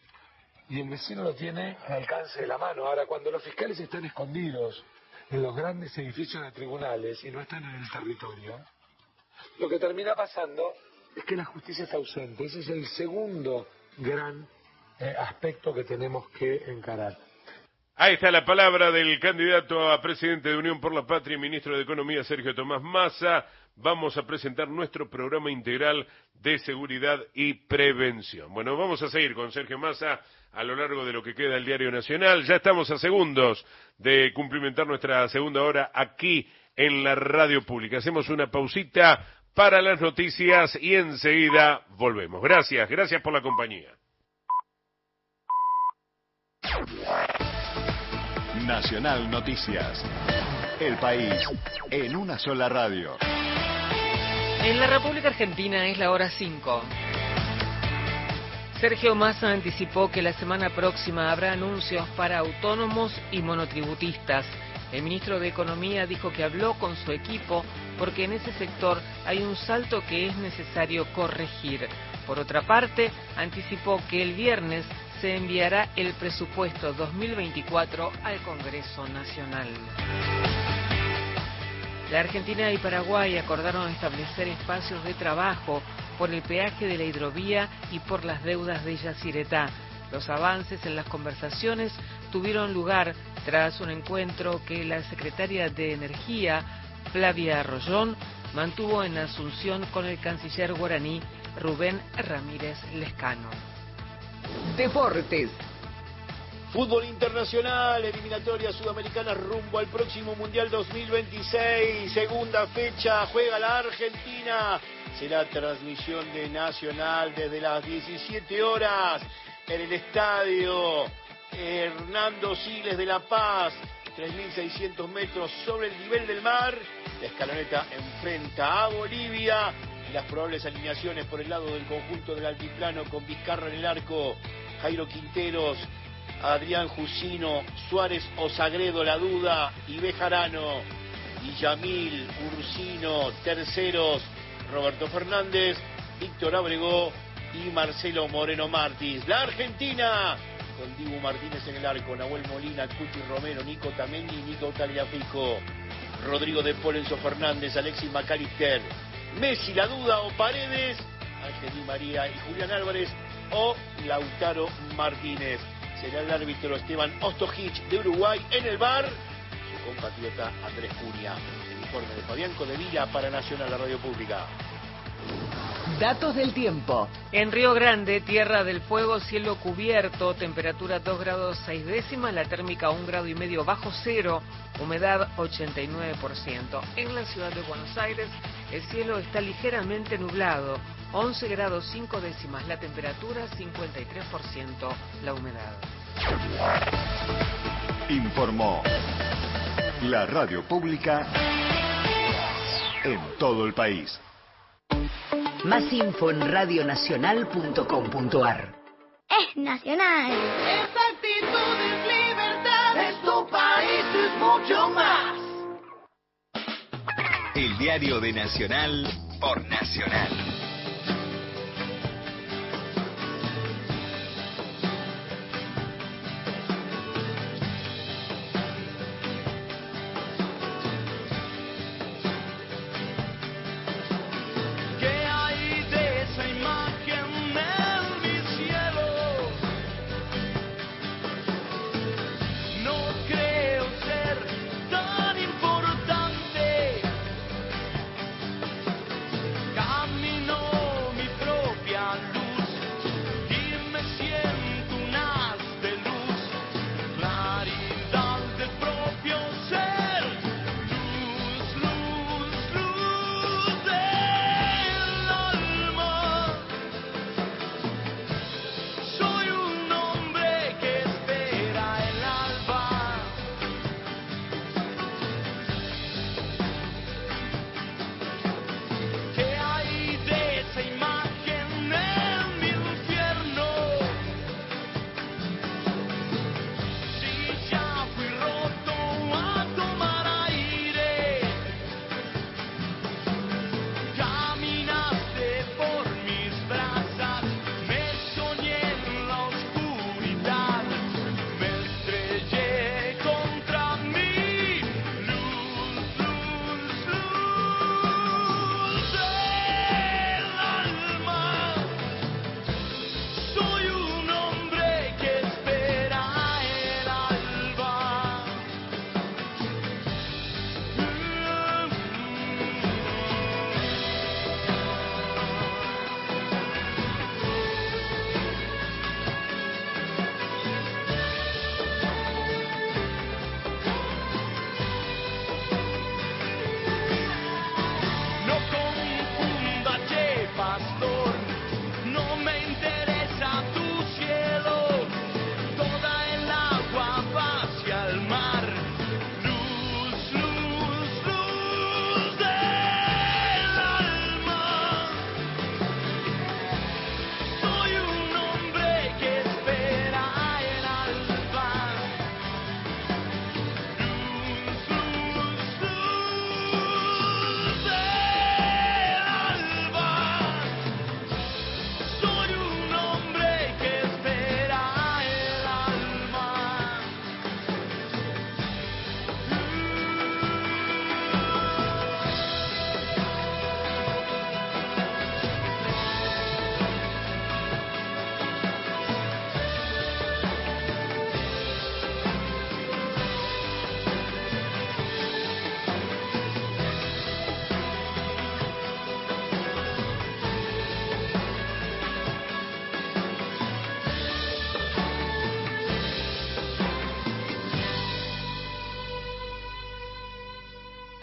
Y el vecino lo tiene al alcance de la mano. Ahora, cuando los fiscales están escondidos en los grandes edificios de tribunales y no están en el territorio, lo que termina pasando es que la justicia está ausente. Ese es el segundo gran aspecto que tenemos que encarar. Ahí está la palabra del candidato a presidente de Unión por la Patria y ministro de Economía, Sergio Tomás Massa. Vamos a presentar nuestro programa integral de seguridad y prevención. Bueno, vamos a seguir con Sergio Massa a lo largo de lo que queda del Diario Nacional. Ya estamos a segundos de cumplimentar nuestra segunda hora aquí en la radio pública. Hacemos una pausita para las noticias y enseguida volvemos. Gracias por la compañía. Nacional Noticias. El país en una sola radio. En la República Argentina es la hora 5. Sergio Massa anticipó que la semana próxima habrá anuncios para autónomos y monotributistas. El ministro de Economía dijo que habló con su equipo porque en ese sector hay un salto que es necesario corregir. Por otra parte, anticipó que el viernes se enviará el presupuesto 2024 al Congreso Nacional. La Argentina y Paraguay acordaron establecer espacios de trabajo por el peaje de la hidrovía y por las deudas de Yacyretá. Los avances en las conversaciones tuvieron lugar tras un encuentro que la secretaria de Energía, Flavia Arroyón, mantuvo en Asunción con el canciller guaraní Rubén Ramírez Lescano. Deportes. Fútbol internacional, eliminatorias sudamericanas rumbo al próximo Mundial 2026, segunda fecha, juega la Argentina, será transmisión de Nacional desde las 17 horas en el estadio Hernando Siles de La Paz, 3.600 metros sobre el nivel del mar. La escaloneta enfrenta a Bolivia y las probables alineaciones por el lado del conjunto del altiplano con Vizcarra en el arco, Jairo Quinteros, Adrián Jusino, Suárez o Sagredo la duda, y Bejarano, Villamil, Ursino, terceros, Roberto Fernández, Víctor Abregó y Marcelo Moreno Martins. La Argentina, con Dibu Martínez en el arco, Nahuel Molina, Cuti Romero, Nico Tamendi, Nico Tagliafico, Rodrigo de Paul, Enzo Fernández, Alexis McAllister, Messi la duda o Paredes, Ángel Di María y Julián Álvarez o Lautaro Martínez. Será el árbitro Esteban Ostojic de Uruguay, en el VAR su compatriota Andrés Cunha. El informe de Fabián Codevila para Nacional, la radio pública. Datos del tiempo. En Río Grande, Tierra del Fuego, cielo cubierto, temperatura 2 grados 6 décimas, la térmica 1,5 grados bajo cero, humedad 89%. En la ciudad de Buenos Aires, el cielo está ligeramente nublado, 11 grados 5 décimas, la temperatura 53%, la humedad. Informó la radio pública en todo el país. Más info en radionacional.com.ar. Es nacional. Esa actitud es libertad. Es tu país, es mucho más. El diario de Nacional por Nacional. Camino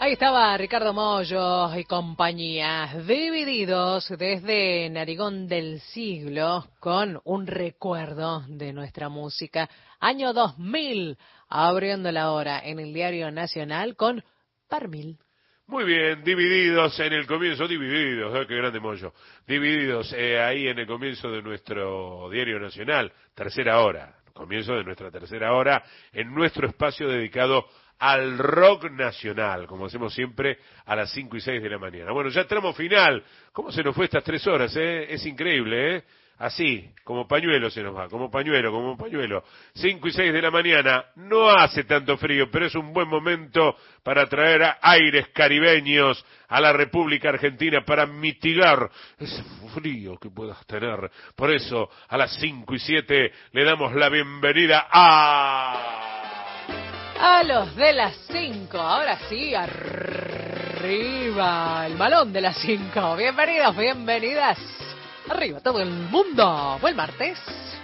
Ahí estaba Ricardo Mollo y compañía, divididos desde Narigón del Siglo, con un recuerdo de nuestra música. Año 2000, abriendo la hora en el Diario Nacional con Parmil. Muy bien, divididos en el comienzo, divididos, qué grande Mollo, divididos ahí en el comienzo de nuestro Diario Nacional, tercera hora, comienzo de nuestra tercera hora, en nuestro espacio dedicado al rock nacional, como hacemos siempre a las 5 y 6 de la mañana. Bueno, ya tramo final. ¿Cómo se nos fue estas 3 horas, Es increíble, Así, como pañuelo se nos va, como pañuelo. 5 y 6 de la mañana, no hace tanto frío, pero es un buen momento para traer aires caribeños a la República Argentina para mitigar ese frío que puedas tener. Por eso, a las 5 y 7 le damos la bienvenida a los de las 5, ahora sí, arriba, el balón de las 5. Bienvenidos, bienvenidas. Arriba todo el mundo. Buen martes.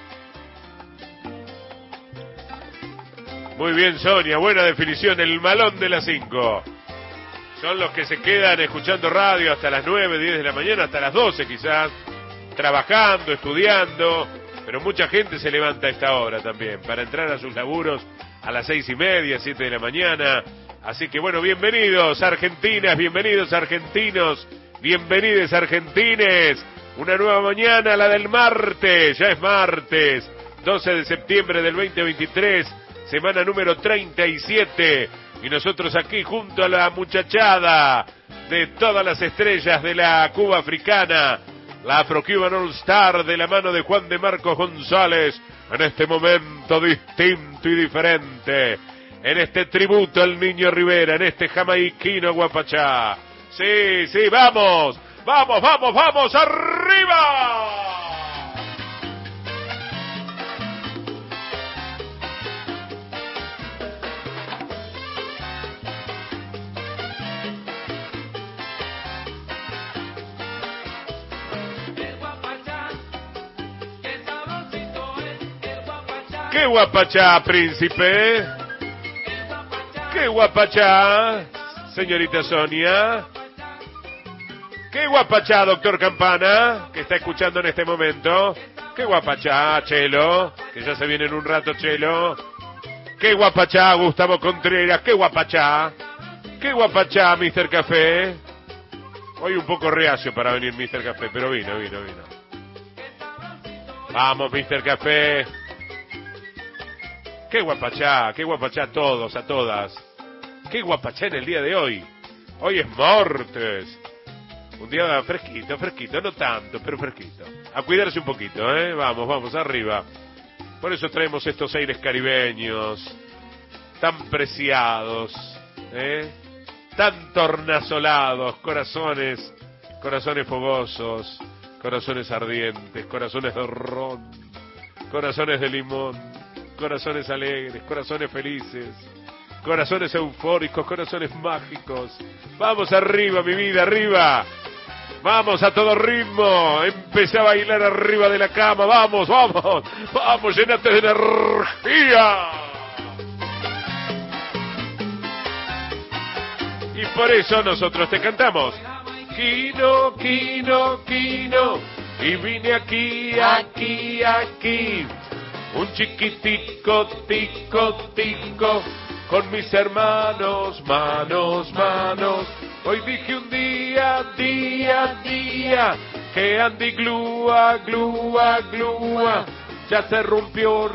Muy bien, Sonia, buena definición, el balón de las 5. Son los que se quedan escuchando radio hasta las 9, 10 de la mañana, hasta las 12 quizás, trabajando, estudiando, pero mucha gente se levanta a esta hora también, para entrar a sus laburos a las 6:30, 7 de la mañana. Así que bueno, bienvenidos argentinas, bienvenidos argentinos, bienvenides argentines. Una nueva mañana, la del martes, ya es martes, 12 de septiembre del 2023, semana número 37. Y nosotros aquí junto a la muchachada de todas las estrellas de la Cuba africana, la Afro-Cuban All Star de la mano de Juan de Marcos González, en este momento distinto y diferente, en este tributo al Niño Rivera, en este jamaiquino guapachá. Sí, sí, vamos, vamos, vamos, vamos, arriba. ¡Qué guapachá, príncipe! ¡Qué guapachá, señorita Sonia! ¡Qué guapachá, doctor Campana, que está escuchando en este momento! ¡Qué guapachá, Chelo, que ya se viene en un rato, Chelo! ¡Qué guapachá, Gustavo Contreras! ¡Qué guapachá! ¡Qué guapachá, Mr. Café! Hoy un poco reacio para venir Mr. Café, pero vino. ¡Vamos, Mr. Café! ¡Qué guapachá a todos, a todas! ¡Qué guapachá en el día de hoy! Hoy es martes. Un día fresquito, no tanto, pero fresquito. A cuidarse un poquito, Vamos, arriba. Por eso traemos estos aires caribeños, tan preciados, tan tornasolados, corazones fogosos, corazones ardientes, corazones de ron, corazones de limón, corazones alegres, corazones felices, corazones eufóricos, corazones mágicos. Vamos arriba, mi vida, arriba. Vamos a todo ritmo. Empecé a bailar arriba de la cama. Vamos, llénate de energía. Y por eso nosotros te cantamos. Quino, Quino, Quino. Y vine aquí. Un chiquitico, tico, con mis hermanos, manos. Hoy dije un día, que Andy glúa, ya se rompió.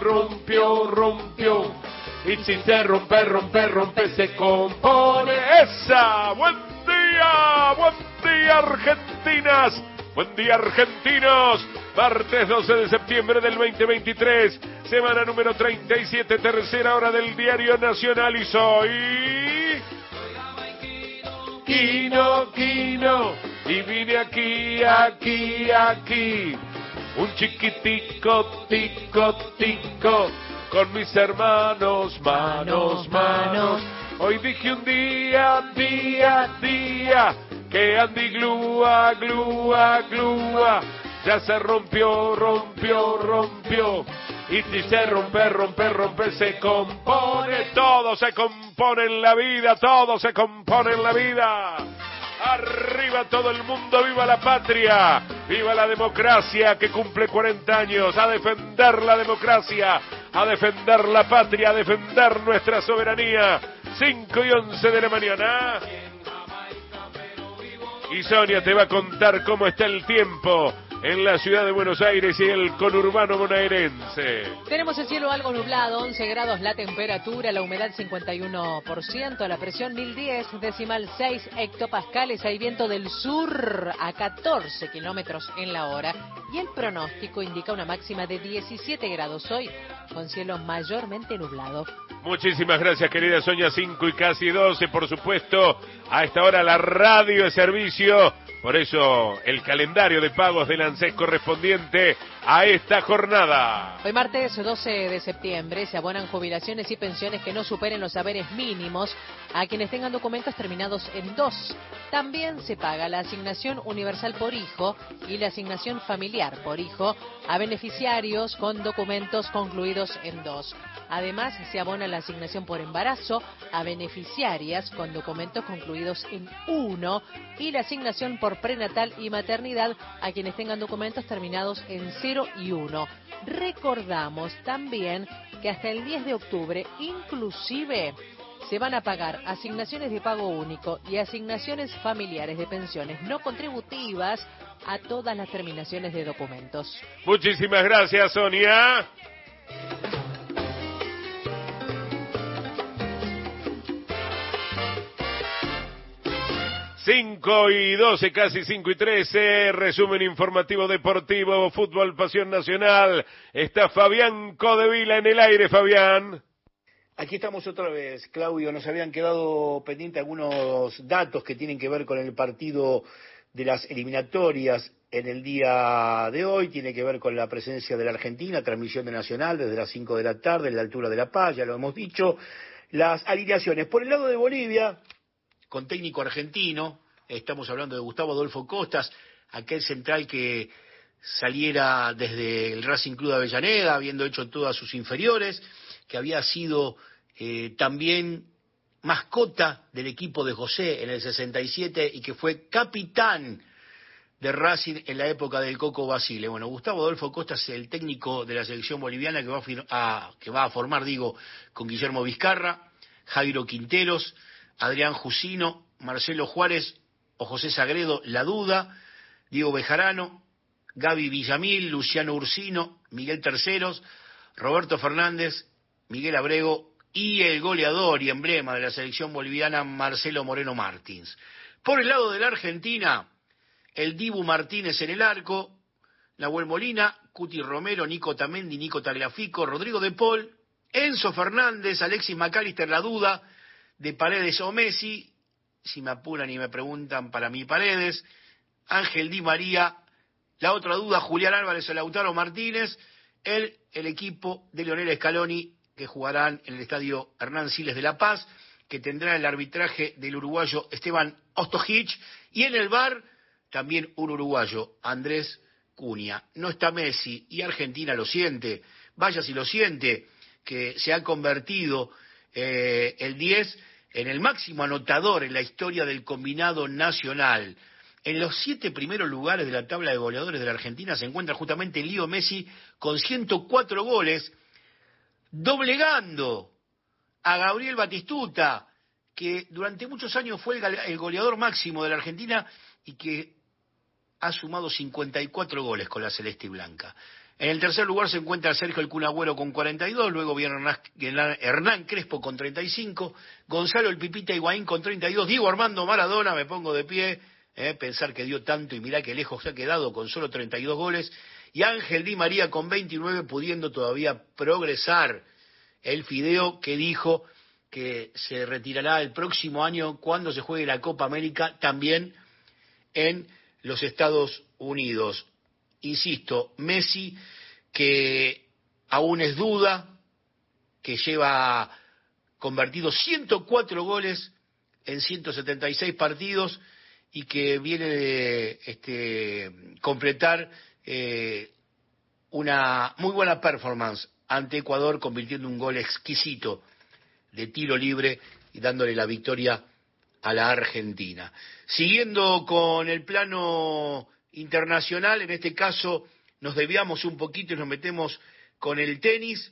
Y si se rompe, se compone. ¡Esa! ¡Buen día, argentinas! ¡Buen día, argentinos! Martes 12 de septiembre del 2023, semana número 37, tercera hora del Diario Nacional, y soy Quino, y vine aquí, un chiquitico, tico, con mis hermanos, manos. Hoy dije un día, que Andy glúa, ya se rompió. Y si se rompe, se compone. Todo se compone en la vida, todo se compone en la vida. Arriba todo el mundo, viva la patria, viva la democracia que cumple 40 años, a defender la democracia, a defender la patria, a defender nuestra soberanía. 5:11 de la mañana. Y Sonia te va a contar cómo está el tiempo en la ciudad de Buenos Aires y el conurbano bonaerense. Tenemos el cielo algo nublado, 11 grados la temperatura, la humedad 51%, la presión 1010,6 hectopascales, hay viento del sur a 14 kilómetros en la hora y el pronóstico indica una máxima de 17 grados hoy, con cielo mayormente nublado. Muchísimas gracias, querida Sonia. 5 y casi 12, por supuesto. A esta hora la radio de servicio. Por eso el calendario de pagos del ANSES correspondiente a esta jornada. Hoy martes 12 de septiembre se abonan jubilaciones y pensiones que no superen los haberes mínimos a quienes tengan documentos terminados en 2. También se paga la asignación universal por hijo y la asignación familiar por hijo a beneficiarios con documentos concluidos en 2. Además, se abona la asignación por embarazo a beneficiarias con documentos concluidos en 1 y la asignación por prenatal y maternidad a quienes tengan documentos terminados en 0 y 1. Recordamos también que hasta el 10 de octubre, inclusive, se van a pagar asignaciones de pago único y asignaciones familiares de pensiones no contributivas a todas las terminaciones de documentos. Muchísimas gracias, Sonia. Cinco y 12, casi 5 y 13, resumen informativo deportivo, fútbol, pasión nacional. Está Fabián Codevila en el aire, Fabián. Aquí estamos otra vez, Claudio. Nos habían quedado pendientes algunos datos que tienen que ver con el partido de las eliminatorias en el día de hoy. Tiene que ver con la presencia de la Argentina, transmisión de Nacional desde las 5 de la tarde en la altura de La Paz, ya lo hemos dicho. Las alineaciones. Por el lado de Bolivia, con técnico argentino, estamos hablando de Gustavo Adolfo Costas, aquel central que saliera desde el Racing Club de Avellaneda, habiendo hecho todas sus inferiores, que había sido también mascota del equipo de José en el 67 y que fue capitán de Racing en la época del Coco Basile. Bueno, Gustavo Adolfo Costas es el técnico de la selección boliviana que va a formar, con Guillermo Vizcarra, Jairo Quinteros, Adrián Jusino, Marcelo Juárez o José Sagredo, La Duda, Diego Bejarano, Gaby Villamil, Luciano Ursino, Miguel Terceros, Roberto Fernández, Miguel Abrego y el goleador y emblema de la selección boliviana, Marcelo Moreno Martins. Por el lado de la Argentina, el Dibu Martínez en el arco, Nahuel Molina, Cuti Romero, Nico Tamendi, Nico Tagliafico, Rodrigo De Paul, Enzo Fernández, Alexis McAllister, La Duda, de Paredes o Messi, si me apuran y me preguntan, para mí Paredes, Ángel Di María, la otra duda, Julián Álvarez o Lautaro Martínez, el equipo de Leonel Scaloni, que jugarán en el estadio Hernán Siles de La Paz, que tendrá el arbitraje del uruguayo Esteban Ostojic, y en el VAR también un uruguayo, Andrés Cunha. No está Messi y Argentina lo siente, vaya si lo siente, que se ha convertido el 10 en el máximo anotador en la historia del combinado nacional. En los 7 primeros lugares de la tabla de goleadores de la Argentina se encuentra justamente Leo Messi con 104 goles, doblegando a Gabriel Batistuta, que durante muchos años fue el goleador máximo de la Argentina y que ha sumado 54 goles con la celeste y blanca. En el tercer lugar se encuentra Sergio El Kun Agüero con 42, luego viene Hernán Crespo con 35, Gonzalo El Pipita Higuaín con 32, Diego Armando Maradona, me pongo de pie, pensar que dio tanto y mirá que lejos se ha quedado con solo 32 goles, y Ángel Di María con 29, pudiendo todavía progresar. El Fideo que dijo que se retirará el próximo año cuando se juegue la Copa América también en los Estados Unidos. Insisto, Messi, que aún es duda, que lleva convertido 104 goles en 176 partidos y que viene de completar una muy buena performance ante Ecuador, convirtiendo un gol exquisito de tiro libre y dándole la victoria a la Argentina. Siguiendo con el plano internacional, en este caso nos desviamos un poquito y nos metemos con el tenis,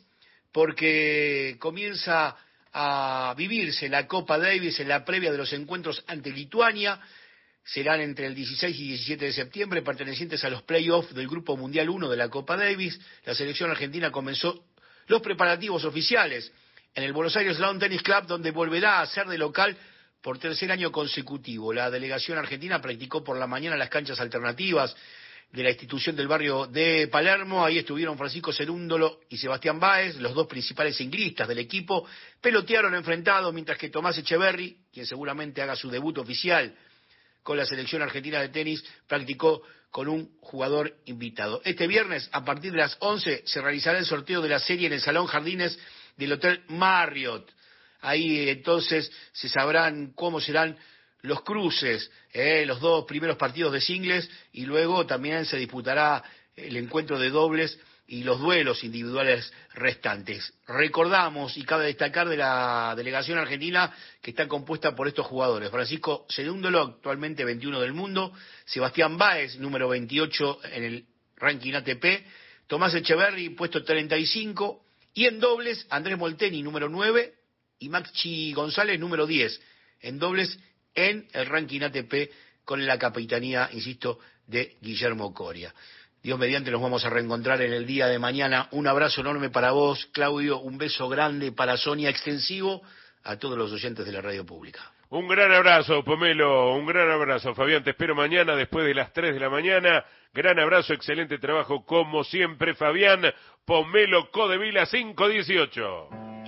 porque comienza a vivirse la Copa Davis en la previa de los encuentros ante Lituania. Serán entre el 16 y 17 de septiembre, pertenecientes a los playoffs del Grupo Mundial 1 de la Copa Davis. La selección argentina comenzó los preparativos oficiales en el Buenos Aires Lawn Tennis Club, donde volverá a ser de local por tercer año consecutivo. La delegación argentina practicó por la mañana las canchas alternativas de la institución del barrio de Palermo. Ahí estuvieron Francisco Cerúndolo y Sebastián Báez, los dos principales ciclistas del equipo. Pelotearon enfrentados, mientras que Tomás Echeverry, quien seguramente haga su debut oficial con la selección argentina de tenis, practicó con un jugador invitado. Este viernes, a partir de las 11, se realizará el sorteo de la serie en el Salón Jardines del Hotel Marriott. Ahí entonces se sabrán cómo serán los cruces, los dos primeros partidos de singles, y luego también se disputará el encuentro de dobles y los duelos individuales restantes. Recordamos, y cabe destacar de la delegación argentina, que está compuesta por estos jugadores: Francisco Cerúndolo, actualmente 21 del mundo; Sebastián Báez, número 28 en el ranking ATP; Tomás Echeverry, puesto 35, y en dobles, Andrés Molteni, número 9, y Maxi González, número 10, en dobles en el ranking ATP, con la capitanía, insisto, de Guillermo Coria. Dios mediante, nos vamos a reencontrar en el día de mañana. Un abrazo enorme para vos, Claudio, un beso grande para Sonia, extensivo a todos los oyentes de la radio pública. Un gran abrazo, Pomelo, un gran abrazo. Fabián, te espero mañana después de las 3 de la mañana. Gran abrazo, excelente trabajo como siempre, Fabián. Pomelo Codevila 518.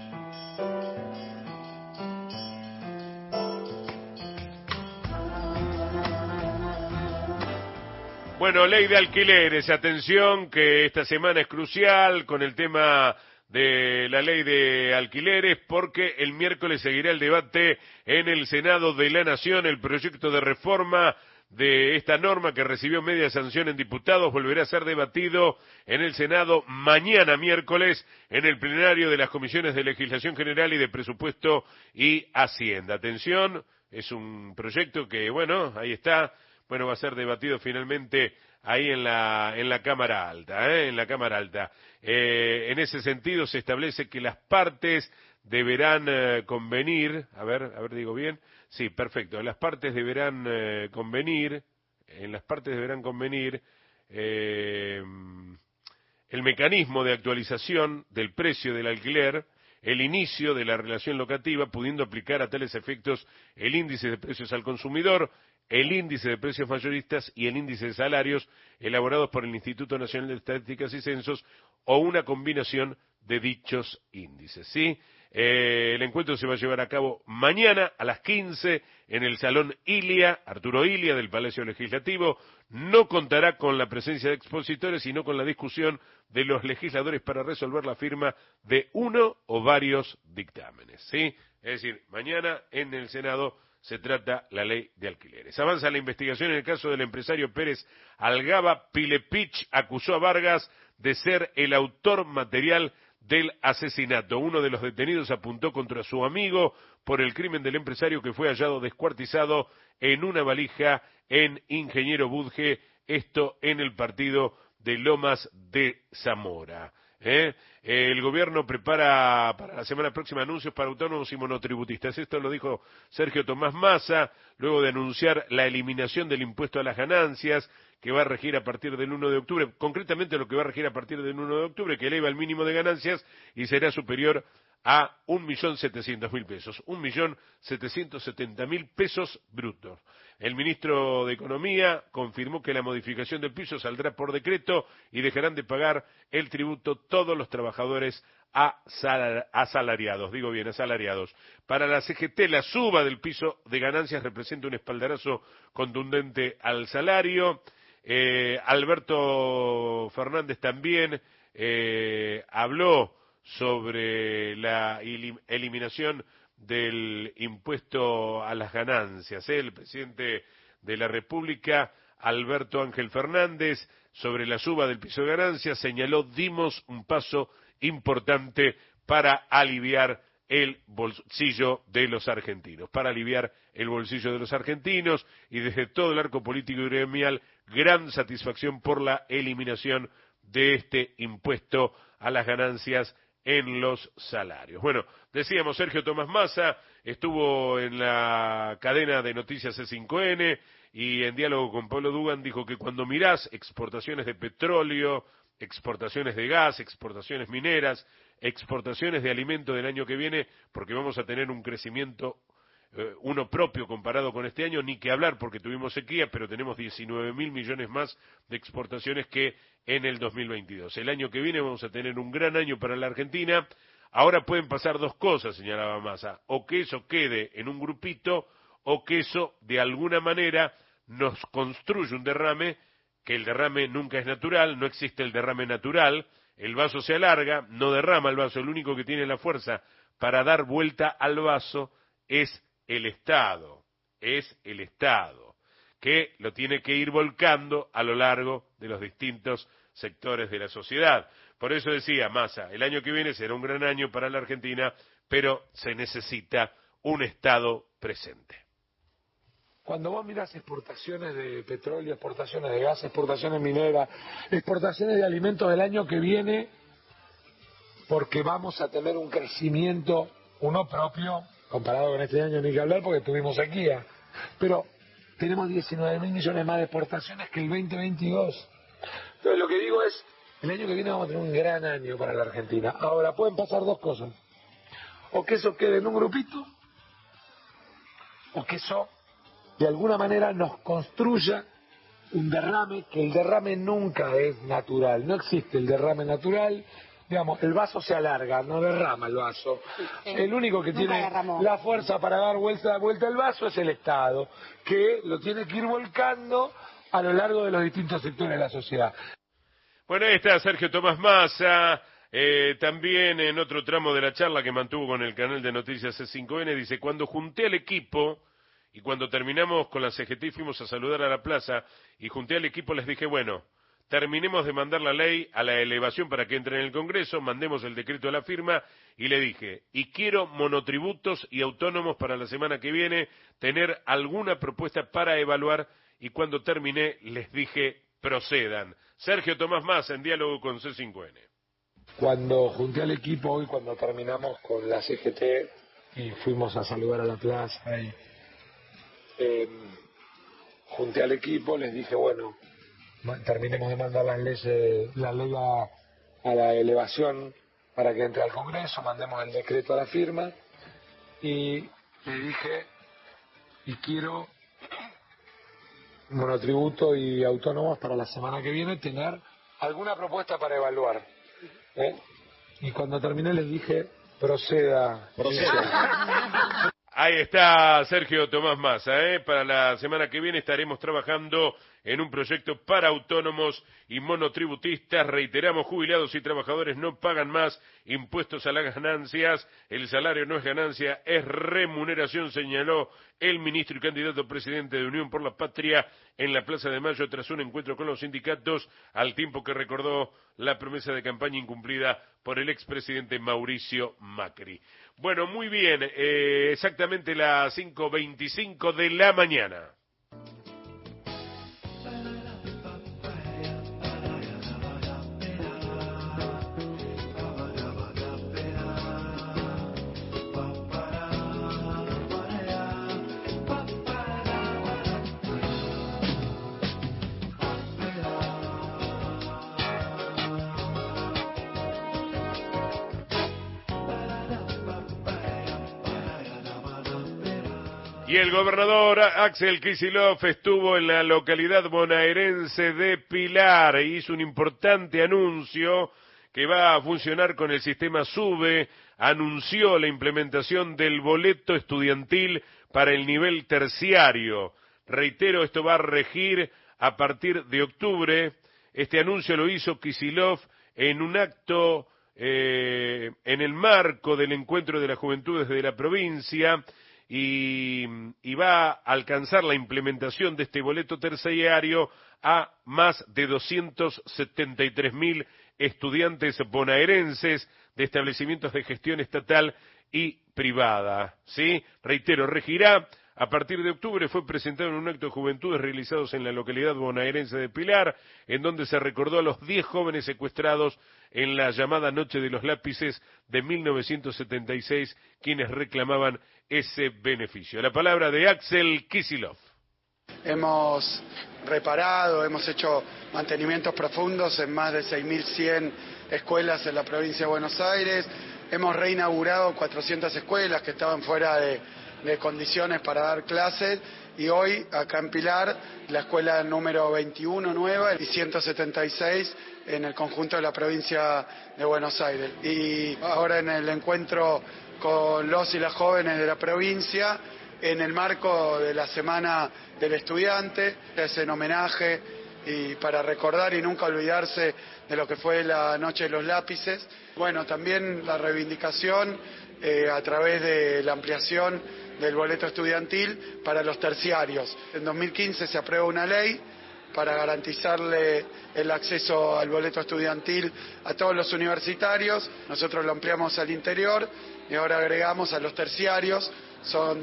Bueno, ley de alquileres, atención que esta semana es crucial con el tema de la ley de alquileres, porque el miércoles seguirá el debate en el Senado de la Nación. El proyecto de reforma de esta norma, que recibió media sanción en diputados, volverá a ser debatido en el Senado mañana miércoles en el plenario de las comisiones de Legislación General y de Presupuesto y Hacienda. Atención, es un proyecto que, bueno, ahí está. Bueno, va a ser debatido finalmente ahí en la Cámara Alta, en la Cámara Alta. En ese sentido se establece que las partes deberán convenir, a ver, digo bien, sí, perfecto, las partes deberán convenir el mecanismo de actualización del precio del alquiler, el inicio de la relación locativa, pudiendo aplicar a tales efectos el índice de precios al consumidor, el índice de precios mayoristas y el índice de salarios elaborados por el Instituto Nacional de Estadísticas y Censos, o una combinación de dichos índices, ¿sí? El encuentro se va a llevar a cabo mañana a las 15 en el Salón Ilia, Arturo Ilia, del Palacio Legislativo. No contará con la presencia de expositores, sino con la discusión de los legisladores para resolver la firma de uno o varios dictámenes, ¿sí? Es decir, mañana en el Senado se trata la ley de alquileres. Avanza la investigación en el caso del empresario Pérez Algaba. Pilepich acusó a Vargas de ser el autor material del asesinato. Uno de los detenidos apuntó contra su amigo por el crimen del empresario, que fue hallado descuartizado en una valija en Ingeniero Budge, esto en el partido de Lomas de Zamora. El gobierno prepara para la semana próxima anuncios para autónomos y monotributistas. Esto lo dijo Sergio Tomás Massa, luego de anunciar la eliminación del impuesto a las ganancias, que va a regir a partir del 1 de octubre, concretamente lo que va a regir a partir del 1 de octubre, que eleva el mínimo de ganancias y será superior a 1.700.000 pesos, 1.770.000 pesos brutos. El ministro de Economía confirmó que la modificación del piso saldrá por decreto y dejarán de pagar el tributo todos los trabajadores asalariados, digo bien, asalariados. Para la CGT, la suba del piso de ganancias representa un espaldarazo contundente al salario. Alberto Fernández también habló sobre la eliminación del impuesto a las ganancias. El presidente de la República, Alberto Ángel Fernández, sobre la suba del piso de ganancias, señaló: dimos un paso importante para aliviar el bolsillo de los argentinos, y desde todo el arco político y gremial, gran satisfacción por la eliminación de este impuesto a las ganancias en los salarios. Bueno, decíamos, Sergio Tomás Massa estuvo en la cadena de noticias C5N y en diálogo con Pablo Dugan dijo que cuando mirás exportaciones de petróleo, exportaciones de gas, exportaciones mineras, exportaciones de alimentos del año que viene, porque vamos a tener un crecimiento uno propio comparado con este año, ni que hablar porque tuvimos sequía, pero tenemos 19.000 millones más de exportaciones que en el 2022. El año que viene vamos a tener un gran año para la Argentina. Ahora pueden pasar dos cosas, señalaba Massa, o que eso quede en un grupito, o que eso de alguna manera nos construye un derrame, que el derrame nunca es natural, no existe el derrame natural, el vaso se alarga, no derrama el vaso, el único que tiene la fuerza para dar vuelta al vaso es el Estado, que lo tiene que ir volcando a lo largo de los distintos sectores de la sociedad. Por eso decía Massa, el año que viene será un gran año para la Argentina, pero se necesita un Estado presente. Cuando vos mirás exportaciones de petróleo, exportaciones de gas, exportaciones mineras, exportaciones de alimentos del año que viene, porque vamos a tener un crecimiento, uno propio, comparado con este año ni que hablar porque tuvimos sequía, pero tenemos 19.000 millones más de exportaciones que el 2022. Entonces lo que digo es, el año que viene vamos a tener un gran año para la Argentina. Ahora pueden pasar dos cosas, o que eso quede en un grupito, o que eso de alguna manera nos construya un derrame, que el derrame nunca es natural, no existe el derrame natural. Digamos, el vaso se alarga, no derrama el vaso. El único que tiene la fuerza para dar vuelta al vaso es el Estado, que lo tiene que ir volcando a lo largo de los distintos sectores de la sociedad. Bueno, ahí está Sergio Tomás Massa, también en otro tramo de la charla que mantuvo con el canal de noticias C5N, dice, cuando junté al equipo y cuando terminamos con la CGT fuimos a saludar a la plaza y junté al equipo les dije, bueno, terminemos de mandar la ley a la elevación para que entre en el Congreso, mandemos el decreto a la firma y le dije, y quiero monotributos y autónomos para la semana que viene, tener alguna propuesta para evaluar y cuando terminé les dije, procedan. Sergio Tomás Massa en diálogo con C5N. Cuando junté al equipo hoy, cuando terminamos con la CGT y fuimos a saludar a la plaza y junté al equipo, les dije, bueno, terminemos de mandar la ley a la elevación para que entre al Congreso, mandemos el decreto a la firma y le dije, y quiero monotributo y autónomos para la semana que viene, tener alguna propuesta para evaluar. Y cuando terminé les dije, proceda. Ahí está Sergio Tomás Massa, para la semana que viene estaremos trabajando en un proyecto para autónomos y monotributistas. Reiteramos, jubilados y trabajadores no pagan más impuestos a las ganancias. El salario no es ganancia, es remuneración, señaló el ministro y candidato presidente de Unión por la Patria en la Plaza de Mayo tras un encuentro con los sindicatos, al tiempo que recordó la promesa de campaña incumplida por el expresidente Mauricio Macri. Bueno, muy bien, exactamente las 5:25 de la mañana. Y el gobernador Axel Kicillof estuvo en la localidad bonaerense de Pilar e hizo un importante anuncio que va a funcionar con el sistema SUBE. Anunció la implementación del boleto estudiantil para el nivel terciario. Reitero, esto va a regir a partir de octubre. Este anuncio lo hizo Kicillof en un acto en el marco del encuentro de las juventudes de la provincia. Y va a alcanzar la implementación de este boleto terciario a más de 273.000 estudiantes bonaerenses de establecimientos de gestión estatal y privada. ¿Sí? Reitero, regirá a partir de octubre. Fue presentado en un acto de juventudes realizados en la localidad bonaerense de Pilar, en donde se recordó a los 10 jóvenes secuestrados en la llamada Noche de los Lápices de 1976, quienes reclamaban ese beneficio. La palabra de Axel Kicillof. Hemos reparado, hemos hecho mantenimientos profundos en más de 6.100 escuelas en la provincia de Buenos Aires. Hemos reinaugurado 400 escuelas que estaban fuera de condiciones para dar clases, y hoy acá en Pilar la escuela número 21 nueva y 176 en el conjunto de la provincia de Buenos Aires. Y ahora en el encuentro con los y las jóvenes de la provincia, en el marco de la Semana del Estudiante, es en homenaje y para recordar y nunca olvidarse de lo que fue la Noche de los Lápices. Bueno, también la reivindicación a través de la ampliación del boleto estudiantil para los terciarios. En 2015 se aprueba una ley para garantizarle el acceso al boleto estudiantil a todos los universitarios. Nosotros lo ampliamos al interior y ahora agregamos a los terciarios. Son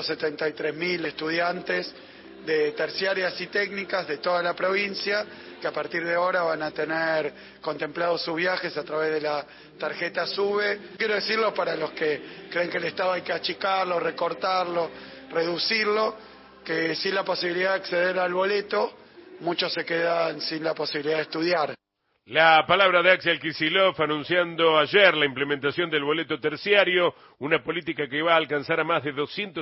273.000 estudiantes de terciarias y técnicas de toda la provincia, que a partir de ahora van a tener contemplados sus viajes a través de la tarjeta SUBE. Quiero decirlo para los que creen que el Estado hay que achicarlo, recortarlo, reducirlo, que sin la posibilidad de acceder al boleto, muchos se quedan sin la posibilidad de estudiar. La palabra de Axel Kicillof anunciando ayer la implementación del boleto terciario, una política que va a alcanzar a más de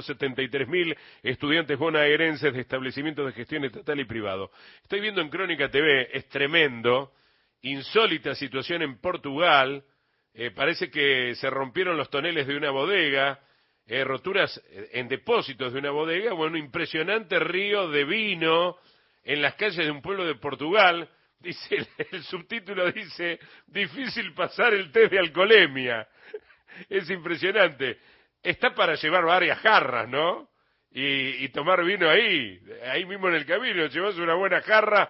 273.000 estudiantes bonaerenses de establecimientos de gestión estatal y privado. Estoy viendo en Crónica TV, es tremendo, insólita situación en Portugal, parece que se rompieron los toneles de una bodega, roturas en depósitos de una bodega, bueno, impresionante río de vino en las calles de un pueblo de Portugal. Dice, el subtítulo dice, difícil pasar el test de alcoholemia. Es impresionante. Está para llevar varias jarras, ¿no? Y tomar vino ahí mismo en el camino. Llevas una buena jarra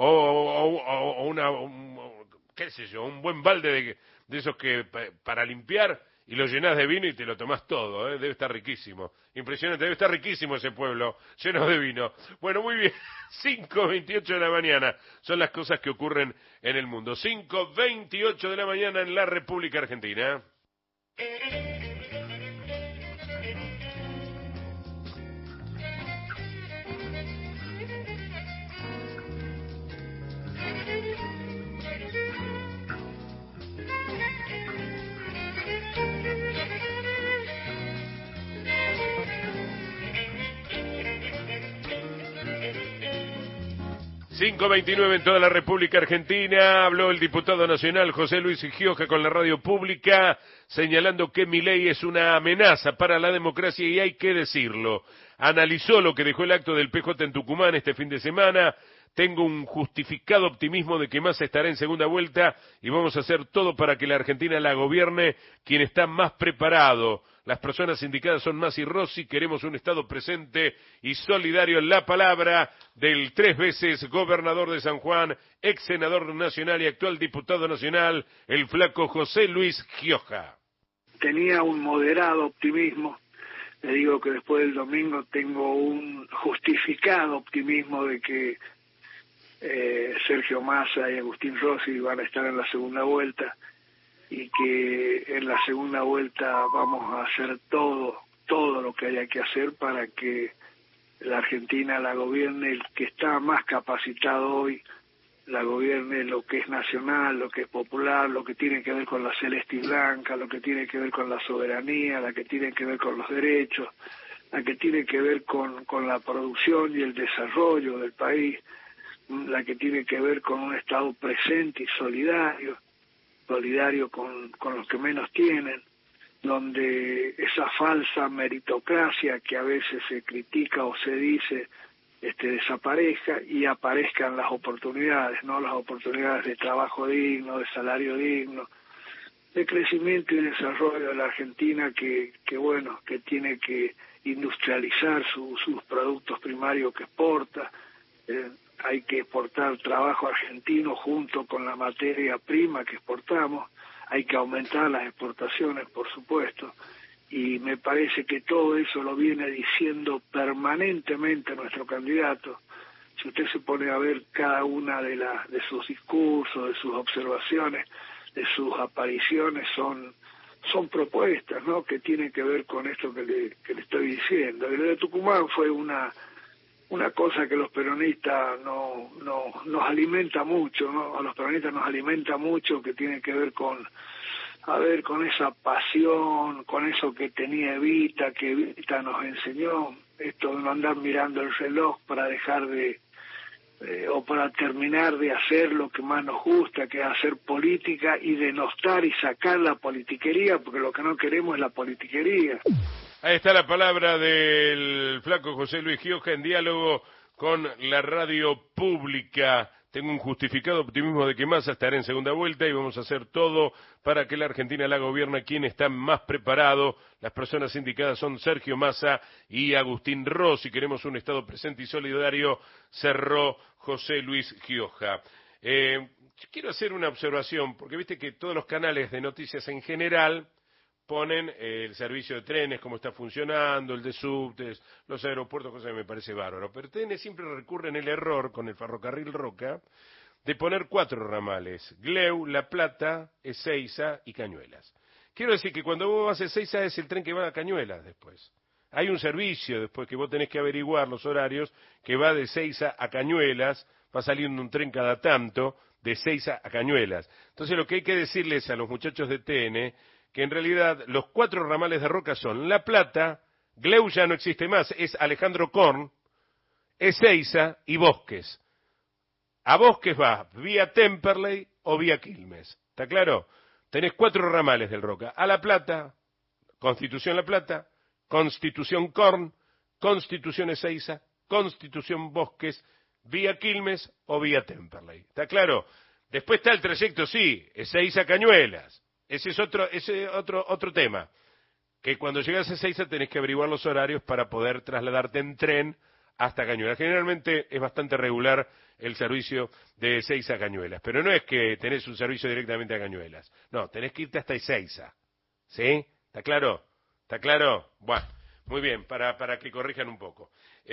o qué sé yo, un buen balde de esos que para limpiar, y lo llenás de vino y te lo tomás todo, ¿eh? Debe estar riquísimo. Impresionante, debe estar riquísimo ese pueblo, lleno de vino. Bueno, muy bien, 5:28 de la mañana, son las cosas que ocurren en el mundo. 5:28 de la mañana en la República Argentina. 5:29 en toda la República Argentina. Habló el diputado nacional José Luis Gioja con la radio pública, señalando que Milei es una amenaza para la democracia y hay que decirlo. Analizó lo que dejó el acto del PJ en Tucumán este fin de semana. Tengo un justificado optimismo de que Massa estará en segunda vuelta y vamos a hacer todo para que la Argentina la gobierne quien está más preparado. Las personas indicadas son Massa y Rossi. Queremos un Estado presente y solidario. La palabra del 3 veces gobernador de San Juan, ex senador nacional y actual diputado nacional, el flaco José Luis Gioja. Tenía un moderado optimismo. Le digo que después del domingo tengo un justificado optimismo de que Sergio Massa y Agustín Rossi van a estar en la segunda vuelta y que en la segunda vuelta vamos a hacer todo lo que haya que hacer para que la Argentina la gobierne el que está más capacitado hoy, la gobierne lo que es nacional, lo que es popular, lo que tiene que ver con la celeste y blanca, lo que tiene que ver con la soberanía, la que tiene que ver con los derechos, la que tiene que ver con la producción y el desarrollo del país, la que tiene que ver con un Estado presente y solidario con los que menos tienen, donde esa falsa meritocracia que a veces se critica o se dice desaparezca y aparezcan las oportunidades, ¿no? Las oportunidades de trabajo digno, de salario digno, de crecimiento y desarrollo de la Argentina que tiene que industrializar sus productos primarios que exporta, hay que exportar trabajo argentino junto con la materia prima que exportamos, hay que aumentar las exportaciones, por supuesto, y me parece que todo eso lo viene diciendo permanentemente nuestro candidato. Si usted se pone a ver cada una de sus discursos, de sus observaciones, de sus apariciones, son propuestas, ¿no?, que tienen que ver con esto que le estoy diciendo. Y lo de Tucumán fue una cosa que los peronistas nos alimenta mucho, ¿no? A los peronistas nos alimenta mucho, que tiene que ver con esa pasión, con eso que tenía Evita, que Evita nos enseñó, esto de no andar mirando el reloj para dejar o para terminar de hacer lo que más nos gusta, que es hacer política, y denostar y sacar la politiquería, porque lo que no queremos es la politiquería. Ahí está la palabra del flaco José Luis Gioja en diálogo con la radio pública. Tengo un justificado optimismo de que Massa estará en segunda vuelta y vamos a hacer todo para que la Argentina la gobierne quien está más preparado. Las personas indicadas son Sergio Massa y Agustín Rossi. Queremos un Estado presente y solidario, cerró José Luis Gioja. Quiero hacer una observación, porque viste que todos los canales de noticias en general ponen el servicio de trenes, cómo está funcionando, el de subtes, los aeropuertos, cosa que me parece bárbaro. Pero TN siempre recurre en el error, con el ferrocarril Roca, de poner 4 ramales: Gleu, La Plata, Ezeiza y Cañuelas. Quiero decir que cuando vos vas a Ezeiza es el tren que va a Cañuelas después. Hay un servicio después que vos tenés que averiguar los horarios, que va de Ezeiza a Cañuelas, va saliendo un tren cada tanto, de Ezeiza a Cañuelas. Entonces lo que hay que decirles a los muchachos de TN, que en realidad los 4 ramales de Roca son La Plata, Gleu ya no existe más, es Alejandro Korn, Ezeiza y Bosques. A Bosques va vía Temperley o vía Quilmes. ¿Está claro? Tenés 4 ramales del Roca. A La Plata, Constitución La Plata, Constitución Korn, Constitución Ezeiza, Constitución Bosques, vía Quilmes o vía Temperley. ¿Está claro? Después está el trayecto, sí, Ezeiza Cañuelas. Ese es otro tema, que cuando llegas a Ezeiza tenés que averiguar los horarios para poder trasladarte en tren hasta Cañuelas. Generalmente es bastante regular el servicio de Ezeiza a Cañuelas, pero no es que tenés un servicio directamente a Cañuelas. No, tenés que irte hasta Ezeiza. ¿Sí? ¿Está claro? ¿Está claro? Bueno, muy bien, para que corrijan un poco.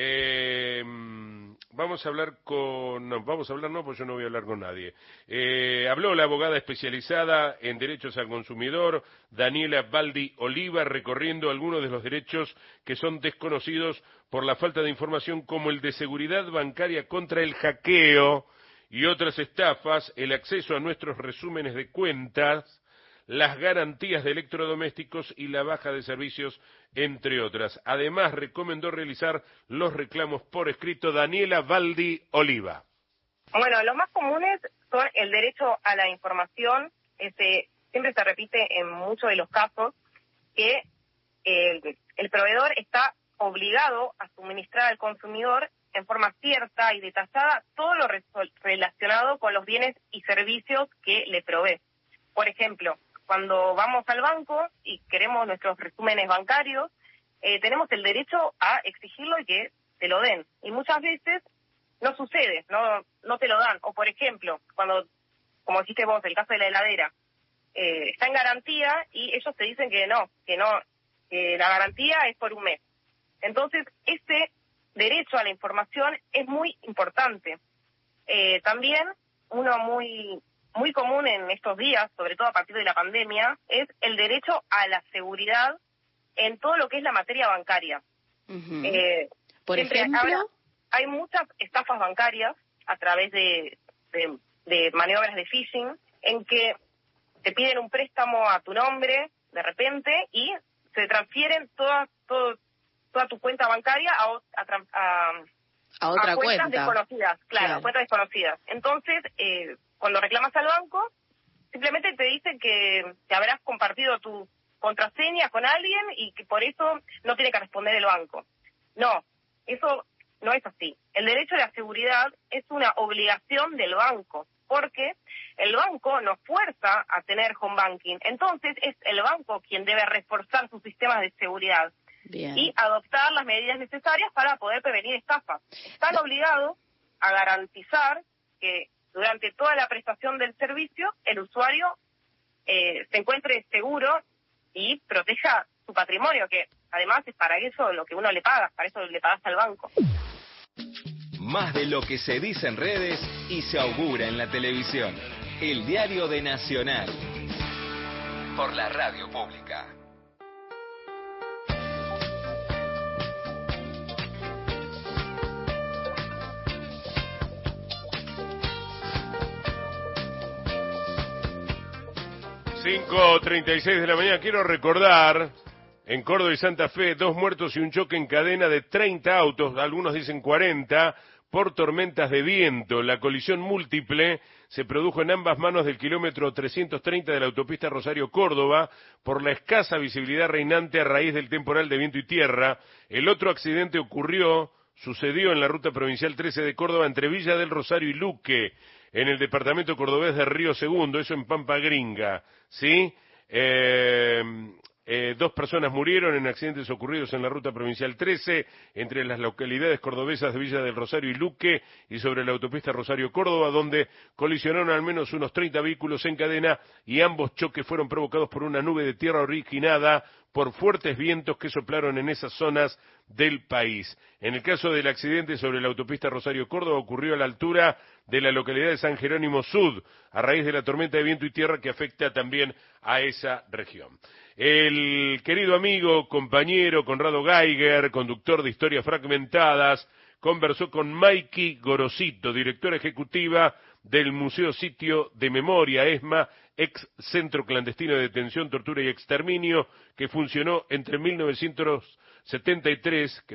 Vamos a hablar pues yo no voy a hablar con nadie. Habló la abogada especializada en derechos al consumidor, Daniela Baldi Oliva, recorriendo algunos de los derechos que son desconocidos por la falta de información, como el de seguridad bancaria contra el hackeo y otras estafas, el acceso a nuestros resúmenes de cuentas, las garantías de electrodomésticos y la baja de servicios, entre otras. Además, recomendó realizar los reclamos por escrito. Daniela Baldi Oliva. Bueno, los más comunes son el derecho a la información. Siempre se repite en muchos de los casos que el proveedor está obligado a suministrar al consumidor en forma cierta y detallada todo lo relacionado con los bienes y servicios que le provee. Por ejemplo, cuando vamos al banco y queremos nuestros resúmenes bancarios, tenemos el derecho a exigirlo y que te lo den. Y muchas veces no sucede, no te lo dan. O por ejemplo, cuando, como dijiste vos, el caso de la heladera, está en garantía y ellos te dicen que la garantía es por un mes. Entonces, este derecho a la información es muy importante. También uno muy común en estos días, sobre todo a partir de la pandemia, es el derecho a la seguridad en todo lo que es la materia bancaria. Uh-huh. Por ejemplo, hay muchas estafas bancarias a través de maniobras de phishing, en que te piden un préstamo a tu nombre de repente y se transfieren toda tu cuenta bancaria a otra cuentas cuenta desconocidas, claro, cuentas desconocidas. Entonces, cuando reclamas al banco, simplemente te dicen que te habrás compartido tu contraseña con alguien y que por eso no tiene que responder el banco. No, eso no es así. El derecho a la seguridad es una obligación del banco, porque el banco nos fuerza a tener home banking. Entonces, es el banco quien debe reforzar sus sistemas de seguridad. Bien. Y adoptar las medidas necesarias para poder prevenir estafas. Están obligados a garantizar que durante toda la prestación del servicio el usuario se encuentre seguro y proteja su patrimonio, que además es para eso lo que uno le paga, para eso le pagas al banco. Más de lo que se dice en redes y se augura en la televisión. El diario de Nacional. Por la radio pública. (5:36 de la mañana). Quiero recordar, en Córdoba y Santa Fe, 2 muertos y un choque en cadena de 30 autos, algunos dicen 40, por tormentas de viento. La colisión múltiple se produjo en ambas manos del kilómetro 330 de la autopista Rosario-Córdoba por la escasa visibilidad reinante a raíz del temporal de viento y tierra. El otro accidente sucedió en la ruta provincial 13 de Córdoba entre Villa del Rosario y Luque, en el departamento cordobés de Río Segundo, eso en Pampa Gringa, ¿sí? 2 personas murieron en accidentes ocurridos en la ruta provincial 13, entre las localidades cordobesas de Villa del Rosario y Luque, y sobre la autopista Rosario-Córdoba, donde colisionaron al menos unos 30 vehículos en cadena, y ambos choques fueron provocados por una nube de tierra originada por fuertes vientos que soplaron en esas zonas del país. En el caso del accidente sobre la autopista Rosario-Córdoba ocurrió a la altura de la localidad de San Jerónimo Sud, a raíz de la tormenta de viento y tierra que afecta también a esa región. El querido amigo, compañero Conrado Geiger, conductor de Historias Fragmentadas, conversó con Maiki Gorosito, directora ejecutiva del Museo Sitio de Memoria, ESMA, ex Centro Clandestino de Detención, Tortura y Exterminio, que funcionó entre 1973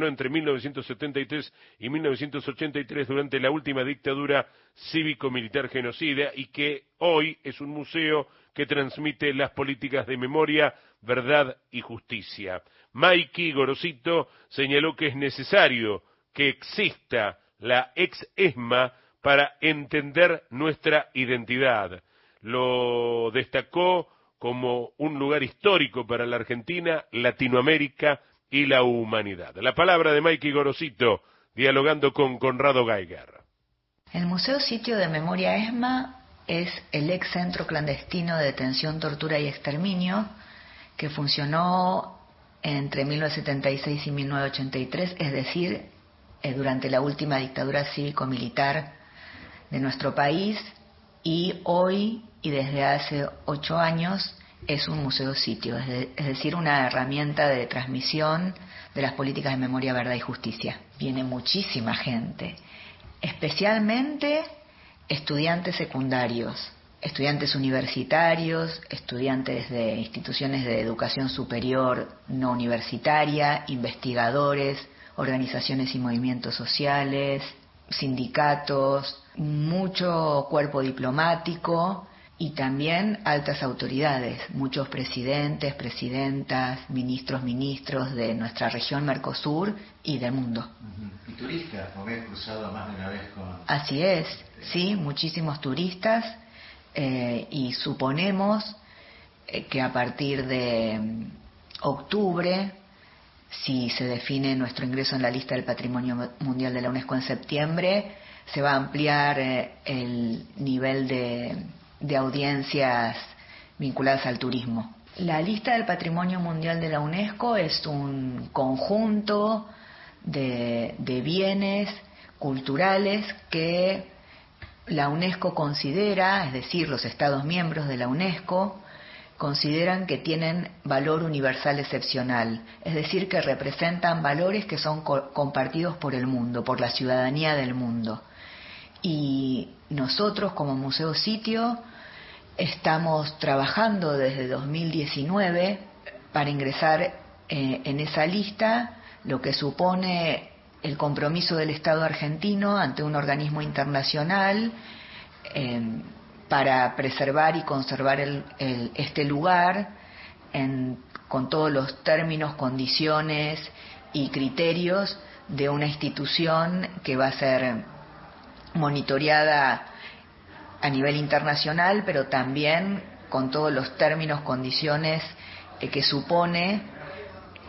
y 1983 durante la última dictadura cívico-militar genocida, y que hoy es un museo que transmite las políticas de memoria, verdad y justicia. Maiki Gorosito señaló que es necesario que exista la ex-ESMA para entender nuestra identidad. Lo destacó como un lugar histórico para la Argentina, Latinoamérica y la humanidad. La palabra de Maiki Gorosito, dialogando con Conrado Geiger. El Museo Sitio de Memoria ESMA es el ex Centro Clandestino de Detención, Tortura y Exterminio, que funcionó entre 1976 y 1983, es decir, durante la última dictadura cívico-militar de nuestro país, y hoy, y desde hace 8 años, es un museo sitio, es decir, una herramienta de transmisión de las políticas de memoria, verdad y justicia. Viene muchísima gente, especialmente estudiantes secundarios, estudiantes universitarios, estudiantes de instituciones de educación superior no universitaria, investigadores, organizaciones y movimientos sociales, sindicatos, mucho cuerpo diplomático y también altas autoridades, muchos presidentes, presidentas, ministros de nuestra región Mercosur y del mundo. ¿Y turistas? Porque he cruzado más de una vez con... Así es, sí, muchísimos turistas, y suponemos que a partir de octubre, si se define nuestro ingreso en la lista del Patrimonio Mundial de la UNESCO en septiembre, se va a ampliar el nivel de audiencias vinculadas al turismo. La lista del Patrimonio Mundial de la UNESCO es un conjunto de bienes culturales que la UNESCO considera, es decir, los Estados miembros de la UNESCO, consideran que tienen valor universal excepcional, es decir, que representan valores que son compartidos por el mundo, por la ciudadanía del mundo. Y nosotros como Museo Sitio estamos trabajando desde 2019 para ingresar en esa lista, lo que supone el compromiso del Estado argentino ante un organismo internacional para preservar y conservar este lugar con todos los términos, condiciones y criterios de una institución que va a ser monitoreada a nivel internacional, pero también con todos los términos, condiciones que supone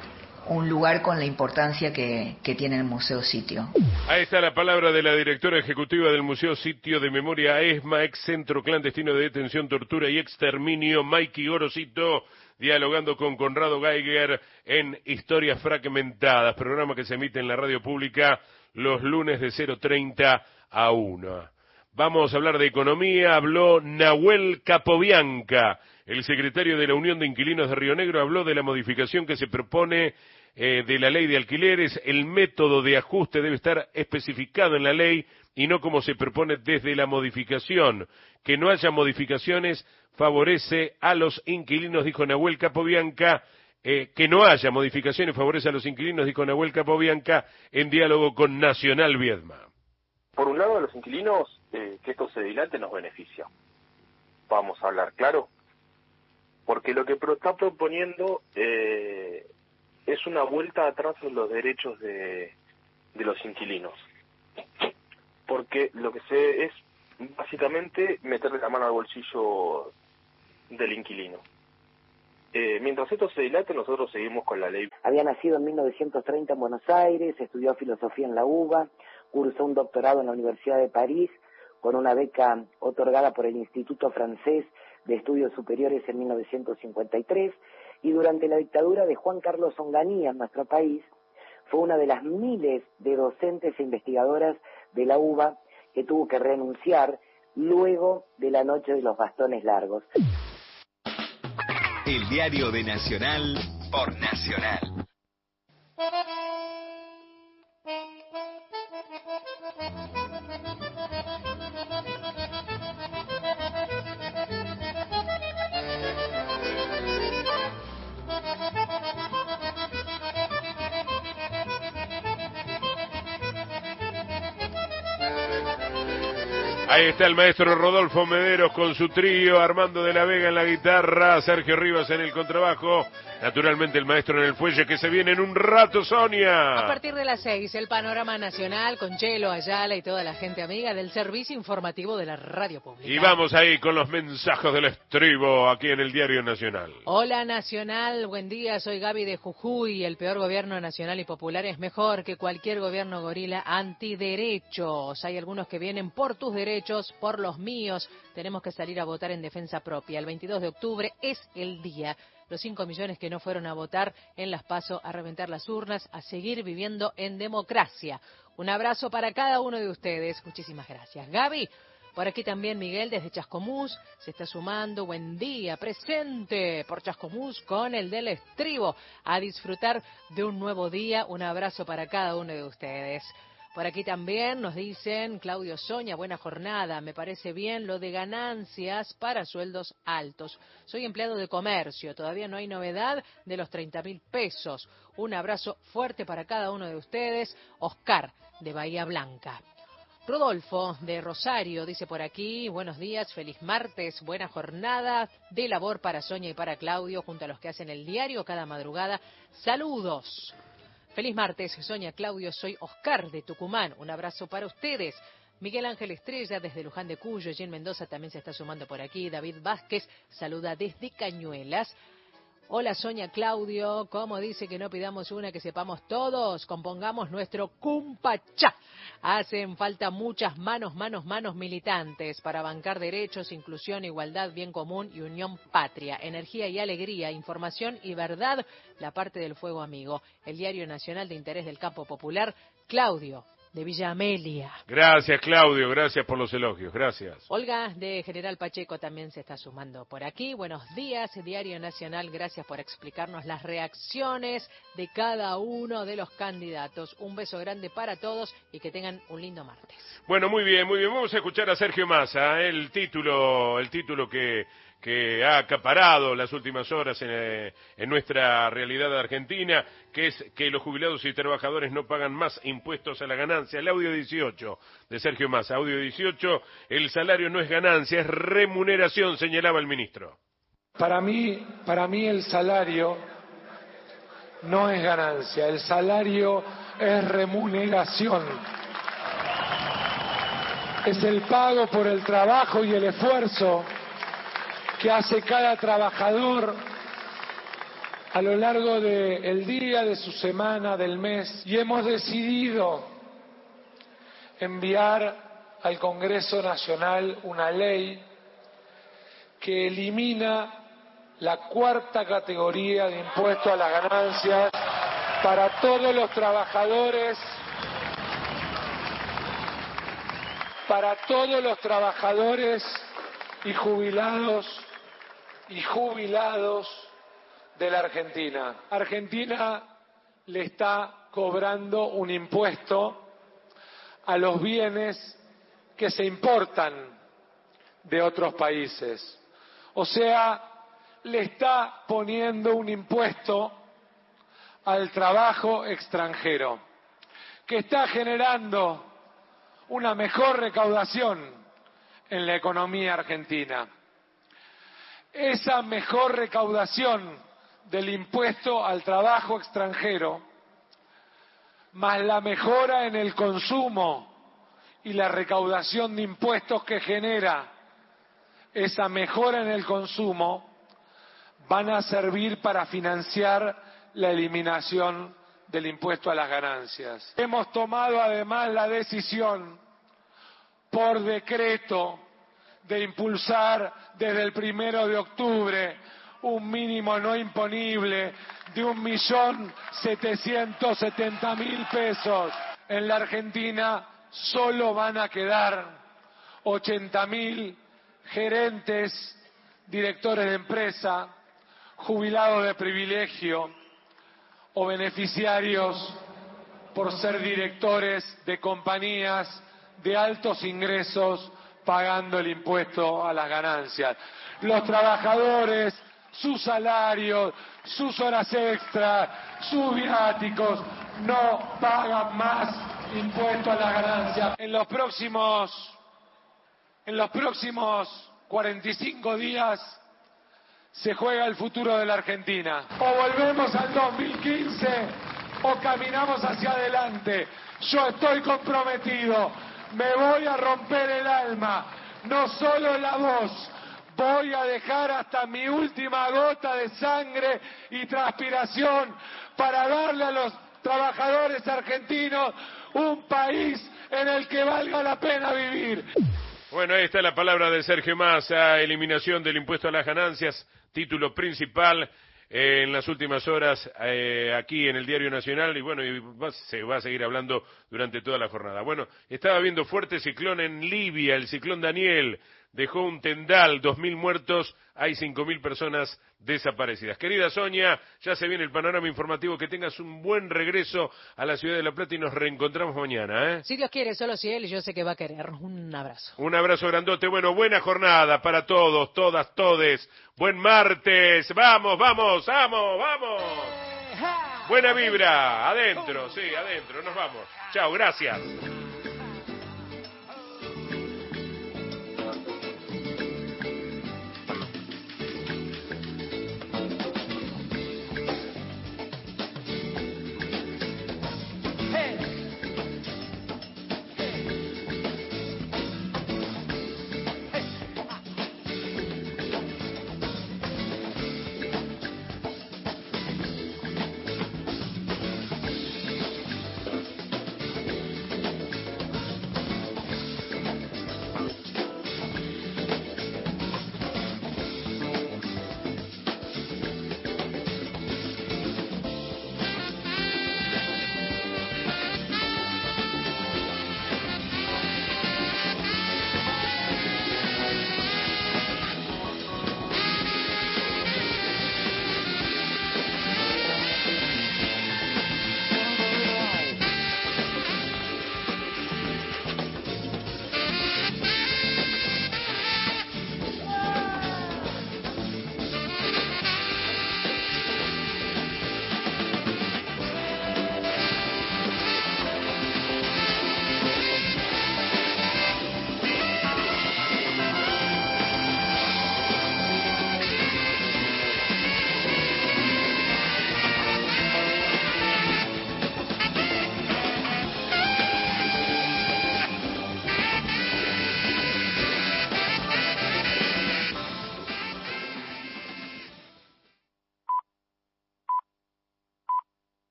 un lugar con la importancia que tiene el Museo Sitio. Ahí está la palabra de la directora ejecutiva del Museo Sitio de Memoria ESMA, ex Centro Clandestino de Detención, Tortura y Exterminio, Maiki Gorosito, dialogando con Conrado Geiger en Historias Fragmentadas, programa que se emite en la radio pública los lunes de 0:30 a 1. Vamos a hablar de economía. Habló Nahuel Capobianca, el secretario de la Unión de Inquilinos de Río Negro, habló de la modificación que se propone de la ley de alquileres. El método de ajuste debe estar especificado en la ley y no como se propone desde la modificación. Que no haya modificaciones favorece a los inquilinos, dijo Nahuel Capobianca. Que no haya modificaciones favorece a los inquilinos, dijo Nahuel Capobianca en diálogo con Nacional Viedma. Por un lado, a los inquilinos, que esto se dilate nos beneficia. Vamos a hablar claro. Porque lo que está proponiendo es una vuelta atrás en los derechos de los inquilinos. Porque lo que se es básicamente meterle la mano al bolsillo del inquilino. Mientras esto se dilate, nosotros seguimos con la ley. Había nacido en 1930 en Buenos Aires, estudió filosofía en la UBA, cursó un doctorado en la Universidad de París con una beca otorgada por el Instituto Francés de Estudios Superiores en 1953, y durante la dictadura de Juan Carlos Onganía en nuestro país, fue una de las miles de docentes e investigadoras de la UBA que tuvo que renunciar luego de la noche de los bastones largos. El diario de Nacional por Nacional. Ahí está el maestro Rodolfo Mederos con su trío, Armando de la Vega en la guitarra, Sergio Rivas en el contrabajo, naturalmente el maestro en el fuelle, que se viene en un rato, Sonia. A partir de las 6, el panorama nacional con Chelo, Ayala y toda la gente amiga del servicio informativo de la radio pública. Y vamos ahí con los mensajes del estribo aquí en el Diario Nacional. Hola Nacional, buen día, soy Gaby de Jujuy. El peor gobierno nacional y popular es mejor que cualquier gobierno gorila antiderechos. Hay algunos que vienen por tus derechos, por los míos. Tenemos que salir a votar en defensa propia. El 22 de octubre es el día. Los 5 millones que no fueron a votar en las PASO, a reventar las urnas, a seguir viviendo en democracia. Un abrazo para cada uno de ustedes. Muchísimas gracias. Gaby, por aquí también Miguel desde Chascomús se está sumando. Buen día, presente por Chascomús con el del estribo. A disfrutar de un nuevo día. Un abrazo para cada uno de ustedes. Por aquí también nos dicen, Claudio Soña, buena jornada, me parece bien lo de ganancias para sueldos altos. Soy empleado de comercio, todavía no hay novedad de los 30.000 pesos. Un abrazo fuerte para cada uno de ustedes. Oscar, de Bahía Blanca. Rodolfo, de Rosario, dice por aquí, buenos días, feliz martes, buena jornada de labor para Soña y para Claudio, junto a los que hacen el diario cada madrugada. Saludos. Feliz martes, Sonia, Claudio, soy Oscar de Tucumán. Un abrazo para ustedes. Miguel Ángel Estrella desde Luján de Cuyo, Jen Mendoza también se está sumando por aquí. David Vázquez saluda desde Cañuelas. Hola Sonia, Claudio, ¿cómo dice que no pidamos una que sepamos todos? Compongamos nuestro Cumpachá. Hacen falta muchas manos militantes para bancar derechos, inclusión, igualdad, bien común y unión patria. Energía y alegría, información y verdad, la parte del fuego amigo. El Diario Nacional de Interés del Campo Popular, Claudio, de Villa Amelia. Gracias, Claudio, gracias por los elogios, gracias. Olga, de General Pacheco, también se está sumando por aquí. Buenos días, Diario Nacional, gracias por explicarnos las reacciones de cada uno de los candidatos. Un beso grande para todos y que tengan un lindo martes. Bueno, muy bien, vamos a escuchar a Sergio Massa, el título que ha acaparado las últimas horas en nuestra realidad argentina, que es que los jubilados y trabajadores no pagan más impuestos a la ganancia. El audio 18 de Sergio Massa, audio 18, el salario no es ganancia, es remuneración, señalaba el ministro. Para mí el salario no es ganancia, el salario es remuneración. Es el pago por el trabajo y el esfuerzo que hace cada trabajador a lo largo del día, de su semana, del mes, y hemos decidido enviar al Congreso Nacional una ley que elimina la cuarta categoría de impuesto a las ganancias para todos los trabajadores, y jubilados de la Argentina. Argentina le está cobrando un impuesto a los bienes que se importan de otros países. O sea, le está poniendo un impuesto al trabajo extranjero, que está generando una mejor recaudación en la economía argentina. Esa mejor recaudación del impuesto al trabajo extranjero, más la mejora en el consumo y la recaudación de impuestos que genera esa mejora en el consumo, van a servir para financiar la eliminación del impuesto a las ganancias. Hemos tomado además la decisión por decreto de impulsar desde el 1 de octubre un mínimo no imponible de 1.770.000 pesos. En la Argentina solo van a quedar 80.000 gerentes, directores de empresa, jubilados de privilegio o beneficiarios por ser directores de compañías de altos ingresos pagando el impuesto a las ganancias. Los trabajadores, sus salarios, sus horas extras, sus viáticos, no pagan más impuesto a las ganancias. En los próximos 45 días se juega el futuro de la Argentina. O volvemos al 2015 o caminamos hacia adelante. Yo estoy comprometido, me voy a romper el alma, no solo la voz, voy a dejar hasta mi última gota de sangre y transpiración para darle a los trabajadores argentinos un país en el que valga la pena vivir. Bueno, ahí está la palabra de Sergio Massa, eliminación del impuesto a las ganancias, título principal en las últimas horas aquí en el Diario Nacional, y bueno, se va a seguir hablando durante toda la jornada. Bueno, estaba viendo fuerte ciclón en Libia, el ciclón Daniel dejó un tendal, 2.000 muertos, hay 5.000 personas desaparecidas. Querida Sonia, ya se viene el panorama informativo, que tengas un buen regreso a la ciudad de La Plata y nos reencontramos mañana, ¿eh? Si Dios quiere, solo si Él, y yo sé que va a querer. Un abrazo. Un abrazo grandote, bueno, buena jornada para todos, todas, todes. Buen martes, vamos, vamos, vamos, vamos. Buena vibra, adentro, sí, adentro, nos vamos. Chao, gracias.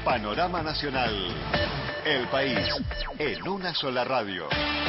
Panorama Nacional. El país en una sola radio.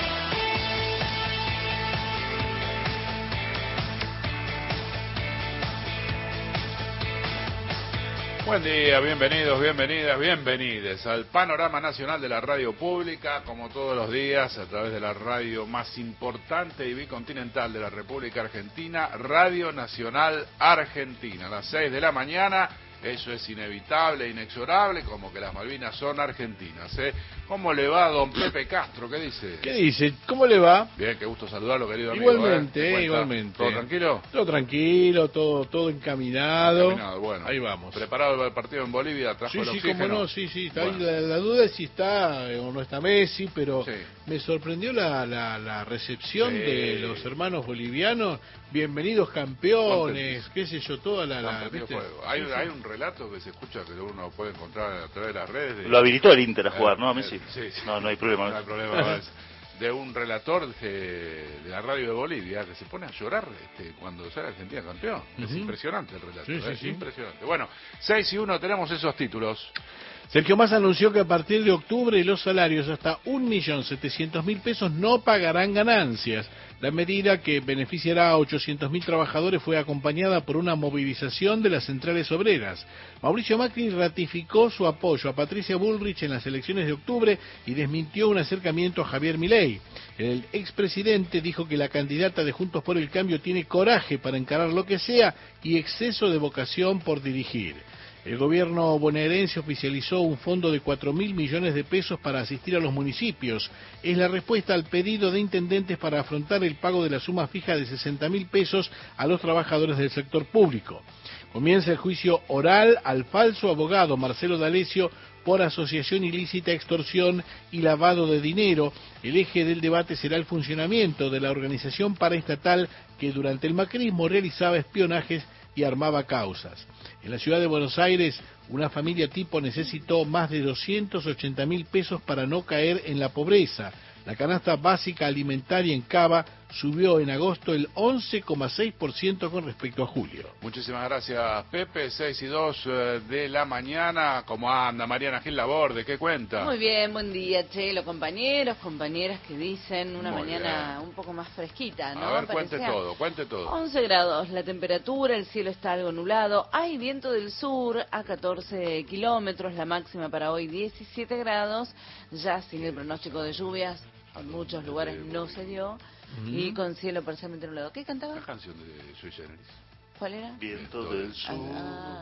Buen día, bienvenidos, bienvenidas, bienvenides al Panorama Nacional de la Radio Pública, como todos los días, a través de la radio más importante y bicontinental de la República Argentina, Radio Nacional Argentina, a las 6 de la mañana. Eso es inevitable, inexorable, como que las Malvinas son argentinas, ¿eh? ¿Cómo le va a don Pepe Castro? ¿Qué dice? ¿Qué dice? ¿Cómo le va? Bien, qué gusto saludarlo, querido amigo. Igualmente, igualmente. ¿Todo tranquilo? Todo tranquilo, todo encaminado. Bueno. Ahí vamos. ¿Preparado para el partido en Bolivia? ¿Trajo el oxígeno? Cómo no, sí. Está Bueno. ahí la duda es si está o no está Messi, pero Sí. me sorprendió la recepción de los hermanos bolivianos. Bienvenidos campeones, qué sé yo, toda ¿viste? Hay un relato que se escucha que uno puede encontrar a través de las redes. Lo habilitó el Inter a jugar, ¿no? A Messi. Sí. No hay problema. No hay problema. De un relator de la radio de Bolivia que se pone a llorar cuando sale Argentina campeón. Es impresionante el relato, Sí. Impresionante. Bueno, 6-1 tenemos esos títulos. Sergio Massa anunció que a partir de octubre los salarios hasta 1.700.000 pesos no pagarán ganancias. La medida, que beneficiará a 800.000 trabajadores, fue acompañada por una movilización de las centrales obreras. Mauricio Macri ratificó su apoyo a Patricia Bullrich en las elecciones de octubre y desmintió un acercamiento a Javier Milei. El expresidente dijo que la candidata de Juntos por el Cambio tiene coraje para encarar lo que sea y exceso de vocación por dirigir. El gobierno bonaerense oficializó un fondo de 4.000 millones de pesos para asistir a los municipios. Es la respuesta al pedido de intendentes para afrontar el pago de la suma fija de 60.000 pesos a los trabajadores del sector público. Comienza el juicio oral al falso abogado Marcelo D'Alessio por asociación ilícita, extorsión y lavado de dinero. El eje del debate será el funcionamiento de la organización paraestatal que durante el macrismo realizaba espionajes y armaba causas. En la ciudad de Buenos Aires, una familia tipo necesitó más de 280.000 pesos para no caer en la pobreza. La canasta básica alimentaria en Cava subió en agosto el 11,6% con respecto a julio. Muchísimas gracias, Pepe. 6:02 de la mañana. ¿Cómo anda Mariana Gil Laborde? ¿Qué cuenta? Muy bien, buen día, Chelo, compañeras que dicen una Muy mañana un poco más fresquita, ¿no? A ver, Parecía cuente todo. 11 grados la temperatura, el cielo está algo nublado, hay viento del sur a 14 kilómetros, la máxima para hoy 17 grados, ya sin el pronóstico de lluvias, en muchos lugares no se dio, y con cielo parcialmente nublado. ¿Qué cantaba? La canción de Sui Generis. ¿Cuál era? Viento del sur.